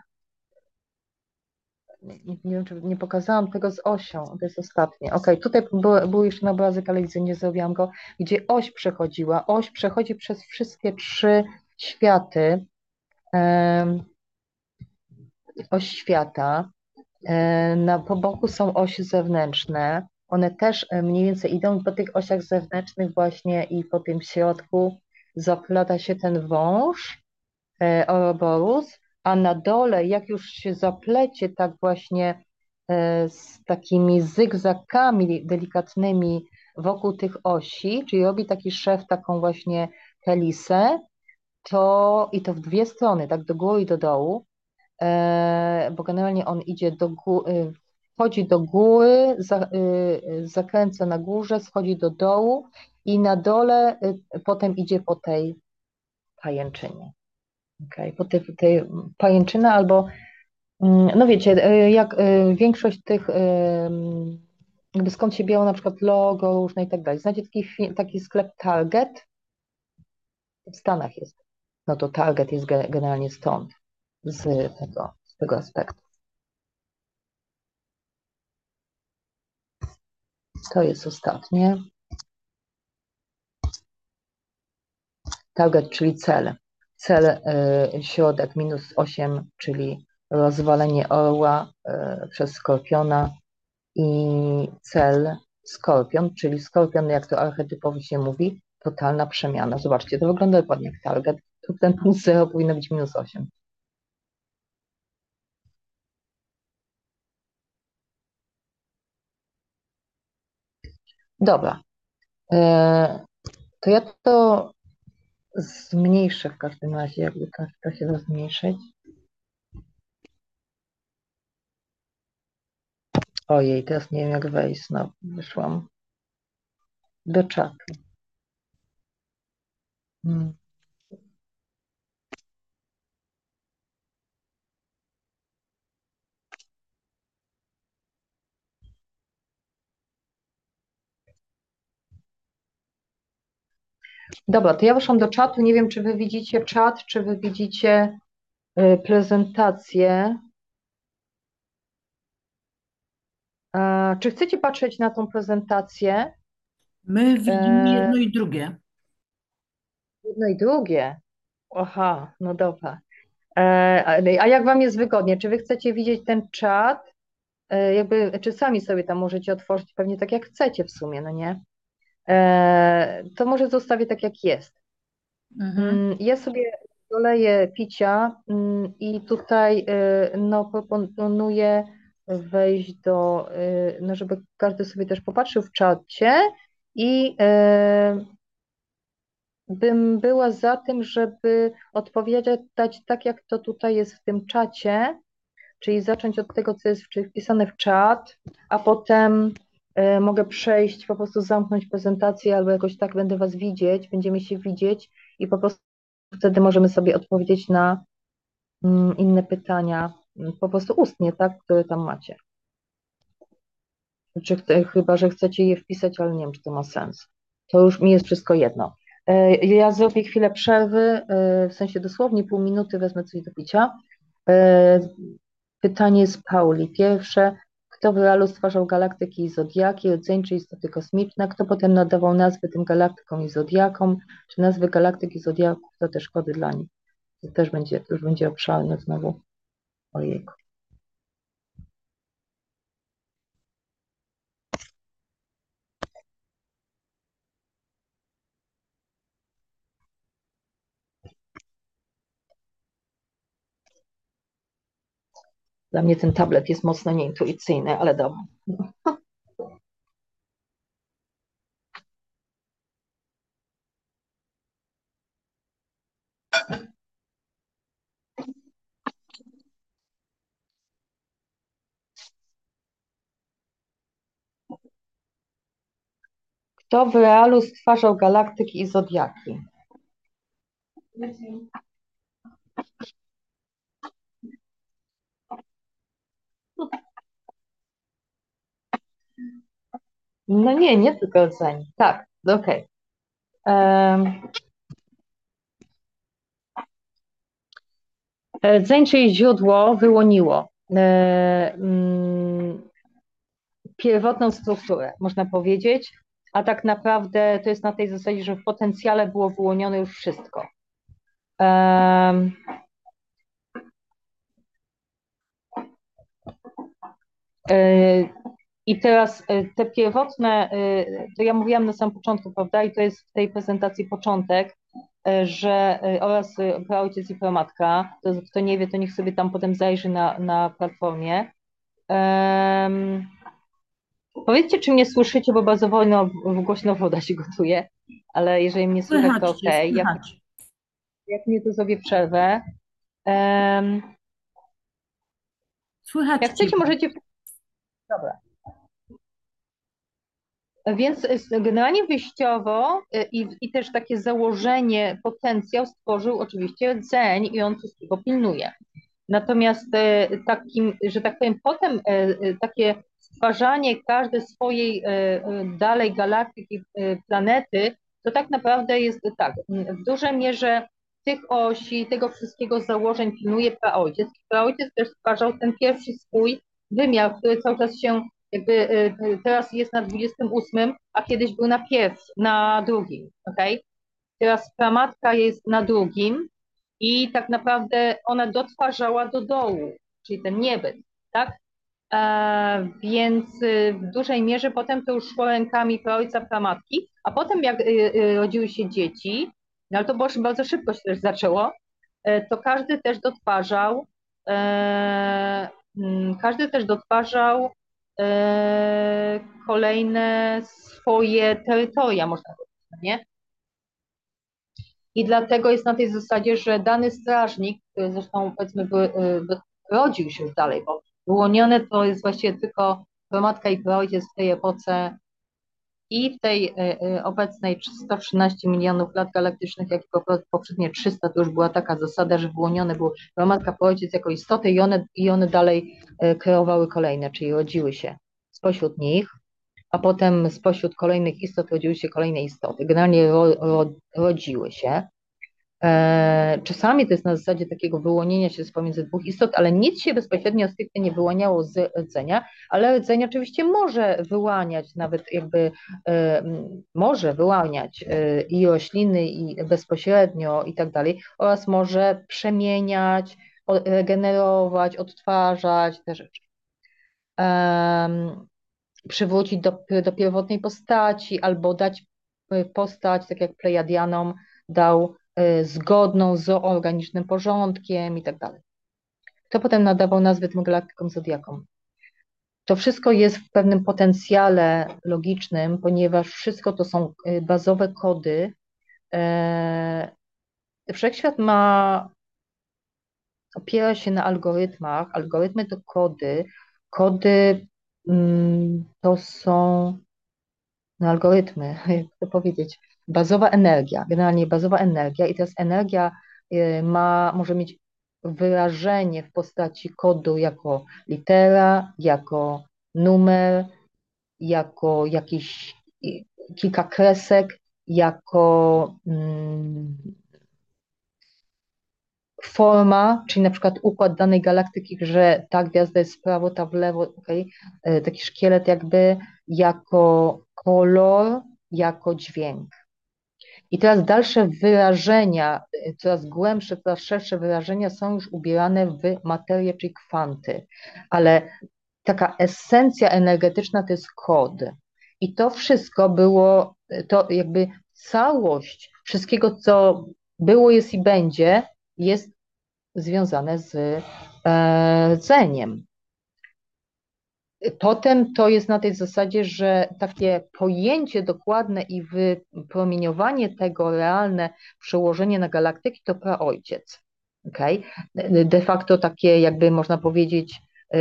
nie, nie nie wiem, czy nie pokazałam tego z osią, to jest ostatnie. Ok, tutaj był, był jeszcze na obrazek, ale widzę, nie zrobiłam go, gdzie oś przechodziła. Oś przechodzi przez wszystkie trzy światy, em, oś świata. E, Na, po boku są osie zewnętrzne. One też e, mniej więcej idą po tych osiach zewnętrznych właśnie i po tym środku zaplata się ten wąż, e, Ouroboros, a na dole, jak już się zaplecie tak właśnie e, z takimi zygzakami delikatnymi wokół tych osi, czyli robi taki szef, taką właśnie helisę, to i to w dwie strony, tak do góry i do dołu, e, bo generalnie on idzie do góry, wchodzi do góry, za, y, zakręca na górze, schodzi do dołu i na dole y, potem idzie po tej pajęczynie. Okay, po tej, po tej pajęczyny albo, mm, no wiecie, y, jak y, większość tych, y, jakby skąd się biorą na przykład logo różne i tak dalej. Znacie taki, fi- taki sklep Target? W Stanach jest. No to Target jest ge- generalnie stąd, z tego, z tego aspektu. To jest ostatnie. Target, czyli cel. Cel, y, środek minus osiem, czyli rozwalenie orła y, przez skorpiona i cel skorpion, czyli skorpion, jak to archetypowo się mówi, totalna przemiana. Zobaczcie, to wygląda dokładnie jak target. Tu ten punkt zero powinno być minus osiem. Dobra. E, To ja to zmniejszę w każdym razie, jakby to, to się da zmniejszyć. Ojej, teraz nie wiem jak wejść, no wyszłam do czatu. Hmm. Dobra, to ja weszłam do czatu. Nie wiem, czy wy widzicie czat, czy wy widzicie y, prezentację. E, Czy chcecie patrzeć na tą prezentację? My widzimy E, jedno i drugie. Jedno i drugie. Aha, no dobra. E, A a jak wam jest wygodnie? Czy wy chcecie widzieć ten czat? E, Jakby, czy sami sobie tam możecie otworzyć, pewnie tak jak chcecie w sumie, no nie? E, To może zostawię tak jak jest. Mhm. Mm, Ja sobie doleję picia mm, i tutaj y, no, proponuję wejść do, y, no, żeby każdy sobie też popatrzył w czacie i y, bym była za tym, żeby odpowiadać tak, jak to tutaj jest w tym czacie, czyli zacząć od tego, co jest wczy- wpisane w czat, a potem y, mogę przejść, po prostu zamknąć prezentację albo jakoś tak będę Was widzieć, będziemy się widzieć i po prostu wtedy możemy sobie odpowiedzieć na mm, inne pytania, mm, po prostu ustnie, tak, które tam macie. Czy, ch- chyba, że chcecie je wpisać, ale nie wiem, czy to ma sens. To już mi jest wszystko jedno. E, Ja zrobię chwilę przerwy, e, w sensie dosłownie pół minuty, wezmę coś do picia. E, Pytanie z Pauli. Pierwsze, kto w realu stwarzał galaktyki i zodiaki, rodzeńcze istoty kosmiczne? Kto potem nadawał nazwy tym galaktykom i zodiakom? Czy nazwy galaktyk i zodiaków to też kody dla nich? To też będzie, to już będzie obszarne znowu. Ojejku. Dla mnie ten tablet jest mocno nieintuicyjny, ale dobra. Kto w realu stwarzał galaktyki i zodiaki? No nie, nie tylko rdzeń. Tak, okej. Em, Rdzeń, czyli źródło, wyłoniło e, mm, pierwotną strukturę, można powiedzieć, a tak naprawdę to jest na tej zasadzie, że w potencjale było wyłonione już wszystko. Em, e, I teraz e, te pierwotne, e, to ja mówiłam na samym początku, prawda, i to jest w tej prezentacji początek, e, że e, oraz e, praojciec i pramatka, to kto nie wie, to niech sobie tam potem zajrzy na, na platformie. Em, Powiedzcie, czy mnie słyszycie, bo bardzo wolno, głośno woda się gotuje, ale jeżeli mnie słychać, to Słychać cię, okej. Jak, słychać. jak nie, to zrobię przerwę. Em, Słychać Jak cię. chcecie, możecie... Dobra. Więc y, generalnie wyjściowo y, i, i też takie założenie, potencjał stworzył oczywiście rdzeń i on wszystkiego pilnuje. Natomiast e, takim, że tak powiem, potem e, e, takie stwarzanie każdej swojej e, e, dalej galaktyki, e, planety, to tak naprawdę jest tak, w dużej mierze tych osi, tego wszystkiego założeń pilnuje praojciec. Praojciec też stwarzał ten pierwszy swój wymiar, który cały czas się jakby e, teraz jest na dwudziestym ósmym, a kiedyś był na pierwszym, na drugim, okej? Teraz pramatka jest na drugim, i tak naprawdę ona dotwarzała do dołu, czyli ten niebyt, tak? E, więc y, w dużej mierze potem to już szło rękami praojca, pramatki, a potem jak y, y, rodziły się dzieci, no ale to było bardzo szybko się też zaczęło, e, to każdy też dotwarzał, e, mm, każdy też dotwarzał e, kolejne swoje terytoria, można powiedzieć, nie? I dlatego jest na tej zasadzie, że dany strażnik, który zresztą powiedzmy by, by rodził się już dalej, bo wyłonione to jest właściwie tylko promatka i praojciec w tej epoce i w tej y, y, obecnej sto trzynaście milionów lat galaktycznych, jak i poprzednie trzysta, to już była taka zasada, że wyłonione były promatka, praojciec jako istoty i one, i one dalej y, kreowały kolejne, czyli rodziły się spośród nich, a potem spośród kolejnych istot rodziły się kolejne istoty. Generalnie ro, ro, rodziły się. E, Czasami to jest na zasadzie takiego wyłonienia się z pomiędzy dwóch istot, ale nic się bezpośrednio stricte nie wyłaniało z rdzenia, ale rdzeń oczywiście może wyłaniać, nawet jakby e, m, może wyłaniać e, i rośliny, i bezpośrednio i tak dalej, oraz może przemieniać, o- regenerować, odtwarzać te rzeczy. Em, Przywrócić do, do pierwotnej postaci albo dać y, postać, tak jak Plejadianom dał y, zgodną z organicznym porządkiem i tak dalej. To potem nadawał nazwy tym galaktykom zodiakom. To wszystko jest w pewnym potencjale logicznym, ponieważ wszystko to są y, bazowe kody. E, Wszechświat ma, opiera się na algorytmach. Algorytmy to kody. Kody mm, to są no, algorytmy, jak to powiedzieć, bazowa energia, generalnie bazowa energia i teraz energia y, ma, może mieć wyrażenie w postaci kodu jako litera, jako numer, jako jakiś y, kilka kresek, jako mm, forma, czyli na przykład układ danej galaktyki, że ta gwiazda jest w prawo, ta w lewo, okay? Taki szkielet jakby, jako kolor, jako dźwięk. I teraz dalsze wyrażenia, coraz głębsze, coraz szersze wyrażenia są już ubierane w materię, czyli kwanty, ale taka esencja energetyczna to jest kod. I to wszystko było, to jakby całość wszystkiego, co było, jest i będzie, jest związane z e, rdzeniem. Totem to jest na tej zasadzie, że takie pojęcie dokładne i wypromieniowanie tego realne, przełożenie na galaktyki to praojciec. Okay? De facto takie jakby można powiedzieć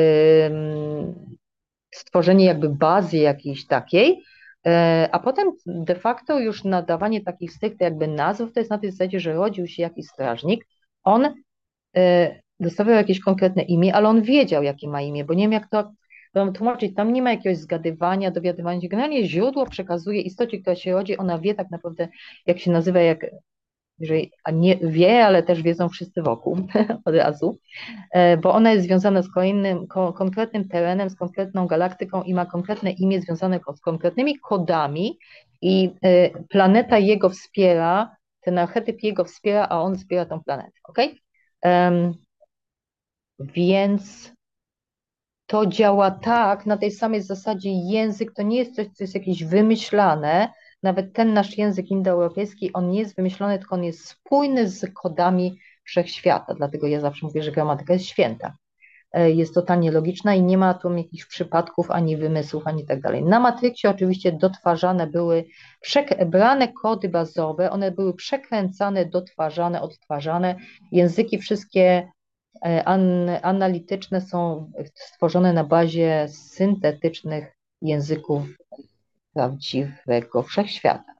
stworzenie jakby bazy jakiejś takiej, a potem de facto już nadawanie takich stricte jakby nazw to jest na tej zasadzie, że rodził się jakiś strażnik, on dostawał jakieś konkretne imię, ale on wiedział, jakie ma imię, bo nie wiem, jak to wam tłumaczyć, tam nie ma jakiegoś zgadywania, dowiadywania się. Generalnie źródło przekazuje istocie, która się rodzi, ona wie tak naprawdę, jak się nazywa, jak, jeżeli, a nie wie, ale też wiedzą wszyscy wokół od razu, e, bo ona jest związana z kolejnym, ko, konkretnym terenem, z konkretną galaktyką i ma konkretne imię związane z konkretnymi kodami i e, planeta jego wspiera, ten archetyp jego wspiera, a on wspiera tą planetę, ok? Um, więc to działa tak, na tej samej zasadzie język to nie jest coś, co jest jakieś wymyślane, nawet ten nasz język indoeuropejski, on nie jest wymyślony, tylko on jest spójny z kodami wszechświata, dlatego ja zawsze mówię, że gramatyka jest święta. Jest totalnie logiczna i nie ma tu jakichś przypadków, ani wymysłów, ani tak dalej. Na Matrixie oczywiście dotwarzane były, brane kody bazowe, one były przekręcane, dotwarzane, odtwarzane, języki wszystkie An, analityczne są stworzone na bazie syntetycznych języków prawdziwego wszechświata.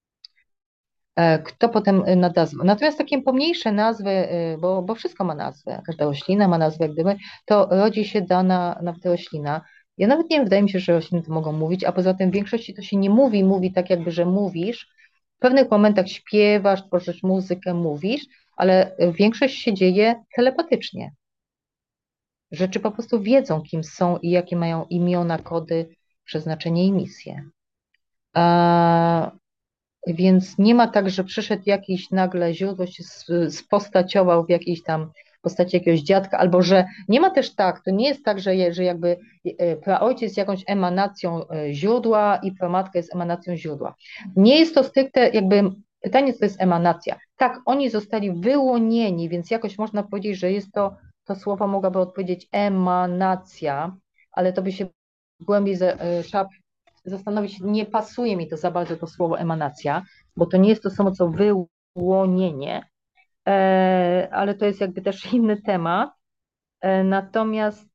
Kto potem nadazwał? Natomiast takie pomniejsze nazwy, bo, bo wszystko ma nazwę, każda roślina ma nazwę, jak gdyby, to rodzi się dana nawet roślina. Ja nawet nie wiem, wydaje mi się, że rośliny to mogą mówić, a poza tym w większości to się nie mówi, mówi tak jakby, że mówisz. W pewnych momentach śpiewasz, tworzysz muzykę, mówisz, ale większość się dzieje telepatycznie. Rzeczy po prostu wiedzą, kim są i jakie mają imiona, kody, przeznaczenie i misję. A, więc nie ma tak, że przyszedł jakiś nagle źródło się spostaciował w jakiejś tam postaci jakiegoś dziadka, albo że nie ma też tak, to nie jest tak, że, je, że jakby praojciec jest jakąś emanacją źródła i pramatka jest emanacją źródła. Nie jest to stricte jakby pytanie, co to jest emanacja. Tak, oni zostali wyłonieni, więc jakoś można powiedzieć, że jest to to słowo mogłaby odpowiedzieć emanacja, ale to by się głębiej trzeba zastanowić, nie pasuje mi to za bardzo to słowo emanacja, bo to nie jest to samo co wyłonienie, ale to jest jakby też inny temat. Natomiast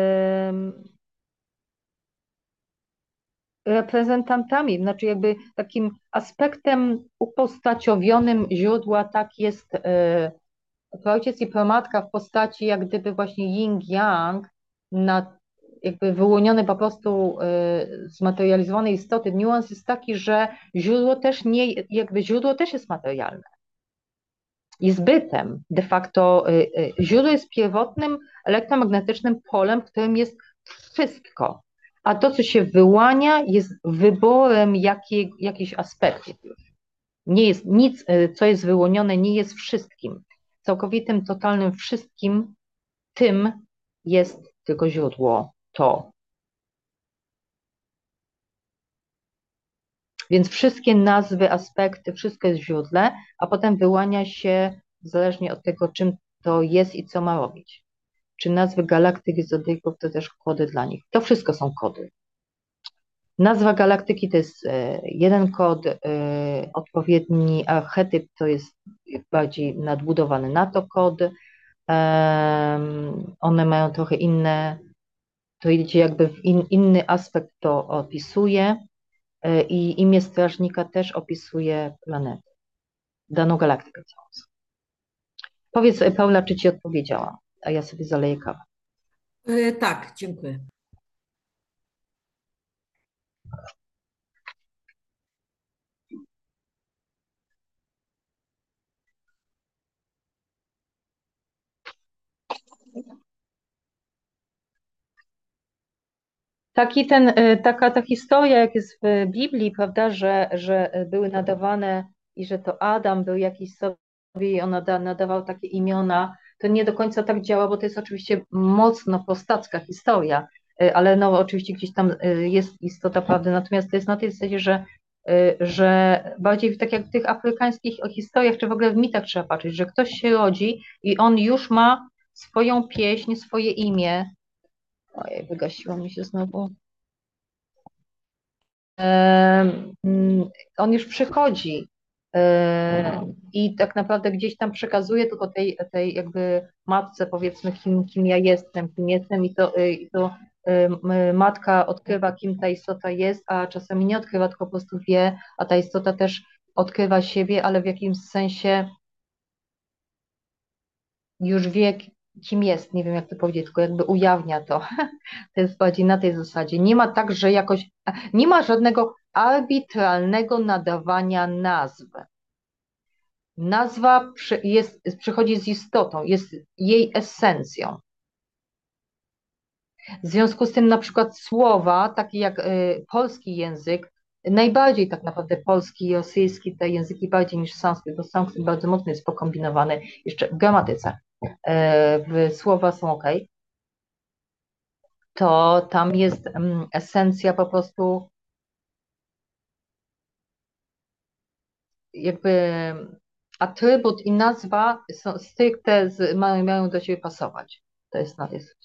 reprezentantami, znaczy jakby takim aspektem upostaciowionym źródła, tak jest ojciec i pramatka w postaci jak gdyby właśnie yin-yang, na, jakby wyłonione po prostu y, zmaterializowane istoty. Niuans jest taki, że źródło też nie, jakby źródło też jest materialne. Jest bytem. De facto y, y, źródło jest pierwotnym elektromagnetycznym polem, w którym jest wszystko. A to, co się wyłania, jest wyborem jakiej, jakichś aspektów. Nie jest nic, co jest wyłonione, nie jest wszystkim. Całkowitym, totalnym wszystkim tym jest tylko źródło, to. Więc wszystkie nazwy, aspekty, wszystko jest w źródle, a potem wyłania się zależnie od tego, czym to jest i co ma robić. Czy nazwy galaktyk i zodyków to też kody dla nich. To wszystko są kody. Nazwa galaktyki to jest jeden kod, odpowiedni archetyp to jest bardziej nadbudowany na to kod. One mają trochę inne, to idzie jakby w in, inny aspekt to opisuje i imię strażnika też opisuje planetę, daną galaktykę całą. Powiedz, Paula, czy ci odpowiedziałam, a ja sobie zaleję kawę. E, tak, dziękuję. Taki ten, taka ta historia, jak jest w Biblii, prawda, że, że były nadawane i że to Adam był jakiś sobie i on nada, nadawał takie imiona, to nie do końca tak działa, bo to jest oczywiście mocno prostacka historia, ale no oczywiście gdzieś tam jest istota prawdy, natomiast to jest na tej zasadzie, że, że bardziej tak jak w tych afrykańskich historiach, czy w ogóle w mitach trzeba patrzeć, że ktoś się rodzi i on już ma swoją pieśń, swoje imię. Ojej, wygasiło mi się znowu. On już przychodzi i tak naprawdę gdzieś tam przekazuje tylko tej, tej jakby matce, powiedzmy, kim, kim ja jestem, kim jestem i to, i to matka odkrywa, kim ta istota jest, a czasami nie odkrywa, tylko po prostu wie, a ta istota też odkrywa siebie, ale w jakimś sensie już wie, kim jest, nie wiem jak to powiedzieć, tylko jakby ujawnia to. To jest bardziej na tej zasadzie. Nie ma tak, że jakoś, nie ma żadnego arbitralnego nadawania nazw. Nazwa przy, jest, przychodzi z istotą, jest jej esencją. W związku z tym na przykład słowa, takie jak y, polski język, najbardziej tak naprawdę polski i rosyjski, te języki bardziej niż sanskryt, bo sanskryt bardzo mocno jest pokombinowany jeszcze w gramatyce. Y, w słowa są ok, to tam jest mm, esencja po prostu jakby atrybut i nazwa są stricte z, mają, mają do siebie pasować. To jest na tej zasadzie.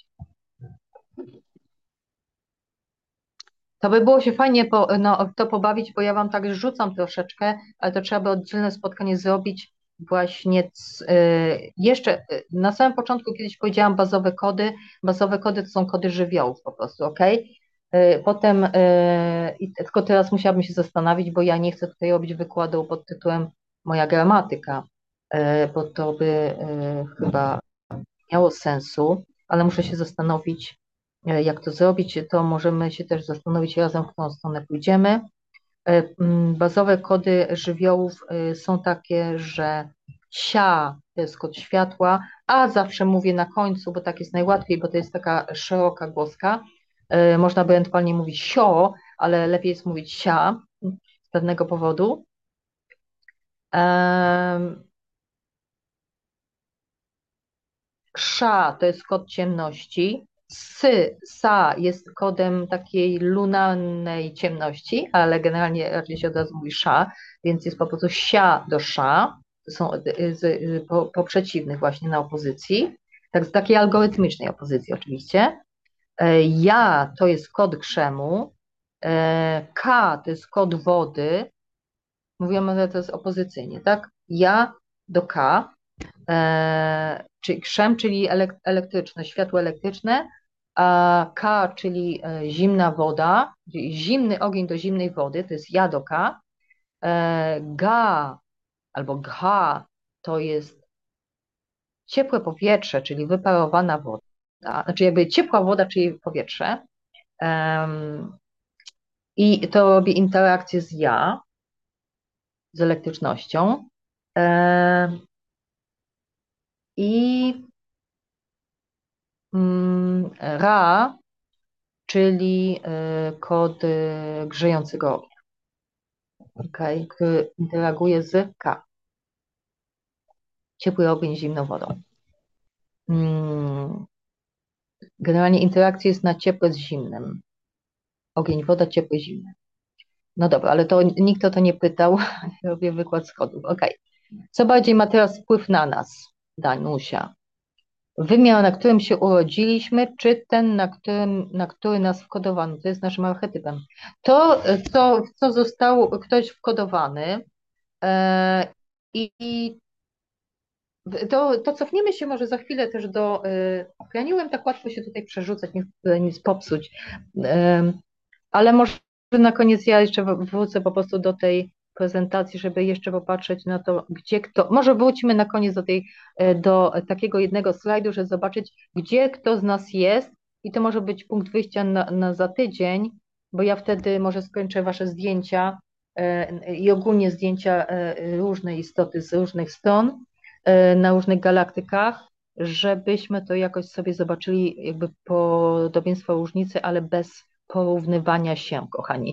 To by było się fajnie po, no, to pobawić, bo ja wam tak rzucam troszeczkę, ale to trzeba by oddzielne spotkanie zrobić właśnie c, y, jeszcze y, na samym początku kiedyś powiedziałam bazowe kody. Bazowe kody to są kody żywiołów po prostu, ok? Y, potem, y, i tylko teraz musiałabym się zastanowić, bo ja nie chcę tutaj robić wykładu pod tytułem Moja gramatyka, y, bo to by y, chyba miało sensu, ale muszę się zastanowić, e, jak to zrobić. To możemy się też zastanowić razem, w którą stronę pójdziemy. E, mm, Bazowe kody żywiołów e, są takie, że sia to jest kod światła, a zawsze mówię na końcu, bo tak jest najłatwiej, bo to jest taka szeroka głoska. E, Można by ewentualnie mówić sio, ale lepiej jest mówić sia z pewnego powodu. Em, Sza to jest kod ciemności. Sy, sa jest kodem takiej lunarnej ciemności, ale generalnie raczej się od razu mówi sza, więc jest po prostu sia do sza. To są z, z, po, po przeciwnych właśnie na opozycji. Tak, z takiej algorytmicznej opozycji oczywiście. E, Ja to jest kod krzemu. E, K to jest kod wody. Mówimy, że to jest opozycyjnie, tak? Ja do K. E, czyli krzem, czyli elek- elektryczne, światło elektryczne, a K, czyli e, zimna woda, czyli zimny ogień do zimnej wody, to jest ja do K. E, Ga albo Gha to jest ciepłe powietrze, czyli wyparowana woda, znaczy jakby ciepła woda, czyli powietrze. Em, I to robi interakcję z ja, z elektrycznością. E, I mm, Ra czyli y, kod y, grzejącego ognia, okay, który interaguje z K. Ciepły ogień z zimną wodą. Mm, Generalnie interakcja jest na ciepłe z zimnym. Ogień, woda, ciepły, zimny. No dobra, ale to nikt o to nie pytał. Robię wykład schodów. Okay. Co bardziej ma teraz wpływ na nas, Danusia? Wymiar, na którym się urodziliśmy, czy ten, na, którym, na który nas wkodowano? To jest naszym archetypem. To, co, w co został ktoś wkodowany, e, i i to, to cofniemy się może za chwilę też do. e, Ja nie umiem tak łatwo się tutaj przerzucać, nie chcę nic popsuć, e, ale może na koniec ja jeszcze wr- wrócę po prostu do tej prezentacji, żeby jeszcze popatrzeć na to, gdzie kto. Może wrócimy na koniec do tej, e, do takiego jednego slajdu, żeby zobaczyć, gdzie kto z nas jest, i to może być punkt wyjścia na, na za tydzień, bo ja wtedy może skończę Wasze zdjęcia e, i ogólnie zdjęcia e, różnej istoty z różnych stron e, na różnych galaktykach, żebyśmy to jakoś sobie zobaczyli jakby podobieństwo, różnice, ale bez porównywania się, kochani.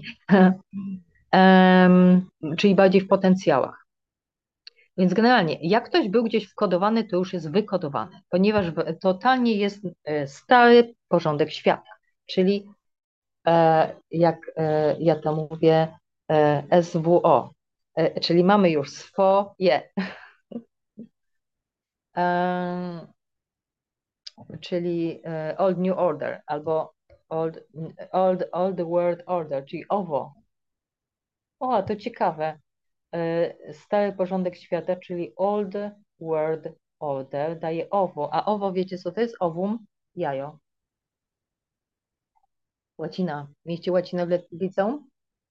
Em, czyli bardziej w potencjałach. Więc generalnie, jak ktoś był gdzieś wkodowany, to już jest wykodowany, ponieważ w- totalnie jest e, stary porządek świata, czyli e, jak e, ja to mówię, e, S W O, e, czyli mamy już swoje, e, czyli e, Old New Order albo Old, old, old World Order, czyli O W O. O, to ciekawe. E, Stary porządek świata, czyli Old World Order, daje O W O. A O W O, wiecie co to jest? Owum? Jajo. Łacina. Mieliście łacinę w le- w liceum?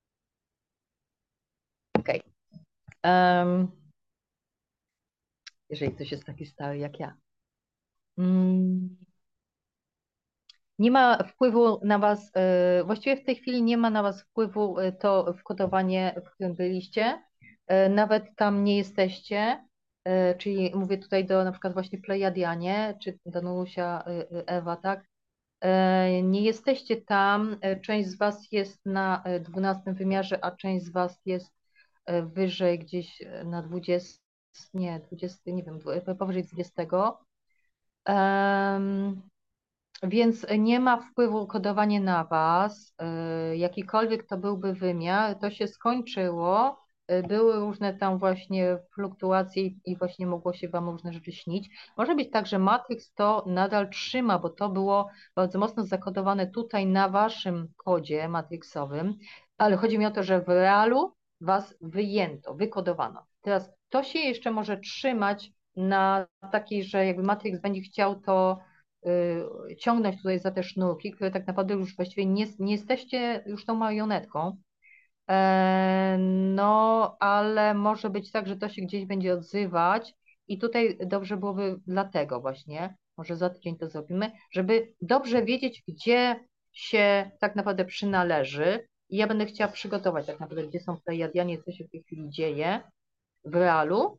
Okej. Em, jeżeli ktoś jest taki stary jak ja. Mm, Nie ma wpływu na Was, e, właściwie w tej chwili nie ma na Was wpływu e, to wkodowanie, w którym byliście. E, Nawet tam nie jesteście, e, czyli mówię tutaj do na przykład właśnie Plejadianie, czy Danusia, e, e, Ewa, tak? E, Nie jesteście tam, e, część z Was jest na e, dwunastym wymiarze, a część z Was jest e, wyżej gdzieś e, na dwudziestym, nie, dwudziestym, nie wiem, dwu- powyżej dwudziestego. Em, Więc nie ma wpływu kodowanie na Was, y, jakikolwiek to byłby wymiar, to się skończyło, y, były różne tam właśnie fluktuacje i i właśnie mogło się Wam różne rzeczy śnić. Może być tak, że Matrix to nadal trzyma, bo to było bardzo mocno zakodowane tutaj na Waszym kodzie matrixowym, ale chodzi mi o to, że w realu Was wyjęto, wykodowano. Teraz to się jeszcze może trzymać na takiej, że jakby Matrix będzie chciał to y, ciągnąć tutaj za te sznurki, które tak naprawdę już właściwie nie, nie jesteście już tą marionetką. E, No, ale może być tak, że to się gdzieś będzie odzywać i tutaj dobrze byłoby dlatego właśnie, może za tydzień to zrobimy, żeby dobrze wiedzieć, gdzie się tak naprawdę przynależy. I ja będę chciała przygotować tak naprawdę, gdzie są Plejadianie, co się w tej chwili dzieje w realu.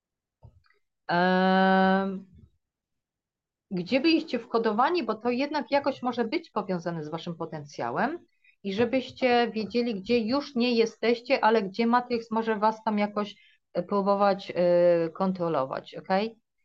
Em, Gdzie byliście wkodowani, bo to jednak jakoś może być powiązane z waszym potencjałem i żebyście wiedzieli, gdzie już nie jesteście, ale gdzie Matrix może was tam jakoś e, próbować e, kontrolować, ok?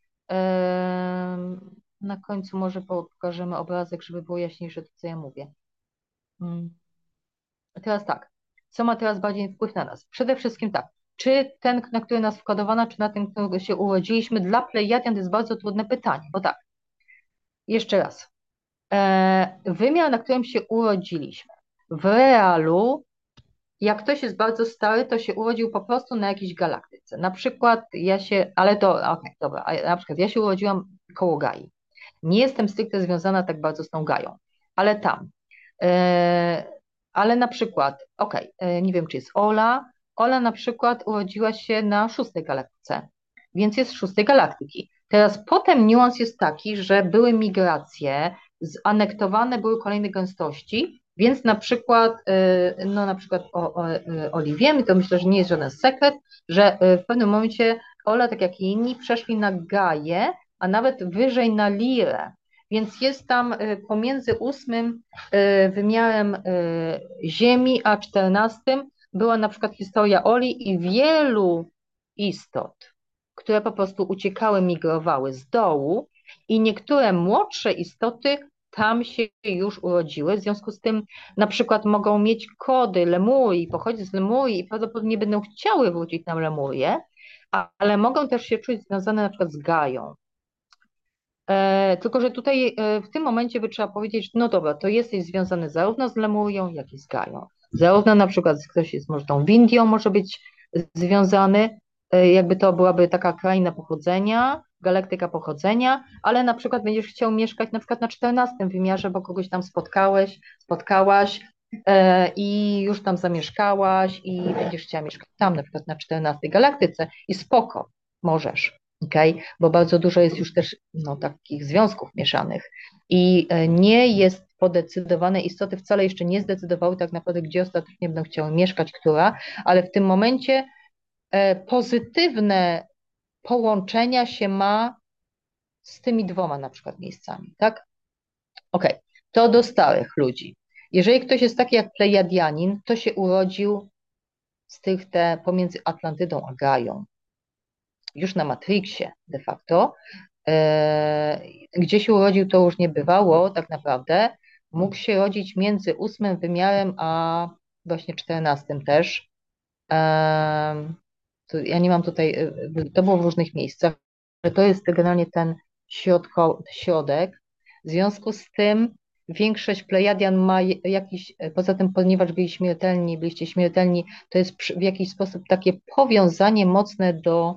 Na końcu może pokażemy obrazek, żeby było jaśniejsze to, co ja mówię. Mm. Teraz tak, co ma teraz bardziej wpływ na nas? Przede wszystkim tak, czy ten, na który nas wkodowano, czy na ten, którego się urodziliśmy, dla Plejadian to jest bardzo trudne pytanie, bo tak, jeszcze raz. E, wymiar, na którym się urodziliśmy. W realu, jak ktoś jest bardzo stary, to się urodził po prostu na jakiejś galaktyce. Na przykład ja się, ale to, okej, dobra, a na przykład ja się urodziłam koło Gai. Nie jestem stricte związana tak bardzo z tą Gają, ale tam. E, ale na przykład, okej, e, nie wiem, czy jest Ola. Ola na przykład urodziła się na szóstej galaktyce, więc jest z szóstej galaktyki. Teraz potem niuans jest taki, że były migracje, zanektowane były kolejne gęstości, więc na przykład, e, no na przykład o, o, e, Oli wiemy, to myślę, że nie jest żaden sekret, że e, w pewnym momencie Ola, tak jak i inni, przeszli na Gaję, a nawet wyżej na Lirę. Więc jest tam e, pomiędzy ósmym e, wymiarem e, Ziemi a czternastym była na przykład historia Oli i wielu istot, które po prostu uciekały, migrowały z dołu i niektóre młodsze istoty tam się już urodziły, w związku z tym na przykład mogą mieć kody Lemurii, pochodzić z Lemurii i prawdopodobnie będą chciały wrócić na Lemurię, ale mogą też się czuć związane na przykład z Gają. E, tylko, że tutaj e, w tym momencie by trzeba powiedzieć, że no dobra, to jesteś związany zarówno z Lemurią, jak i z Gają. Zarówno na przykład ktoś jest może tą Windią może być związany, e, jakby to byłaby taka kraina pochodzenia, galaktyka pochodzenia, ale na przykład będziesz chciał mieszkać na przykład na czternastym wymiarze, bo kogoś tam spotkałeś, spotkałaś e, i już tam zamieszkałaś i będziesz chciała mieszkać tam na przykład na czternastej galaktyce i spoko, możesz. Okay? Bo bardzo dużo jest już też no, takich związków mieszanych i e, nie jest podecydowane, istoty wcale jeszcze nie zdecydowały tak naprawdę, gdzie ostatecznie będą chciały mieszkać, która, ale w tym momencie e, pozytywne połączenia się ma z tymi dwoma na przykład miejscami, tak? Okej, okay. To do starych ludzi. Jeżeli ktoś jest taki jak Plejadianin, to się urodził stricte pomiędzy Atlantydą a Gają. Już na Matrixie de facto. E, Gdzie się urodził, to już nie bywało tak naprawdę. Mógł się rodzić między ósmym wymiarem a właśnie czternastym też. E, to ja nie mam tutaj, e, to było w różnych miejscach, ale to jest generalnie ten środko, środek. W związku z tym większość Plejadian ma jakiś, poza tym, ponieważ byli śmiertelni, byliście śmiertelni, to jest w jakiś sposób takie powiązanie mocne do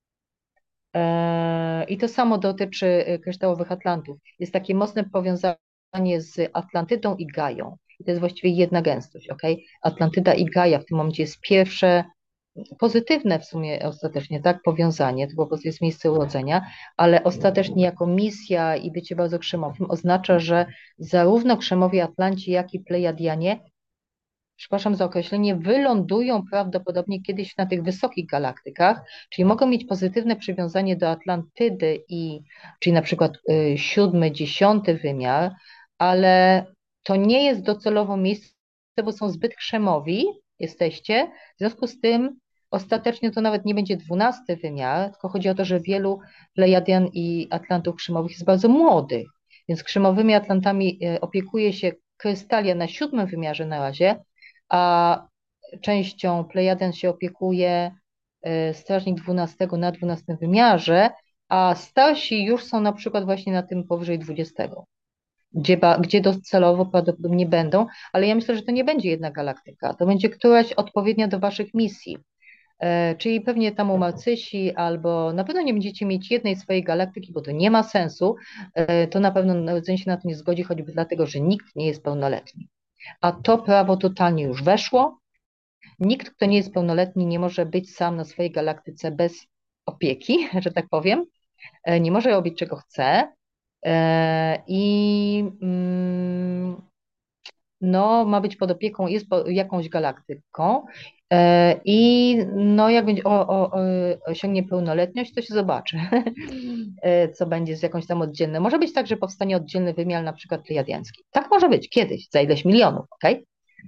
i to samo dotyczy kryształowych Atlantów. Jest takie mocne powiązanie z Atlantydą i Gają. I to jest właściwie jedna gęstość, ok? Atlantyda i Gaja w tym momencie jest pierwsze pozytywne w sumie ostatecznie, tak, powiązanie, to po prostu jest miejsce urodzenia, ale ostatecznie jako misja i bycie bardzo krzemowym oznacza, że zarówno krzemowi Atlanci, jak i Plejadianie, przepraszam za określenie, wylądują prawdopodobnie kiedyś na tych wysokich galaktykach, czyli mogą mieć pozytywne przywiązanie do Atlantydy, i, czyli na przykład y, siódmy, dziesiąty wymiar, ale to nie jest docelowo miejsce, bo są zbyt krzemowi, jesteście, w związku z tym ostatecznie to nawet nie będzie dwunasty wymiar, tylko chodzi o to, że wielu Plejadian i Atlantów krzemowych jest bardzo młodych, więc krzemowymi Atlantami y, opiekuje się Krystalia na siódmym wymiarze na razie, a częścią Plejaden się opiekuje y, strażnik dwunastego na dwunastym wymiarze, a starsi już są na przykład właśnie na tym powyżej dwudziestego, gdzie, ba- gdzie docelowo prawdopodobnie będą, ale ja myślę, że to nie będzie jedna galaktyka, to będzie któraś odpowiednia do waszych misji. E, Czyli pewnie tam u Marcysi, albo na pewno nie będziecie mieć jednej swojej galaktyki, bo to nie ma sensu. E, To na pewno Narodzenie się na to nie zgodzi, choćby dlatego, że nikt nie jest pełnoletni. A to prawo totalnie już weszło. Nikt, kto nie jest pełnoletni, nie może być sam na swojej galaktyce bez opieki, że tak powiem. E, Nie może robić czego chce. E, I mm, no, ma być pod opieką, jest po jakąś galaktyką. E, I no, jak będzie o, o, o, osiągnie pełnoletność, to się zobaczy, e, co będzie z jakąś tam oddzielną. Może być tak, że powstanie oddzielny wymiar, na przykład plejadiański. Tak może być kiedyś, za ileś milionów, okej?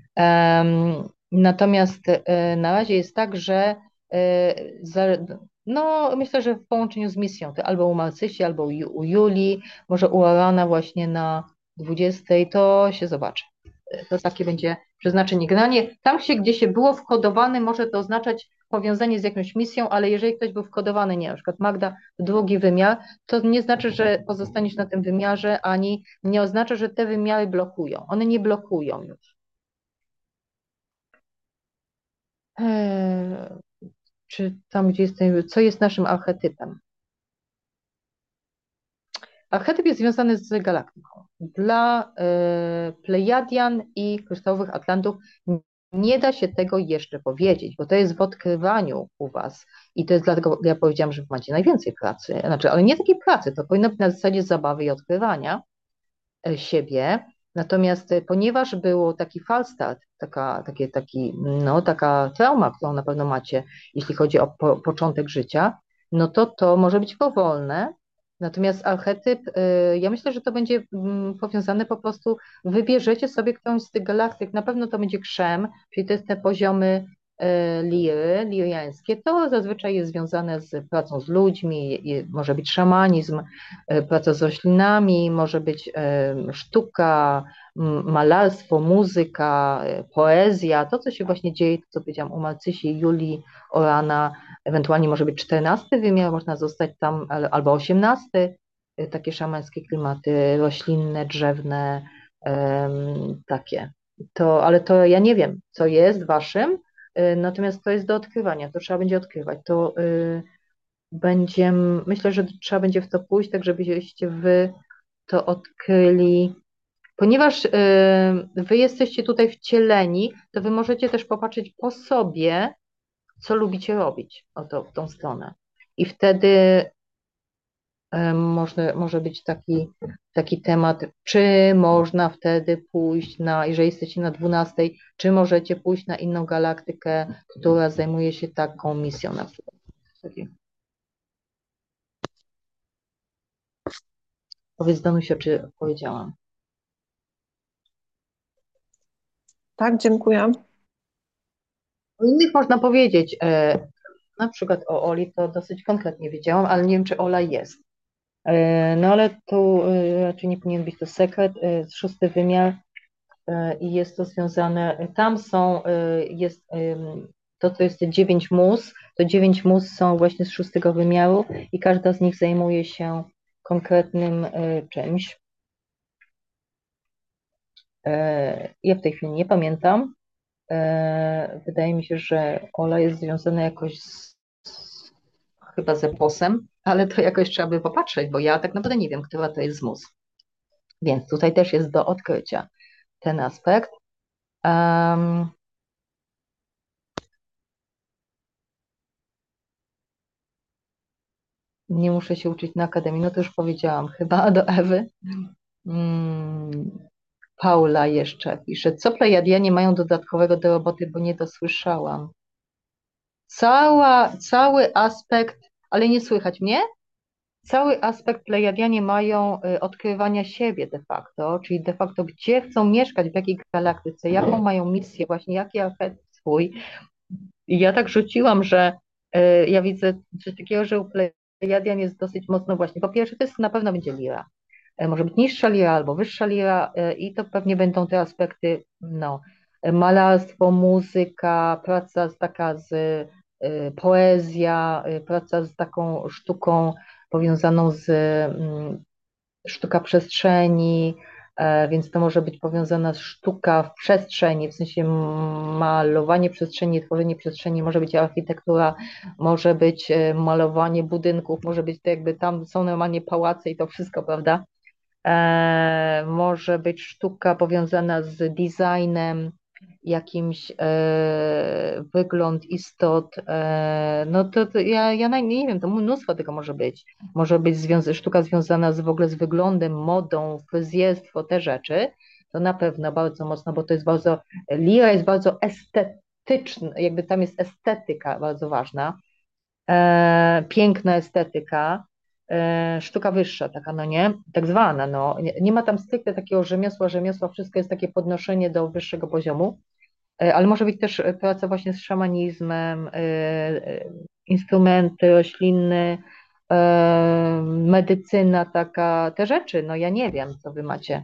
Em, Natomiast e, na razie jest tak, że e, za, no, myślę, że w połączeniu z misją, to albo u Marcysi, albo u, Ju- u Julii, może u Arana właśnie na dwudziestej, to się zobaczy. E, To takie będzie przeznaczenie. Generalnie tam się, gdzie się było wkodowane, może to oznaczać powiązanie z jakąś misją, ale jeżeli ktoś był wkodowany, nie, na przykład Magda, w drugi wymiar, to nie znaczy, że pozostaniesz na tym wymiarze, ani nie oznacza, że te wymiary blokują. One nie blokują już. Eee, Czy tam, gdzie jestem, co jest naszym archetypem? Archetyp jest związany z galaktyką. Dla e, Plejadian i kryształowych Atlantów nie da się tego jeszcze powiedzieć, bo to jest w odkrywaniu u was. I to jest dlatego, ja powiedziałam, że wy macie najwięcej pracy. Znaczy, ale nie takiej pracy, to powinno być na zasadzie zabawy i odkrywania e, siebie. Natomiast e, ponieważ był taki falstart, taka, takie, taki, no, taka trauma, którą na pewno macie, jeśli chodzi o po, początek życia, no to to może być powolne. Natomiast archetyp, e, ja myślę, że to będzie mm, powiązane po prostu, wybierzecie sobie którąś z tych galaktyk, na pewno to będzie krzem, czyli to jest te poziomy e, liry, liriańskie, to zazwyczaj jest związane z pracą z ludźmi, i może być szamanizm, e, praca z roślinami, może być e, sztuka, m, malarstwo, muzyka, e, poezja, to co się właśnie dzieje, to co powiedziałam u Marcysi, Julii, Orana, ewentualnie może być czternasty wymiar, można zostać tam, ale- albo osiemnasty, e, takie szamańskie klimaty, roślinne, drzewne, em, takie. To, ale to ja nie wiem, co jest waszym, e, natomiast to jest do odkrywania, to trzeba będzie odkrywać. To y, będzie, myślę, że trzeba będzie w to pójść, tak żebyście wy to odkryli. Ponieważ y, wy jesteście tutaj wcieleni, to wy możecie też popatrzeć po sobie, co lubicie robić, o to, w tą stronę. I wtedy y, może, może być taki, taki temat, czy można wtedy pójść na, jeżeli jesteście na dwunastej, czy możecie pójść na inną galaktykę, która zajmuje się taką misją na przykład. Takie. Powiedz Danusia, czy odpowiedziałam. Tak, dziękuję. O innych można powiedzieć, e, na przykład o Oli to dosyć konkretnie wiedziałam, ale nie wiem, czy Ola jest. E, No ale tu e, raczej nie powinien być to sekret. E, Szósty wymiar e, i jest to związane, tam są, e, jest em, to, co jest te dziewięć mus, to dziewięć mus są właśnie z szóstego wymiaru i każda z nich zajmuje się konkretnym e, czymś. E, Ja w tej chwili nie pamiętam. E, Wydaje mi się, że Ola jest związana jakoś z, z, chyba z eposem, ale to jakoś trzeba by popatrzeć, bo ja tak naprawdę nie wiem, która to jest z mus. Więc tutaj też jest do odkrycia ten aspekt. Um, Nie muszę się uczyć na akademii, no to już powiedziałam chyba do Ewy. Mm, Paula jeszcze pisze, co Plejadianie mają dodatkowego do roboty, bo nie dosłyszałam. Cała, cały aspekt, ale nie słychać mnie? Cały aspekt Plejadianie mają y, odkrywania siebie de facto, czyli de facto gdzie chcą mieszkać, w jakiej galaktyce, jaką mają misję, właśnie jaki archetyp swój. I ja tak rzuciłam, że y, ja widzę coś takiego, że u Plejadian jest dosyć mocno właśnie, po pierwsze to jest na pewno będzie lira, E, może być niższa lira albo wyższa lira e, i to pewnie będą te aspekty, no, e, malarstwo, muzyka, praca z, taka z e, poezja, e, praca z taką sztuką powiązaną z mm, sztuka przestrzeni, e, więc to może być powiązana z sztuka w przestrzeni, w sensie malowanie przestrzeni, tworzenie przestrzeni, może być architektura, może być e, malowanie budynków, może być to jakby tam są normalnie pałace i to wszystko, prawda? E, może być sztuka powiązana z designem, jakimś e, wygląd istot. E, no to, to ja, ja naj- nie wiem, to mnóstwo tego może być. Może być związa sztuka związana z, w ogóle z wyglądem, modą, fryzjerstwo, te rzeczy. To na pewno bardzo mocno, bo to jest bardzo, lira jest bardzo estetyczna, jakby tam jest estetyka bardzo ważna, e, piękna estetyka, e, sztuka wyższa taka, no nie, tak zwana, no, nie, nie ma tam stricte takiego rzemiosła, rzemiosła, wszystko jest takie podnoszenie do wyższego poziomu, e, ale może być też praca właśnie z szamanizmem, e, e, instrumenty roślinne, e, medycyna taka, te rzeczy, no ja nie wiem, co wy macie,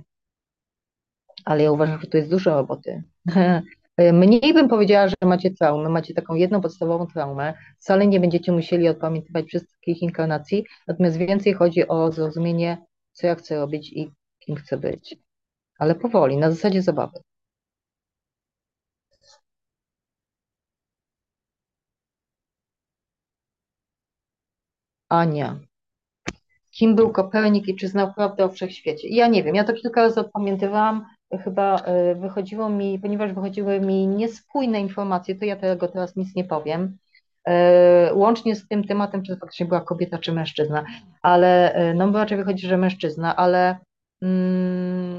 ale ja uważam, że tu jest dużo roboty. Mniej bym powiedziała, że macie traumę, macie taką jedną podstawową traumę, wcale nie będziecie musieli odpamiętywać wszystkich inkarnacji, natomiast więcej chodzi o zrozumienie, co ja chcę robić i kim chcę być. Ale powoli, na zasadzie zabawy. Ania, kim był Kopernik i czy znał prawdę o wszechświecie? Ja nie wiem, ja to kilka razy odpamiętywałam, chyba y, wychodziło mi, ponieważ wychodziły mi niespójne informacje, to ja tego teraz nic nie powiem. Y, Łącznie z tym tematem, czy to faktycznie była kobieta, czy mężczyzna, ale y, no bo raczej wychodzi, że mężczyzna, ale mm,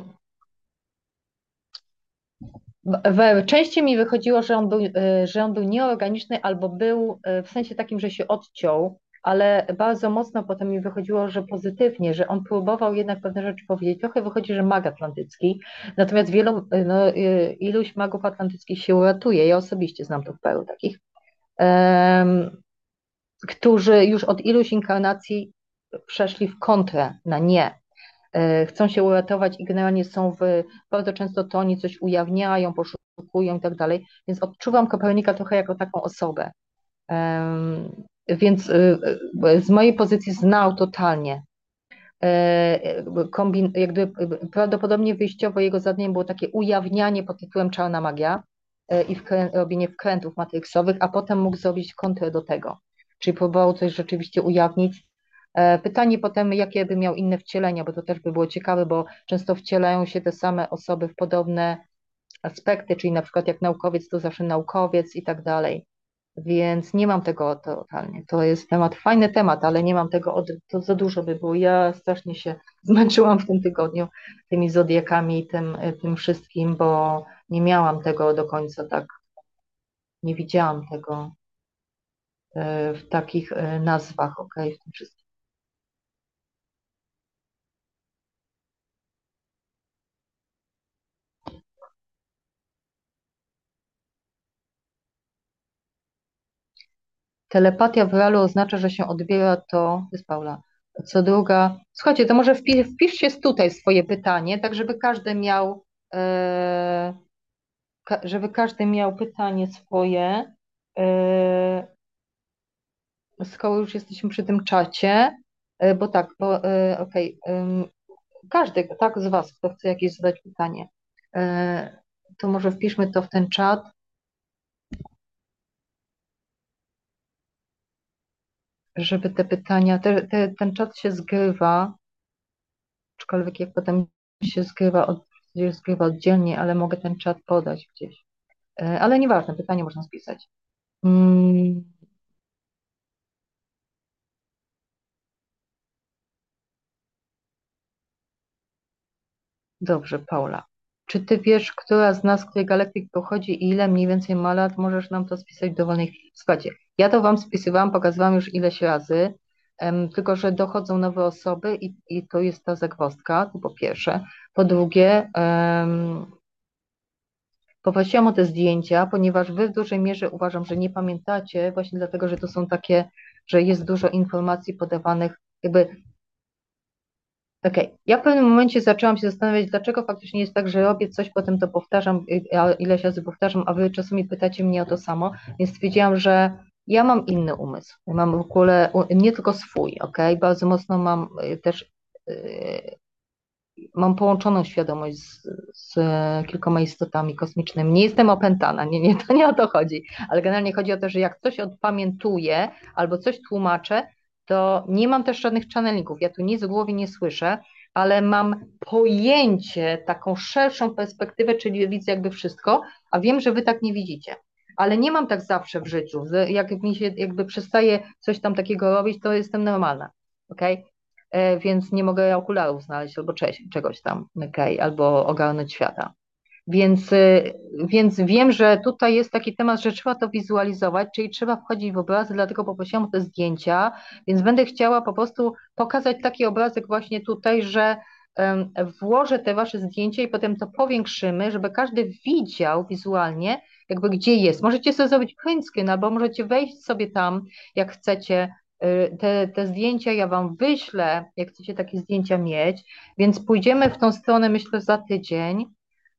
w, częściej mi wychodziło, że on był, y, że on był nieorganiczny albo był y, w sensie takim, że się odciął, ale bardzo mocno potem mi wychodziło, że pozytywnie, że on próbował jednak pewne rzeczy powiedzieć. Trochę wychodzi, że mag atlantycki, natomiast wielu, y, no, y, iluś magów atlantyckich się uratuje. Ja osobiście znam tu paru takich, em, którzy już od iluś inkarnacji przeszli w kontrę na nie. E, chcą się uratować i generalnie są w, bardzo często to oni coś ujawniają, poszukują i tak dalej, więc odczuwam Kopernika trochę jako taką osobę. Em, Więc y, y, z mojej pozycji znał totalnie. E, Kombin, jakby y, prawdopodobnie wyjściowo jego zadaniem było takie ujawnianie pod tytułem Czarna Magia e, i wkrę, robienie wkrętów matryksowych, a potem mógł zrobić kontrę do tego. Czyli próbował coś rzeczywiście ujawnić. E, Pytanie potem, jakie by miał inne wcielenia, bo to też by było ciekawe, bo często wcielają się te same osoby w podobne aspekty, czyli na przykład jak naukowiec, to zawsze naukowiec i tak dalej. Więc nie mam tego totalnie. To jest temat, fajny temat, ale nie mam tego, od, to za dużo by było. Ja strasznie się zmęczyłam w tym tygodniu tymi zodiakami i tym, tym wszystkim, bo nie miałam tego do końca tak, nie widziałam tego e, w takich e, nazwach, okej, w tym wszystkim. Telepatia w realu oznacza, że się odbiera to, to jest Paula, co druga. Słuchajcie, to może wpi, wpiszcie tutaj swoje pytanie, tak żeby każdy miał, e, ka, żeby każdy miał pytanie swoje, e, skoro już jesteśmy przy tym czacie, e, bo tak, bo e, okej, ym, każdy, tak z Was, kto chce jakieś zadać pytanie, e, to może wpiszmy to w ten czat, żeby te pytania, te, te, ten czat się zgrywa. Aczkolwiek jak potem się zgrywa, od, się zgrywa oddzielnie, ale mogę ten czat podać gdzieś. E, Ale nieważne, pytanie można spisać. Mm, Dobrze, Paula. Czy ty wiesz, która z nas, której galaktyk pochodzi i ile mniej więcej ma lat? Możesz nam to spisać w dowolnej chwili. Słuchajcie, ja to wam spisywałam, pokazywałam już ileś razy, em, tylko że dochodzą nowe osoby i, i to jest ta zagwozdka, to po pierwsze. Po drugie, em, poprosiłam o te zdjęcia, ponieważ wy w dużej mierze uważam, że nie pamiętacie, właśnie dlatego, że to są takie, że jest dużo informacji podawanych, jakby okej. Ja w pewnym momencie zaczęłam się zastanawiać, dlaczego faktycznie jest tak, że robię coś, potem to powtarzam, y, a ileś razy powtarzam, a wy czasami pytacie mnie o to samo, więc stwierdziłam, że ja mam inny umysł. Mam w ogóle u- nie tylko swój, okej? Bardzo mocno mam y, też y, mam połączoną świadomość z, z kilkoma istotami kosmicznymi. Nie jestem opętana, nie, nie, to nie o to chodzi, ale generalnie chodzi o to, że jak coś odpamiętuję albo coś tłumaczę, to nie mam też żadnych channelingów. Ja tu nic w głowie nie słyszę, ale mam pojęcie, taką szerszą perspektywę, czyli widzę jakby wszystko, a wiem, że wy tak nie widzicie. Ale nie mam tak zawsze w życiu. że Jak mi się jakby przestaje coś tam takiego robić, to jestem normalna. Okay? E, więc nie mogę okularów znaleźć albo cze- czegoś tam, okej, albo ogarnąć świata. Więc, y, więc wiem, że tutaj jest taki temat, że trzeba to wizualizować, czyli trzeba wchodzić w obrazy, dlatego poprosiłam o te zdjęcia, więc będę chciała po prostu pokazać taki obrazek właśnie tutaj, że em, włożę te wasze zdjęcia i potem to powiększymy, żeby każdy widział wizualnie, jakby gdzie jest. Możecie sobie zrobić print screen, albo możecie wejść sobie tam, jak chcecie, y, te, te zdjęcia ja wam wyślę, jak chcecie takie zdjęcia mieć, więc pójdziemy w tą stronę, myślę, za tydzień,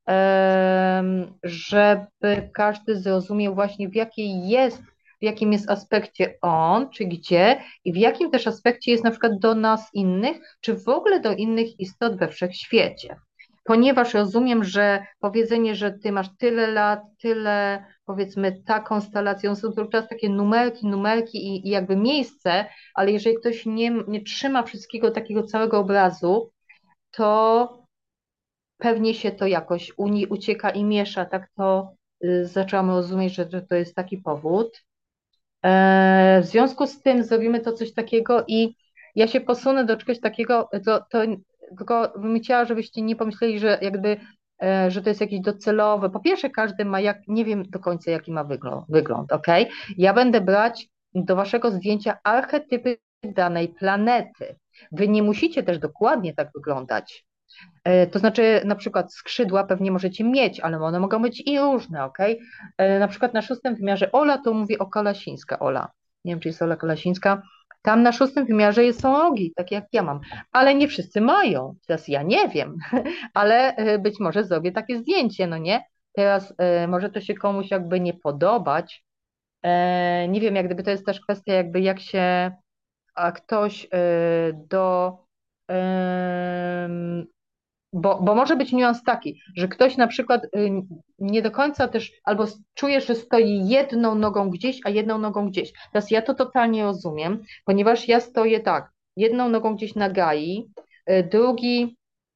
em, żeby każdy zrozumiał właśnie w jakiej jest, w jakim jest aspekcie on, czy gdzie i w jakim też aspekcie jest na przykład do nas innych, czy w ogóle do innych istot we wszechświecie. Ponieważ rozumiem, że powiedzenie, że ty masz tyle lat, tyle, powiedzmy, ta konstelacja, są to czas takie numerki, numerki i, i jakby miejsce, ale jeżeli ktoś nie, nie trzyma wszystkiego takiego całego obrazu, to pewnie się to jakoś uni ucieka i miesza, tak to y, zaczęłam rozumieć, że, że to jest taki powód. E, w związku z tym zrobimy to coś takiego i ja się posunę do czegoś takiego, to, to tylko bym chciała, żebyście nie pomyśleli, że jakby, e, że to jest jakieś docelowe. Po pierwsze, każdy ma, jak, nie wiem do końca, jaki ma wygląd, wygląd, ok? Ja będę brać do waszego zdjęcia archetypy danej planety. Wy nie musicie też dokładnie tak wyglądać. E, To znaczy, na przykład skrzydła pewnie możecie mieć, ale one mogą być i różne, ok? E, Na przykład na szóstym wymiarze Ola, to mówię o Kolasińska, Ola. Nie wiem, czy jest Ola Kolasińska. Tam na szóstym wymiarze jest- są rogi, takie jak ja mam, ale nie wszyscy mają. Teraz ja nie wiem, ale e, być może zrobię takie zdjęcie, no nie? Teraz e, może to się komuś jakby nie podobać. E, Nie wiem, jak gdyby to jest też kwestia jakby jak się a ktoś e, do em, bo, bo może być niuans taki, że ktoś na przykład y, nie do końca też, albo s- czuje, że stoi jedną nogą gdzieś, a jedną nogą gdzieś. Teraz ja to totalnie rozumiem, ponieważ ja stoję tak, jedną nogą gdzieś na Gai, y, drugi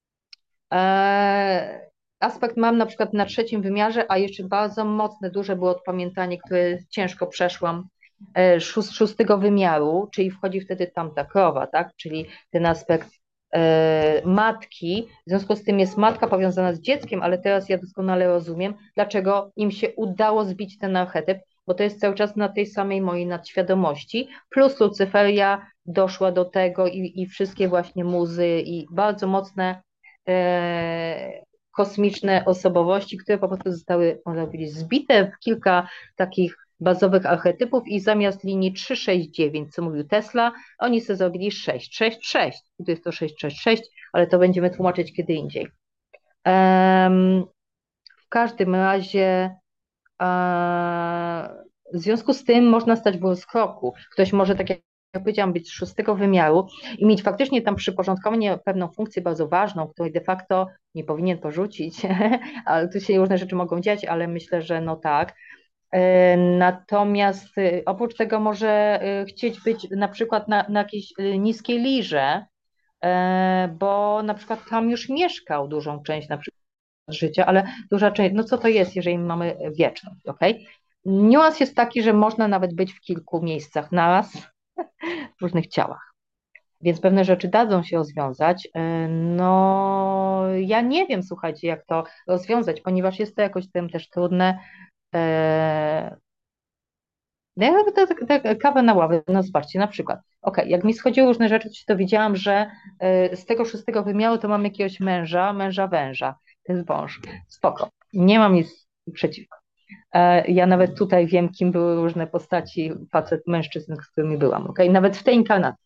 e, aspekt mam na przykład na trzecim wymiarze, a jeszcze bardzo mocne, duże było odpamiętanie, które ciężko przeszłam, e, szóst, szóstego wymiaru, czyli wchodzi wtedy tamta krowa, tak? Czyli ten aspekt e, matki, w związku z tym jest matka powiązana z dzieckiem, ale teraz ja doskonale rozumiem, dlaczego im się udało zbić ten archetyp, bo to jest cały czas na tej samej mojej nadświadomości, plus Lucyferia doszła do tego i, i wszystkie właśnie muzy i bardzo mocne e, kosmiczne osobowości, które po prostu zostały, można powiedzieć, zbite w kilka takich bazowych archetypów i zamiast linii trzy sześć dziewięć, co mówił Tesla, oni sobie zrobili sześć sześć sześć. I to jest to sześć sześć sześć, ale to będziemy tłumaczyć kiedy indziej. Em, w każdym razie e, w związku z tym można stać w rozkroku. Ktoś może, tak jak ja powiedziałam, być z szóstego wymiaru i mieć faktycznie tam przyporządkowanie pewną funkcję bardzo ważną, której de facto nie powinien porzucić, ale tu się różne rzeczy mogą dziać, ale myślę, że no tak. E, Natomiast y, oprócz tego może y, chcieć być na przykład na, na jakiejś y, niskiej lirze, e, bo na przykład tam już mieszkał dużą część na przykład życia, ale duża część, no co to jest, jeżeli mamy wieczność, ok? Niuans jest taki, że można nawet być w kilku miejscach naraz, w różnych ciałach. więc pewne rzeczy dadzą się rozwiązać. E, No, ja nie wiem, słuchajcie, jak to rozwiązać, ponieważ jest to jakoś tym też trudne. E, No ja nawet tak, tak, kawę na ławę, no zobaczcie, na przykład, okej, jak mi schodziły różne rzeczy, to się dowiedziałam, że e, z tego szóstego wymiaru to mam jakiegoś męża, męża węża, to jest wąż, spoko, nie mam nic przeciwko. E, Ja nawet tutaj wiem, kim były różne postaci facet, mężczyzn, z którymi byłam, okej, nawet w tej inkarnacji,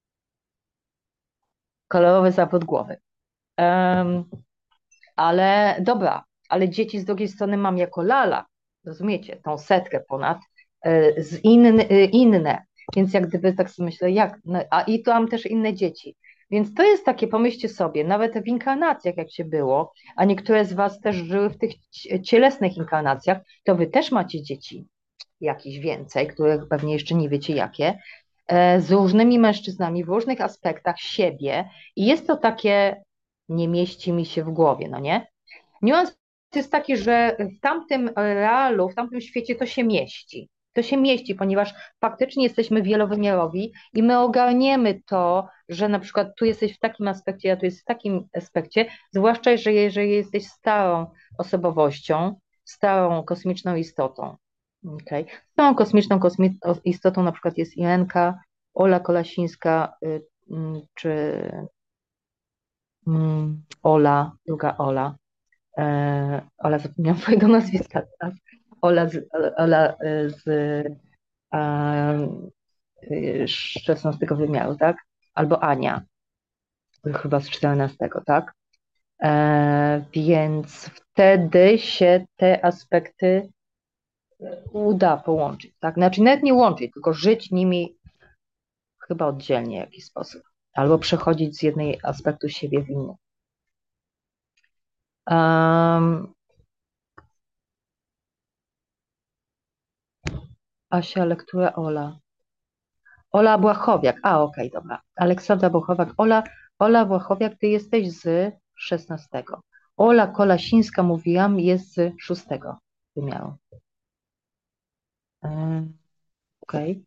kolorowy zawód głowy. Em, ale dobra, ale dzieci z drugiej strony mam jako lala, rozumiecie, tą setkę ponad, e, z inny, e, inne, więc jak gdyby tak sobie myślę, jak, no, a i tu mam też inne dzieci, więc to jest takie, pomyślcie sobie, nawet w inkarnacjach jak się było, a niektóre z was też żyły w tych cie- cielesnych inkarnacjach, to wy też macie dzieci, jakieś więcej, których pewnie jeszcze nie wiecie jakie, e, z różnymi mężczyznami w różnych aspektach siebie i jest to takie, nie mieści mi się w głowie, no nie? Niuans jest taki, że w tamtym realu, w tamtym świecie to się mieści. To się mieści, ponieważ faktycznie jesteśmy wielowymiarowi i my ogarniemy to, że na przykład tu jesteś w takim aspekcie, a tu jest w takim aspekcie, zwłaszcza, że jeżeli jesteś starą osobowością, starą kosmiczną istotą. Okay. Starą kosmiczną kosmi istotą na przykład jest Irenka, Ola Kolasińska, y, y, czy y, Ola, druga Ola. E, Ola, zapomniałam twojego nazwiska teraz. Ola z, Ola e, z e, szesnastego wymiaru, tak? Albo Ania, chyba z czternastego, tak? E, więc wtedy się te aspekty uda połączyć, tak? Znaczy nawet nie łączyć, tylko żyć nimi chyba oddzielnie w jakiś sposób. Albo przechodzić z jednej aspektu siebie w inny. Um, Asia, lektura Ola. Ola Błachowiak. A, okej, dobra. Aleksandra Błachowiak. Ola, Ola Błachowiak, ty jesteś z szesnastego. Ola Kolasińska, mówiłam, jest z szóstego wymiaru. Ym, Okej.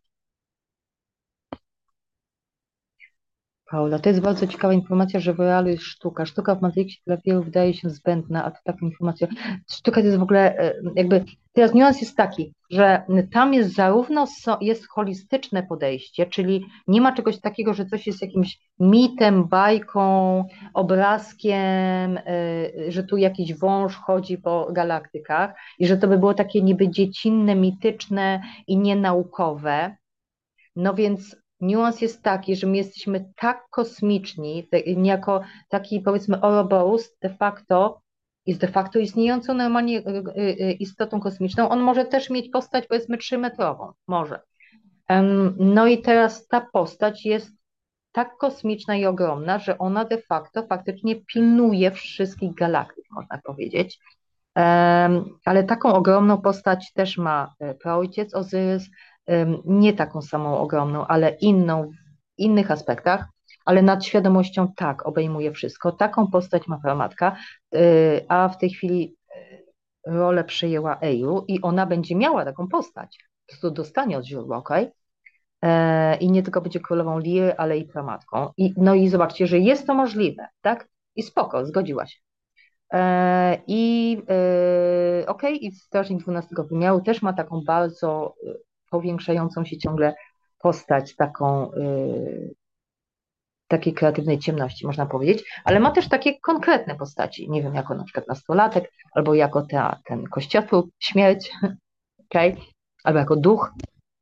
Paula, to jest bardzo ciekawa informacja, że w realu jest sztuka. Sztuka w Matrixie dla wielu wydaje się zbędna, a to taka informacja. Sztuka to jest w ogóle e, jakby, teraz niuans jest taki, że tam jest zarówno so, jest holistyczne podejście, czyli nie ma czegoś takiego, że coś jest jakimś mitem, bajką, obrazkiem, e, że tu jakiś wąż chodzi po galaktykach i że to by było takie niby dziecinne, mityczne i nienaukowe. No więc niuans jest taki, że my jesteśmy tak kosmiczni, te- niejako taki powiedzmy Ouroboros de facto jest de facto istniejącą normalnie y, y, y, istotą kosmiczną. On może też mieć postać powiedzmy trzymetrową, może. Em, No i teraz ta postać jest tak kosmiczna i ogromna, że ona de facto faktycznie pilnuje wszystkich galaktyk, można powiedzieć. Em, Ale taką ogromną postać też ma e, praojciec Ozyrys, em, nie taką samą ogromną, ale inną w innych aspektach, ale nad świadomością tak obejmuje wszystko. Taką postać ma pramatka, e, a w tej chwili e, rolę przejęła Eju i ona będzie miała taką postać. Po prostu dostanie od źródła, okej? E, I nie tylko będzie królową Liry, ale i pramatką. I, no i zobaczcie, że jest to możliwe, tak? I spoko, zgodziła się. E, I e, okej, okay, i strażnik dwunastego wymiaru też ma taką bardzo e, powiększającą się ciągle postać, taką e, takiej kreatywnej ciemności, można powiedzieć, ale ma też takie konkretne postaci, nie wiem, jako na przykład nastolatek, albo jako ta, ten kościotrup, śmierć, okay? Albo jako duch.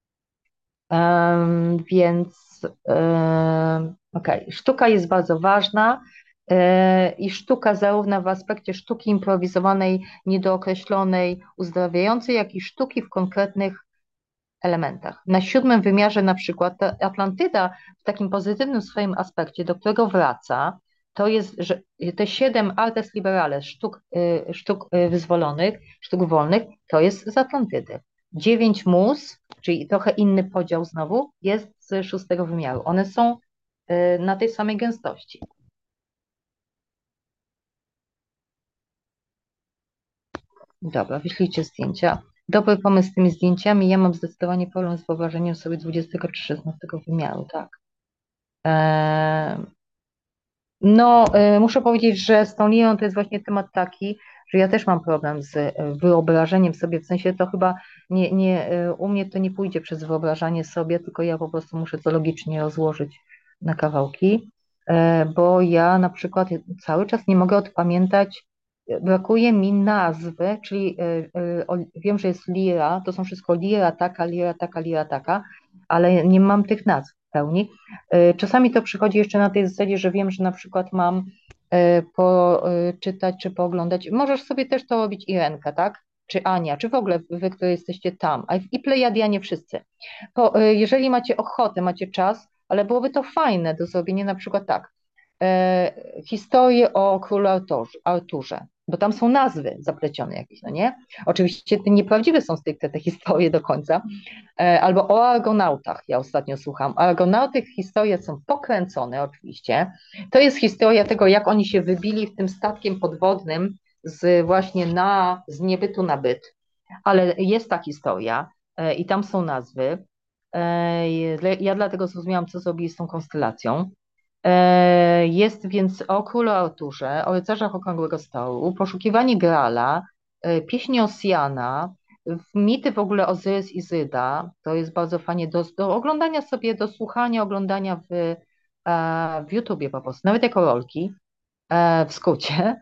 Um, więc um, okej, okay. Sztuka jest bardzo ważna. I sztuka zarówno w aspekcie sztuki improwizowanej, niedookreślonej, uzdrawiającej, jak i sztuki w konkretnych elementach. Na siódmym wymiarze na przykład ta Atlantyda w takim pozytywnym swoim aspekcie, do którego wraca, to jest, że te siedem artes liberales, sztuk, y, sztuk y, wyzwolonych, sztuk wolnych, to jest z Atlantydy. Dziewięć mus, czyli trochę inny podział znowu, jest z szóstego wymiaru. One są y, na tej samej gęstości. Dobra, wyślijcie zdjęcia. Dobry pomysł z tymi zdjęciami. Ja mam zdecydowanie problem z wyobrażeniem sobie dwudziestego czy szesnastego wymiaru, tak. E, No, y, muszę powiedzieć, że z tą linią to jest właśnie temat taki, że ja też mam problem z y, wyobrażeniem sobie, w sensie to chyba nie, nie, y, u mnie to nie pójdzie przez wyobrażanie sobie, tylko ja po prostu muszę to logicznie rozłożyć na kawałki, e, bo ja na przykład cały czas nie mogę odpamiętać, y, brakuje mi nazwy, czyli y, y, o- wiem, że jest lira, to są wszystko lira taka, lira taka, lira taka, ale nie mam tych nazw w pełni. E, Czasami to przychodzi jeszcze na tej zasadzie, że wiem, że na przykład mam e, poczytać czy pooglądać. Możesz sobie też to robić Irenka, tak? Czy Ania, czy w ogóle wy, które jesteście tam, a i Plejadianie wszyscy. Po, e, jeżeli macie ochotę, macie czas, ale byłoby to fajne do zrobienia na przykład tak, e, historię o królu Arturze, Arturze, bo tam są nazwy zaplecione jakieś, no nie? Oczywiście te nieprawdziwe są stricte te historie do końca, e, albo o Argonautach, ja ostatnio słucham. Argonauty, historie są pokręcone oczywiście. To jest historia tego, jak oni się wybili w tym statkiem podwodnym z właśnie na, z niebytu na byt. Ale jest ta historia e, i tam są nazwy. E, dla- Ja dlatego zrozumiałam, co zrobili z tą konstelacją. E, Jest więc o królu Arturze, o rycerzach okrągłego stołu, poszukiwanie Grala, e, pieśni Osjana, w- mity w ogóle Ozyrys i Izyda. To jest bardzo fajnie do, do oglądania sobie, do słuchania, oglądania w, e, w YouTubie po prostu, nawet jako rolki, e, w skrócie.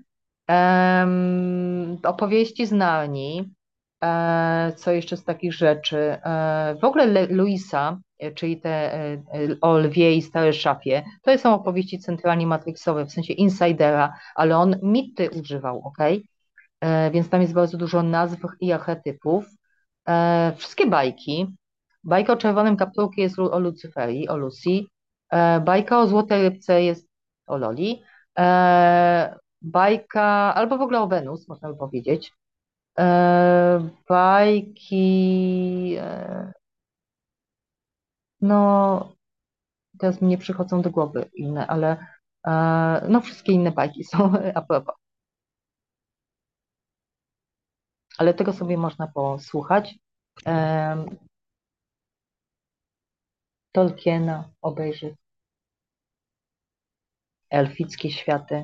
Em, opowieści z Narni, e, co jeszcze z takich rzeczy. E, w ogóle Le, Luisa, e, czyli te e, e, o lwie i stare szafie, to są opowieści centralnie matrixowe, w sensie insidera, ale on mity używał, ok? E, więc tam jest bardzo dużo nazw i archetypów. E, wszystkie bajki. Bajka o czerwonym kapturku jest lu- o Lucyferii, o Lucy. E, bajka o złotej rybce jest o Loli. E, bajka, albo w ogóle o Wenus, można by powiedzieć. E, bajki, e, no teraz mi nie przychodzą do głowy inne, ale e, no wszystkie inne bajki są a propos. Ale tego sobie można posłuchać. E, Tolkiena obejrzeć, elfickie światy.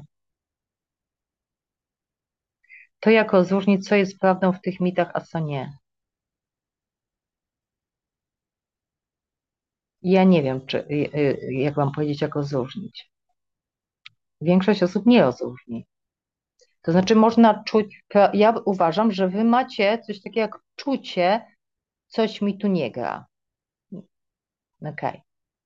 To jak rozróżnić, co jest prawdą w tych mitach, a co nie? Ja nie wiem, czy, y, y, jak wam powiedzieć, jak rozróżnić. Większość osób nie rozróżni. To znaczy można czuć, pra- ja uważam, że wy macie coś takiego jak czucie, coś mi tu nie gra. Okej.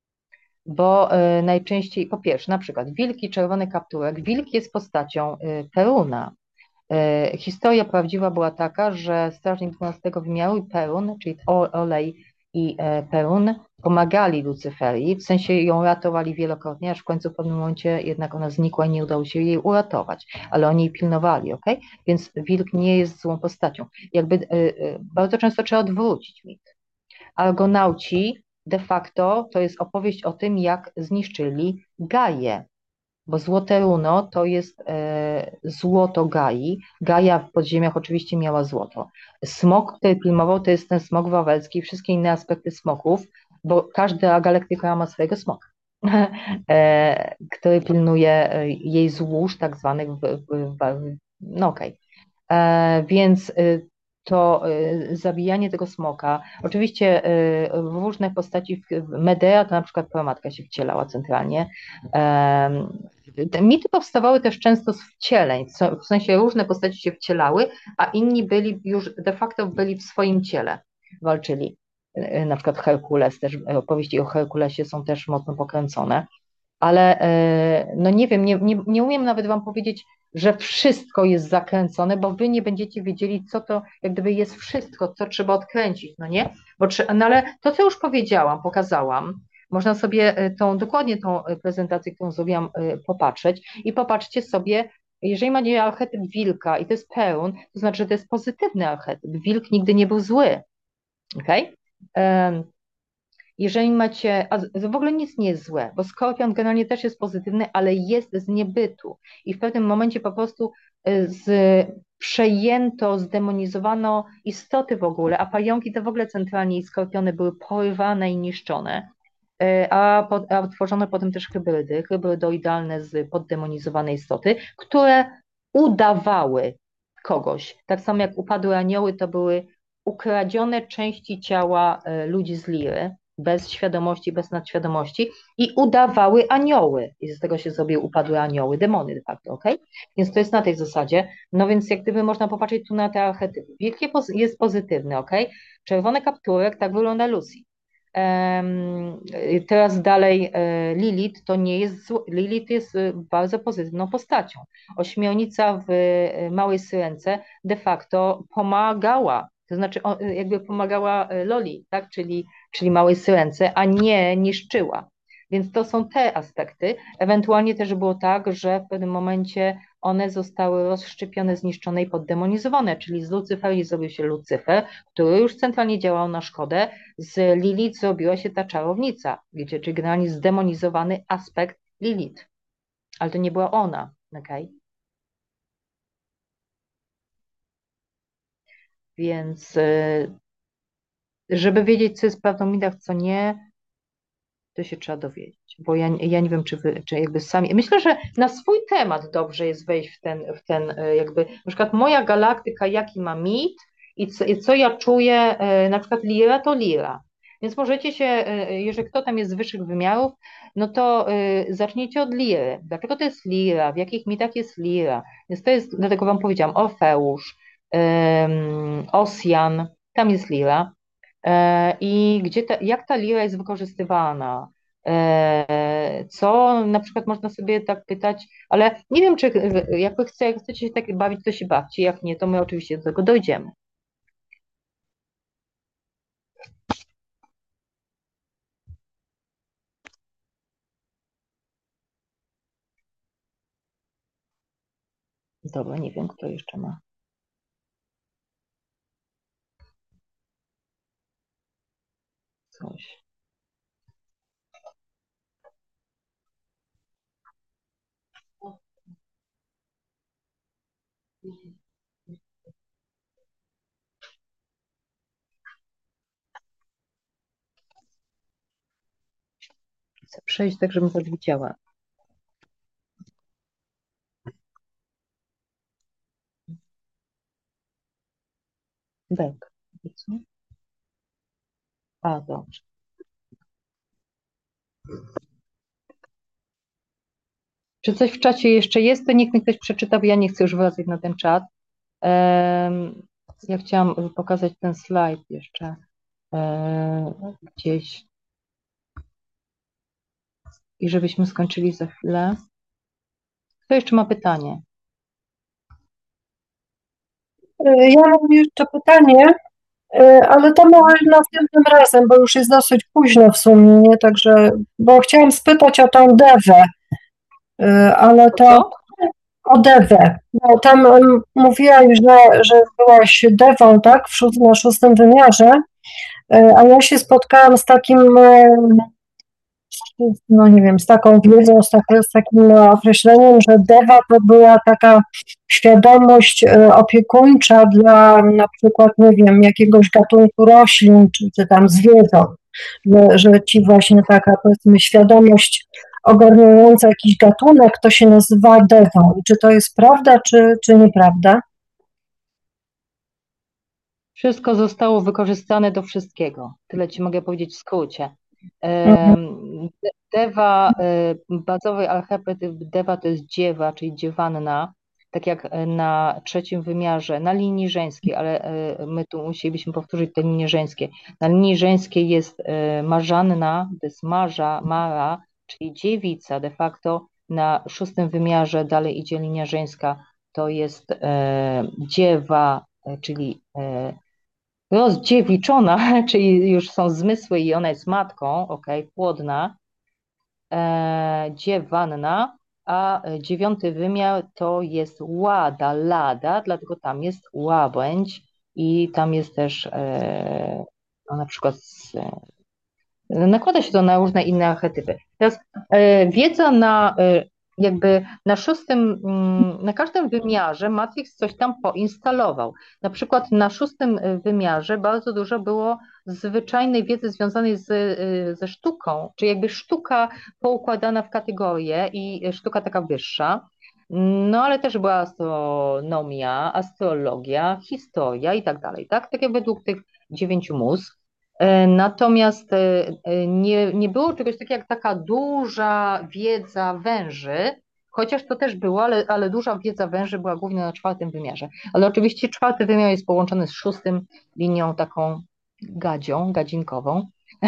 Bo y, najczęściej, po pierwsze, na przykład wilk i czerwony kapturek. Wilk jest postacią y, Peruna. E, Historia prawdziwa była taka, że strażnik dwunastego wymiaru i Perun, czyli O- Olej i e, Perun, pomagali Lucyferii, w sensie ją ratowali wielokrotnie, aż w końcu w pewnym momencie jednak ona znikła i nie udało się jej uratować, ale oni jej pilnowali, ok? Więc wilk nie jest złą postacią. Jakby e, e, bardzo często trzeba odwrócić mit. Argonauci de facto to jest opowieść o tym, jak zniszczyli Gaję, bo złote runo to jest e, złoto Gai. Gaja w podziemiach oczywiście miała złoto. Smok, który pilnował, to jest ten smok wawelski i wszystkie inne aspekty smoków, bo każda galaktyka ma swojego smoka, e, który pilnuje e, jej złóż tak zwanych, w, w, w, no okej. E, Więc y, to y, zabijanie tego smoka, oczywiście y, w różne postaci, w- w Medea to na przykład pramatka się wcielała centralnie. Em, Te mity powstawały też często z wcieleń, w se- w sensie różne postaci się wcielały, a inni byli już de facto byli w swoim ciele, walczyli. Y, Na przykład Herkules, też opowieści o Herkulesie są też mocno pokręcone, ale e, no nie wiem, nie, nie, nie umiem nawet wam powiedzieć, że wszystko jest zakręcone, bo wy nie będziecie wiedzieli, co to, jak gdyby jest wszystko, co trzeba odkręcić, no nie? Bo, trze- no ale to, co już powiedziałam, pokazałam, można sobie e, tą, dokładnie tą e, prezentację, którą zrobiłam, e, popatrzeć i popatrzcie sobie, jeżeli macie archetyp wilka i to jest pełn, to znaczy, że to jest pozytywny archetyp. Wilk nigdy nie był zły, okej? Jeżeli macie, a z- w ogóle nic nie jest złe, bo skorpion generalnie też jest pozytywny, ale jest z niebytu i w pewnym momencie po prostu y, z, przejęto, zdemonizowano istoty w ogóle, a pająki to w ogóle centralnie i skorpiony były porywane i niszczone. E, A, po, a tworzono potem też hybrydy, hybrydoidalne z poddemonizowanej istoty, które udawały kogoś. Tak samo jak upadłe anioły, to były ukradzione części ciała e, ludzi z Liry, bez świadomości, bez nadświadomości i udawały anioły. I z tego się zrobiły upadłe anioły, demony de facto, ok? Więc to jest na tej zasadzie. No więc jak gdyby można popatrzeć tu na te archetypy. Wilk jest pozytywny, ok? Czerwony kapturek, tak wygląda Lucy. Em, Teraz dalej e, Lilith to nie jest zło, Lilith jest e, bardzo pozytywną postacią. Ośmiornica w e, Małej Syrence de facto pomagała, to znaczy o, e, jakby pomagała e, Loli, tak? Czyli, czyli Małej Syrence, a nie niszczyła. Więc to są te aspekty. Ewentualnie też było tak, że w pewnym momencie one zostały rozszczepione, zniszczone i poddemonizowane, czyli z Lucyferi zrobił się Lucyfer, który już centralnie działał na szkodę, z Lilith zrobiła się ta czarownica, wiecie, czyli generalnie zdemonizowany aspekt Lilith, ale to nie była ona, okej? Okay? Więc y, żeby wiedzieć, co jest prawdą w mitach, co nie, to się trzeba dowiedzieć, bo ja, ja nie wiem, czy wy, czy jakby sami, myślę, że na swój temat dobrze jest wejść w ten, w ten y, jakby, na przykład moja galaktyka, jaki ma mit i co, i co ja czuję, y, na przykład Lira to Lira. Więc możecie się, y, jeżeli kto tam jest z wyższych wymiarów, no to y, zacznijcie od Liry. Dlaczego to jest Lira? W jakich mitach jest Lira? Więc to jest, dlatego wam powiedziałam, Orfeusz, ym, Osjan, tam jest Lira. E, I gdzie ta, jak ta lira jest wykorzystywana? E, Co na przykład można sobie tak pytać, ale nie wiem, czy jak wy chce, jak chcecie się tak bawić, to się bawcie, jak nie, to my oczywiście do tego dojdziemy. Dobra, nie wiem, kto jeszcze ma coś. Chcę przejść tak, żebym was widziała. Bek. A, dobrze. Czy coś w czacie jeszcze jest, to niech mi ktoś przeczyta, bo ja nie chcę już wracać na ten czat. Um, ja chciałam pokazać ten slajd jeszcze um, gdzieś i żebyśmy skończyli za chwilę. Kto jeszcze ma pytanie? Ja mam jeszcze pytanie, ale to może następnym razem, bo już jest dosyć późno w sumie, nie? Także, bo chciałam spytać o tą Dewę, ale to Co? o Dewę. No, tam um, mówiłaś, że, że byłaś Dewą, tak, w szó- na szóstym wymiarze, a ja się spotkałam z takim, um, no nie wiem, z taką wiedzą, z, tak, z takim określeniem, że Dewa to była taka świadomość e, opiekuńcza dla na przykład, nie wiem, jakiegoś gatunku roślin, czy, czy tam zwierząt, że, że ci właśnie taka, powiedzmy, świadomość ogarniająca jakiś gatunek, to się nazywa Dewą. I czy to jest prawda, czy, czy nieprawda? Wszystko zostało wykorzystane do wszystkiego. Tyle ci mogę powiedzieć w skrócie. Mhm. Em, Dewa, e, bazowy archetyp Dewa to jest dziewa, czyli dziewanna, tak jak e, na trzecim wymiarze, na linii żeńskiej, ale e, my tu musielibyśmy powtórzyć te linie żeńskie. Na linii żeńskiej jest e, marzanna, to jest marza, mara, czyli dziewica. De facto na szóstym wymiarze dalej idzie linia żeńska, to jest e, dziewa, e, czyli e, rozdziewiczona, czyli już są zmysły i ona jest matką, okej, płodna, e, dziewanna, a dziewiąty wymiar to jest łada, lada, dlatego tam jest łabędź i tam jest też e, no, na przykład z, nakłada się to na różne inne archetypy. Teraz e, wiedza na e, jakby na szóstym, mm, na każdym wymiarze Matrix coś tam poinstalował. Na przykład na szóstym wymiarze bardzo dużo było zwyczajnej wiedzy związanej z, y, ze sztuką, czy jakby sztuka poukładana w kategorie i sztuka taka wyższa. No ale też była astronomia, astrologia, historia i tak dalej, tak? Tak jak według tych dziewięciu mus. E, Natomiast e, e, nie, nie było czegoś takiego jak taka duża wiedza węży, chociaż to też było, ale, ale duża wiedza węży była głównie na czwartym wymiarze. Ale oczywiście czwarty wymiar jest połączony z szóstym linią taką gadzią, gadzinkową,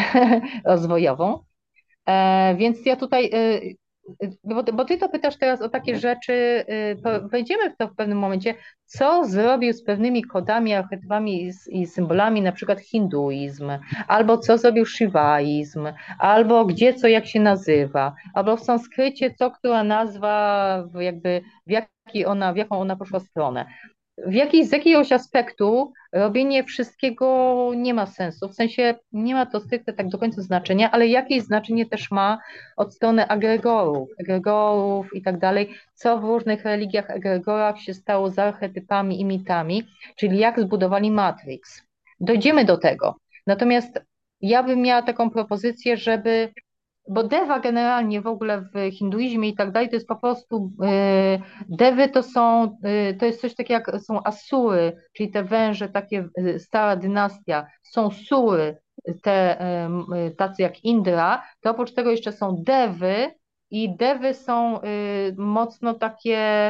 rozwojową. E, więc ja tutaj, e, bo, bo ty to pytasz teraz o takie rzeczy, e, po- wejdziemy w to w pewnym momencie, co zrobił z pewnymi kodami, archetypami i, z- i symbolami, na przykład hinduizm, albo co zrobił shivaizm, albo gdzie co jak się nazywa, albo w sanskrycie co która nazwa, w jakby w, jaki ona, w jaką ona poszła stronę. W jakiej, z jakiegoś aspektu robienie wszystkiego nie ma sensu, w sensie nie ma to stricte tak do końca znaczenia, ale jakieś znaczenie też ma od strony egregorów, egregorów i tak dalej, co w różnych religiach, egregorach się stało z archetypami i mitami, czyli jak zbudowali Matrix. Dojdziemy do tego. Natomiast ja bym miała taką propozycję, żeby bo dewa generalnie w ogóle w hinduizmie i tak dalej, to jest po prostu, y, dewy to są, y, to jest coś takiego jak są asury, czyli te węże, takie y, stara dynastia, są sury, te y, y, tacy jak Indra, to oprócz tego jeszcze są dewy i dewy są y, mocno takie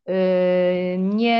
y,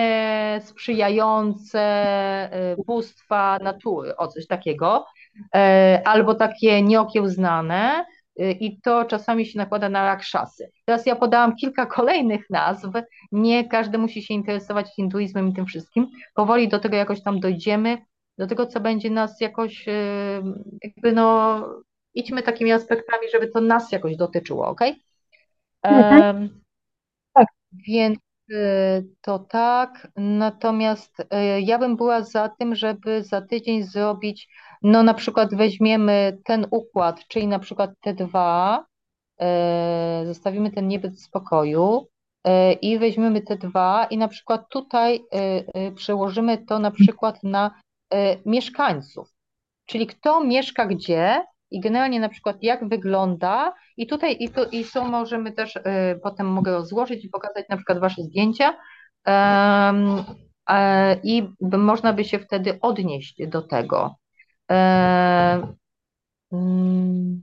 niesprzyjające y, bóstwa natury, o coś takiego, e, albo takie nieokiełznane, i to czasami się nakłada na rakshasy. Teraz ja podałam kilka kolejnych nazw, nie każdy musi się interesować hinduizmem i tym wszystkim. Powoli do tego jakoś tam dojdziemy, do tego, co będzie nas jakoś, e, jakby no, idźmy takimi aspektami, żeby to nas jakoś dotyczyło, ok? Mhm. Tak. Więc e, to tak, natomiast e, ja bym była za tym, żeby za tydzień zrobić, no na przykład weźmiemy ten układ, czyli na przykład te dwa, e, zostawimy ten niebyt w spokoju e, i weźmiemy te dwa i na przykład tutaj e, e, przełożymy to na przykład na e, mieszkańców, czyli kto mieszka gdzie i generalnie na przykład jak wygląda i tutaj i, tu, i są możemy też, e, potem mogę rozłożyć i pokazać na przykład wasze zdjęcia em, e, i b- można by się wtedy odnieść do tego. E, mm,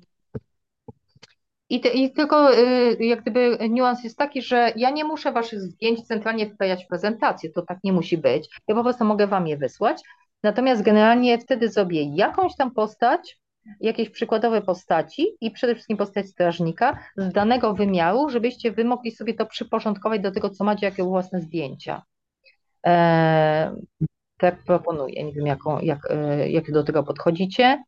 I, te, I tylko y, jak gdyby niuans jest taki, że ja nie muszę waszych zdjęć centralnie wklejać w prezentację, to tak nie musi być. Ja po prostu mogę wam je wysłać. Natomiast generalnie wtedy zrobię jakąś tam postać, jakieś przykładowe postaci i przede wszystkim postać strażnika z danego wymiaru, żebyście wy mogli sobie to przyporządkować do tego, co macie, jakie własne zdjęcia. E, tak proponuję. Nie wiem, jaką, jak, e, jak do tego podchodzicie.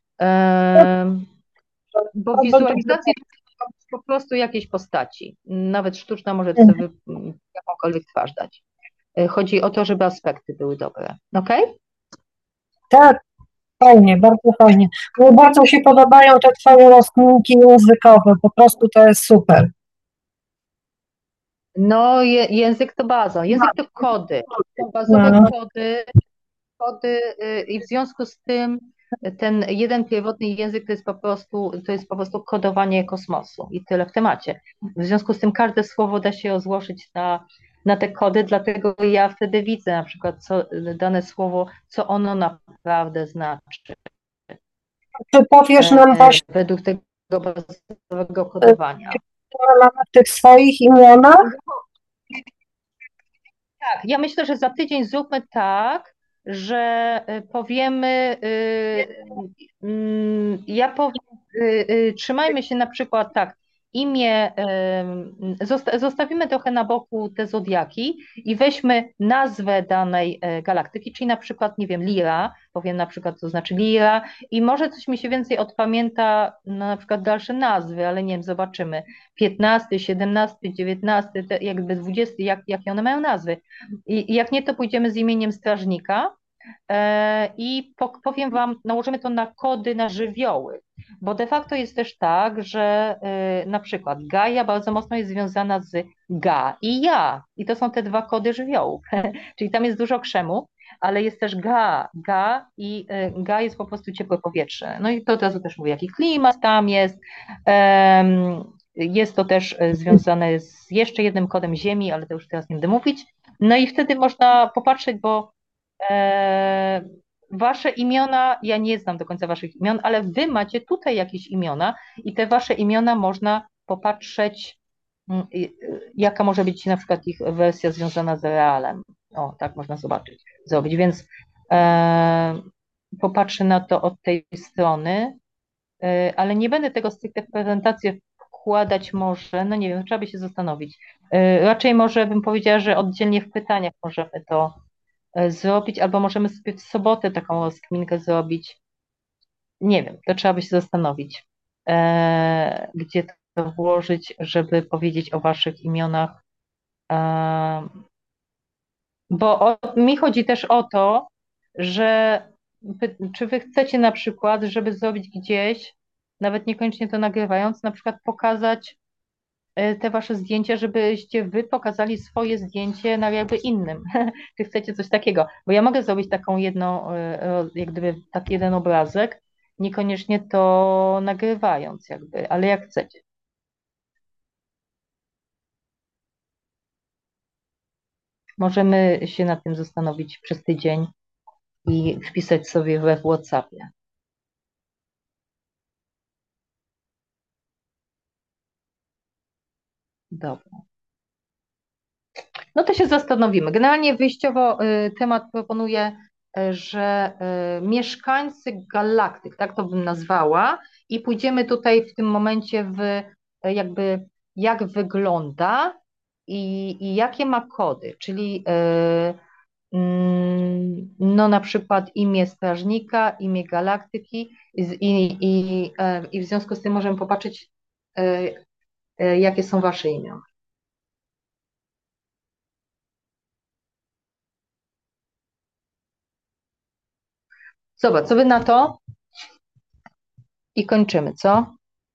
E, bo Bardzo dobrze. wizualizacje to jest po prostu jakieś postaci. Nawet sztuczna może Mhm. sobie jakąkolwiek twarz dać. Y, Chodzi o to, żeby aspekty były dobre. Okej? Tak, fajnie, bardzo fajnie. Mnie bardzo się podobają te twoje rozkminki językowe, po prostu to jest super. No, je, język to baza. Język to kody. To bazowe No. kody, kody y, i w związku z tym ten jeden pierwotny język to jest po prostu, to jest po prostu kodowanie kosmosu i tyle w temacie. W związku z tym każde słowo da się rozłożyć na, na te kody, dlatego ja wtedy widzę na przykład co, dane słowo, co ono naprawdę znaczy. Czy powiesz nam E, właśnie, według tego bazowego e, kodowania. mamy w tych swoich imionach? Tak, ja myślę, że za tydzień zróbmy tak, że y, powiemy, y, mm, ja powiem, y, y, trzymajmy się na przykład tak, imię, y, zosta- zostawimy trochę na boku te zodiaki i weźmy nazwę danej e, galaktyki, czyli na przykład, nie wiem, Lira, powiem na przykład, co znaczy Lira i może coś mi się więcej odpamięta, no, na przykład dalsze nazwy, ale nie wiem, zobaczymy. piętnasty, siedemnasty, dziewiętnasty, te jakby dwudziesty, jak, jakie one mają nazwy. I i jak nie, to pójdziemy z imieniem strażnika e, i po, powiem Wam, nałożymy to na kody, na żywioły, bo de facto jest też tak, że e, na przykład Gaja bardzo mocno jest związana z Ga i Ja i to są te dwa kody żywiołów, czyli tam jest dużo krzemu, ale jest też Ga, Ga i e, Ga jest po prostu ciepłe powietrze. No i to od razu też mówię, jaki klimat tam jest. Em, Jest to też e, związane z jeszcze jednym kodem Ziemi, ale to już teraz nie będę mówić. No i wtedy można popatrzeć, bo e, wasze imiona, ja nie znam do końca waszych imion, ale wy macie tutaj jakieś imiona i te wasze imiona można popatrzeć, mm, i- y, jaka może być na przykład ich wersja związana z realem. O, tak można zobaczyć, zrobić. Więc e, popatrzę na to od tej strony, e, ale nie będę tego stricte w prezentację wkładać może, no nie wiem, trzeba by się zastanowić. E, raczej może bym powiedziała, że oddzielnie w pytaniach możemy to e, zrobić, albo możemy sobie w sobotę taką rozkminkę zrobić. Nie wiem, to trzeba by się zastanowić, e, gdzie to włożyć, żeby powiedzieć o waszych imionach. E, bo o, mi chodzi też o to, że py- czy wy chcecie na przykład, żeby zrobić gdzieś, nawet niekoniecznie to nagrywając, na przykład pokazać e, te wasze zdjęcia, żebyście wy pokazali swoje zdjęcie na jakby innym. Czy chcecie coś takiego? Bo ja mogę zrobić taką jedną, e, ro- jak gdyby taki jeden obrazek, niekoniecznie to nagrywając jakby, ale jak chcecie. Możemy się nad tym zastanowić przez tydzień i wpisać sobie we WhatsAppie. Dobra. No to się zastanowimy. Generalnie wyjściowo y, temat proponuje, y, że y, mieszkańcy galaktyk, tak to bym nazwała, i pójdziemy tutaj w tym momencie w y, jakby jak wygląda i, i jakie ma kody, czyli y, mm, no na przykład imię strażnika, imię galaktyki i, z- i, i, e, i w związku z tym możemy popatrzeć, y, y, jakie są wasze imiona. Zobacz, co wy na to? I kończymy, co?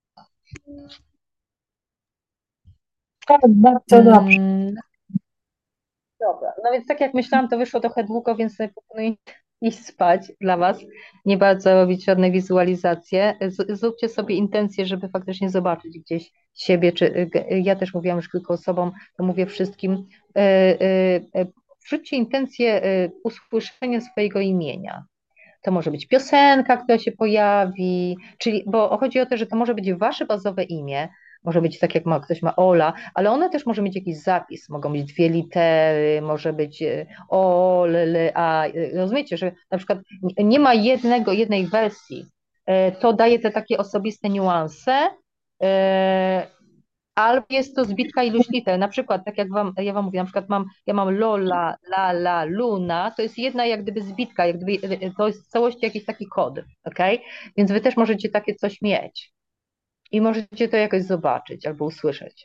Tak, bardzo dobrze. Mm, dobra, no więc tak jak myślałam, to wyszło trochę długo, więc sobie proponuję iść spać dla Was. Nie bardzo robić żadne wizualizacje. Z, zróbcie sobie intencję, żeby faktycznie zobaczyć gdzieś siebie, czy ja też mówiłam już kilku osobom, to mówię wszystkim. E, e, e, Wrzućcie intencję e, usłyszenia swojego imienia. To może być piosenka, która się pojawi, czyli, bo chodzi o to, że to może być wasze bazowe imię, może być tak jak ma, ktoś ma Ola, ale ona też może mieć jakiś zapis, mogą być dwie litery, może być e, O, L, L, A, e, rozumiecie, że na przykład nie nie ma jednego, jednej wersji, E, to daje te takie osobiste niuanse, e, albo jest to zbitka iluś liter. Na przykład, tak jak wam, ja wam mówię, na przykład mam, ja mam Lola, Lala, Luna, to jest jedna jak gdyby zbitka, jak gdyby to jest w całości jakiś taki kod, ok? Więc wy też możecie takie coś mieć i możecie to jakoś zobaczyć albo usłyszeć.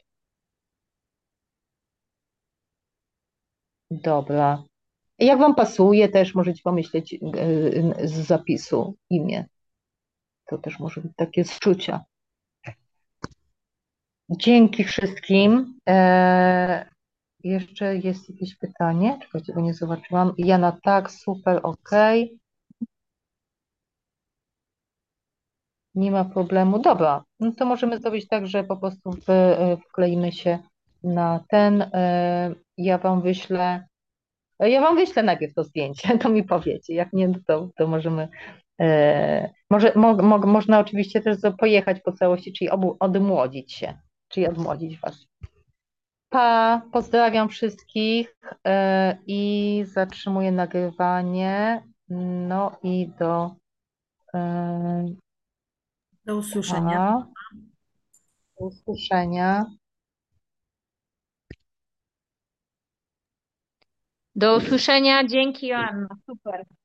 Dobra. Jak wam pasuje, też możecie pomyśleć yy, z zapisu imię. To też może być takie zczucia. Dzięki wszystkim. Eee, Jeszcze jest jakieś pytanie? Czekajcie, bo nie zobaczyłam. Jana, tak, super, okej. Nie ma problemu. Dobra, no to możemy zrobić tak, że po prostu w, e, wkleimy się na ten. e, Ja wam wyślę, e, ja wam wyślę najpierw to zdjęcie, to mi powiecie. Jak nie, no to, to możemy. e, Może, mo, mo, można oczywiście też zo- pojechać po całości, czyli obu, odmłodzić się, czyli odmłodzić was. Pa, pozdrawiam wszystkich e, i zatrzymuję nagrywanie. No i do, e, Do usłyszenia. pa, do usłyszenia. Do usłyszenia. Dzięki, Joanna. Super.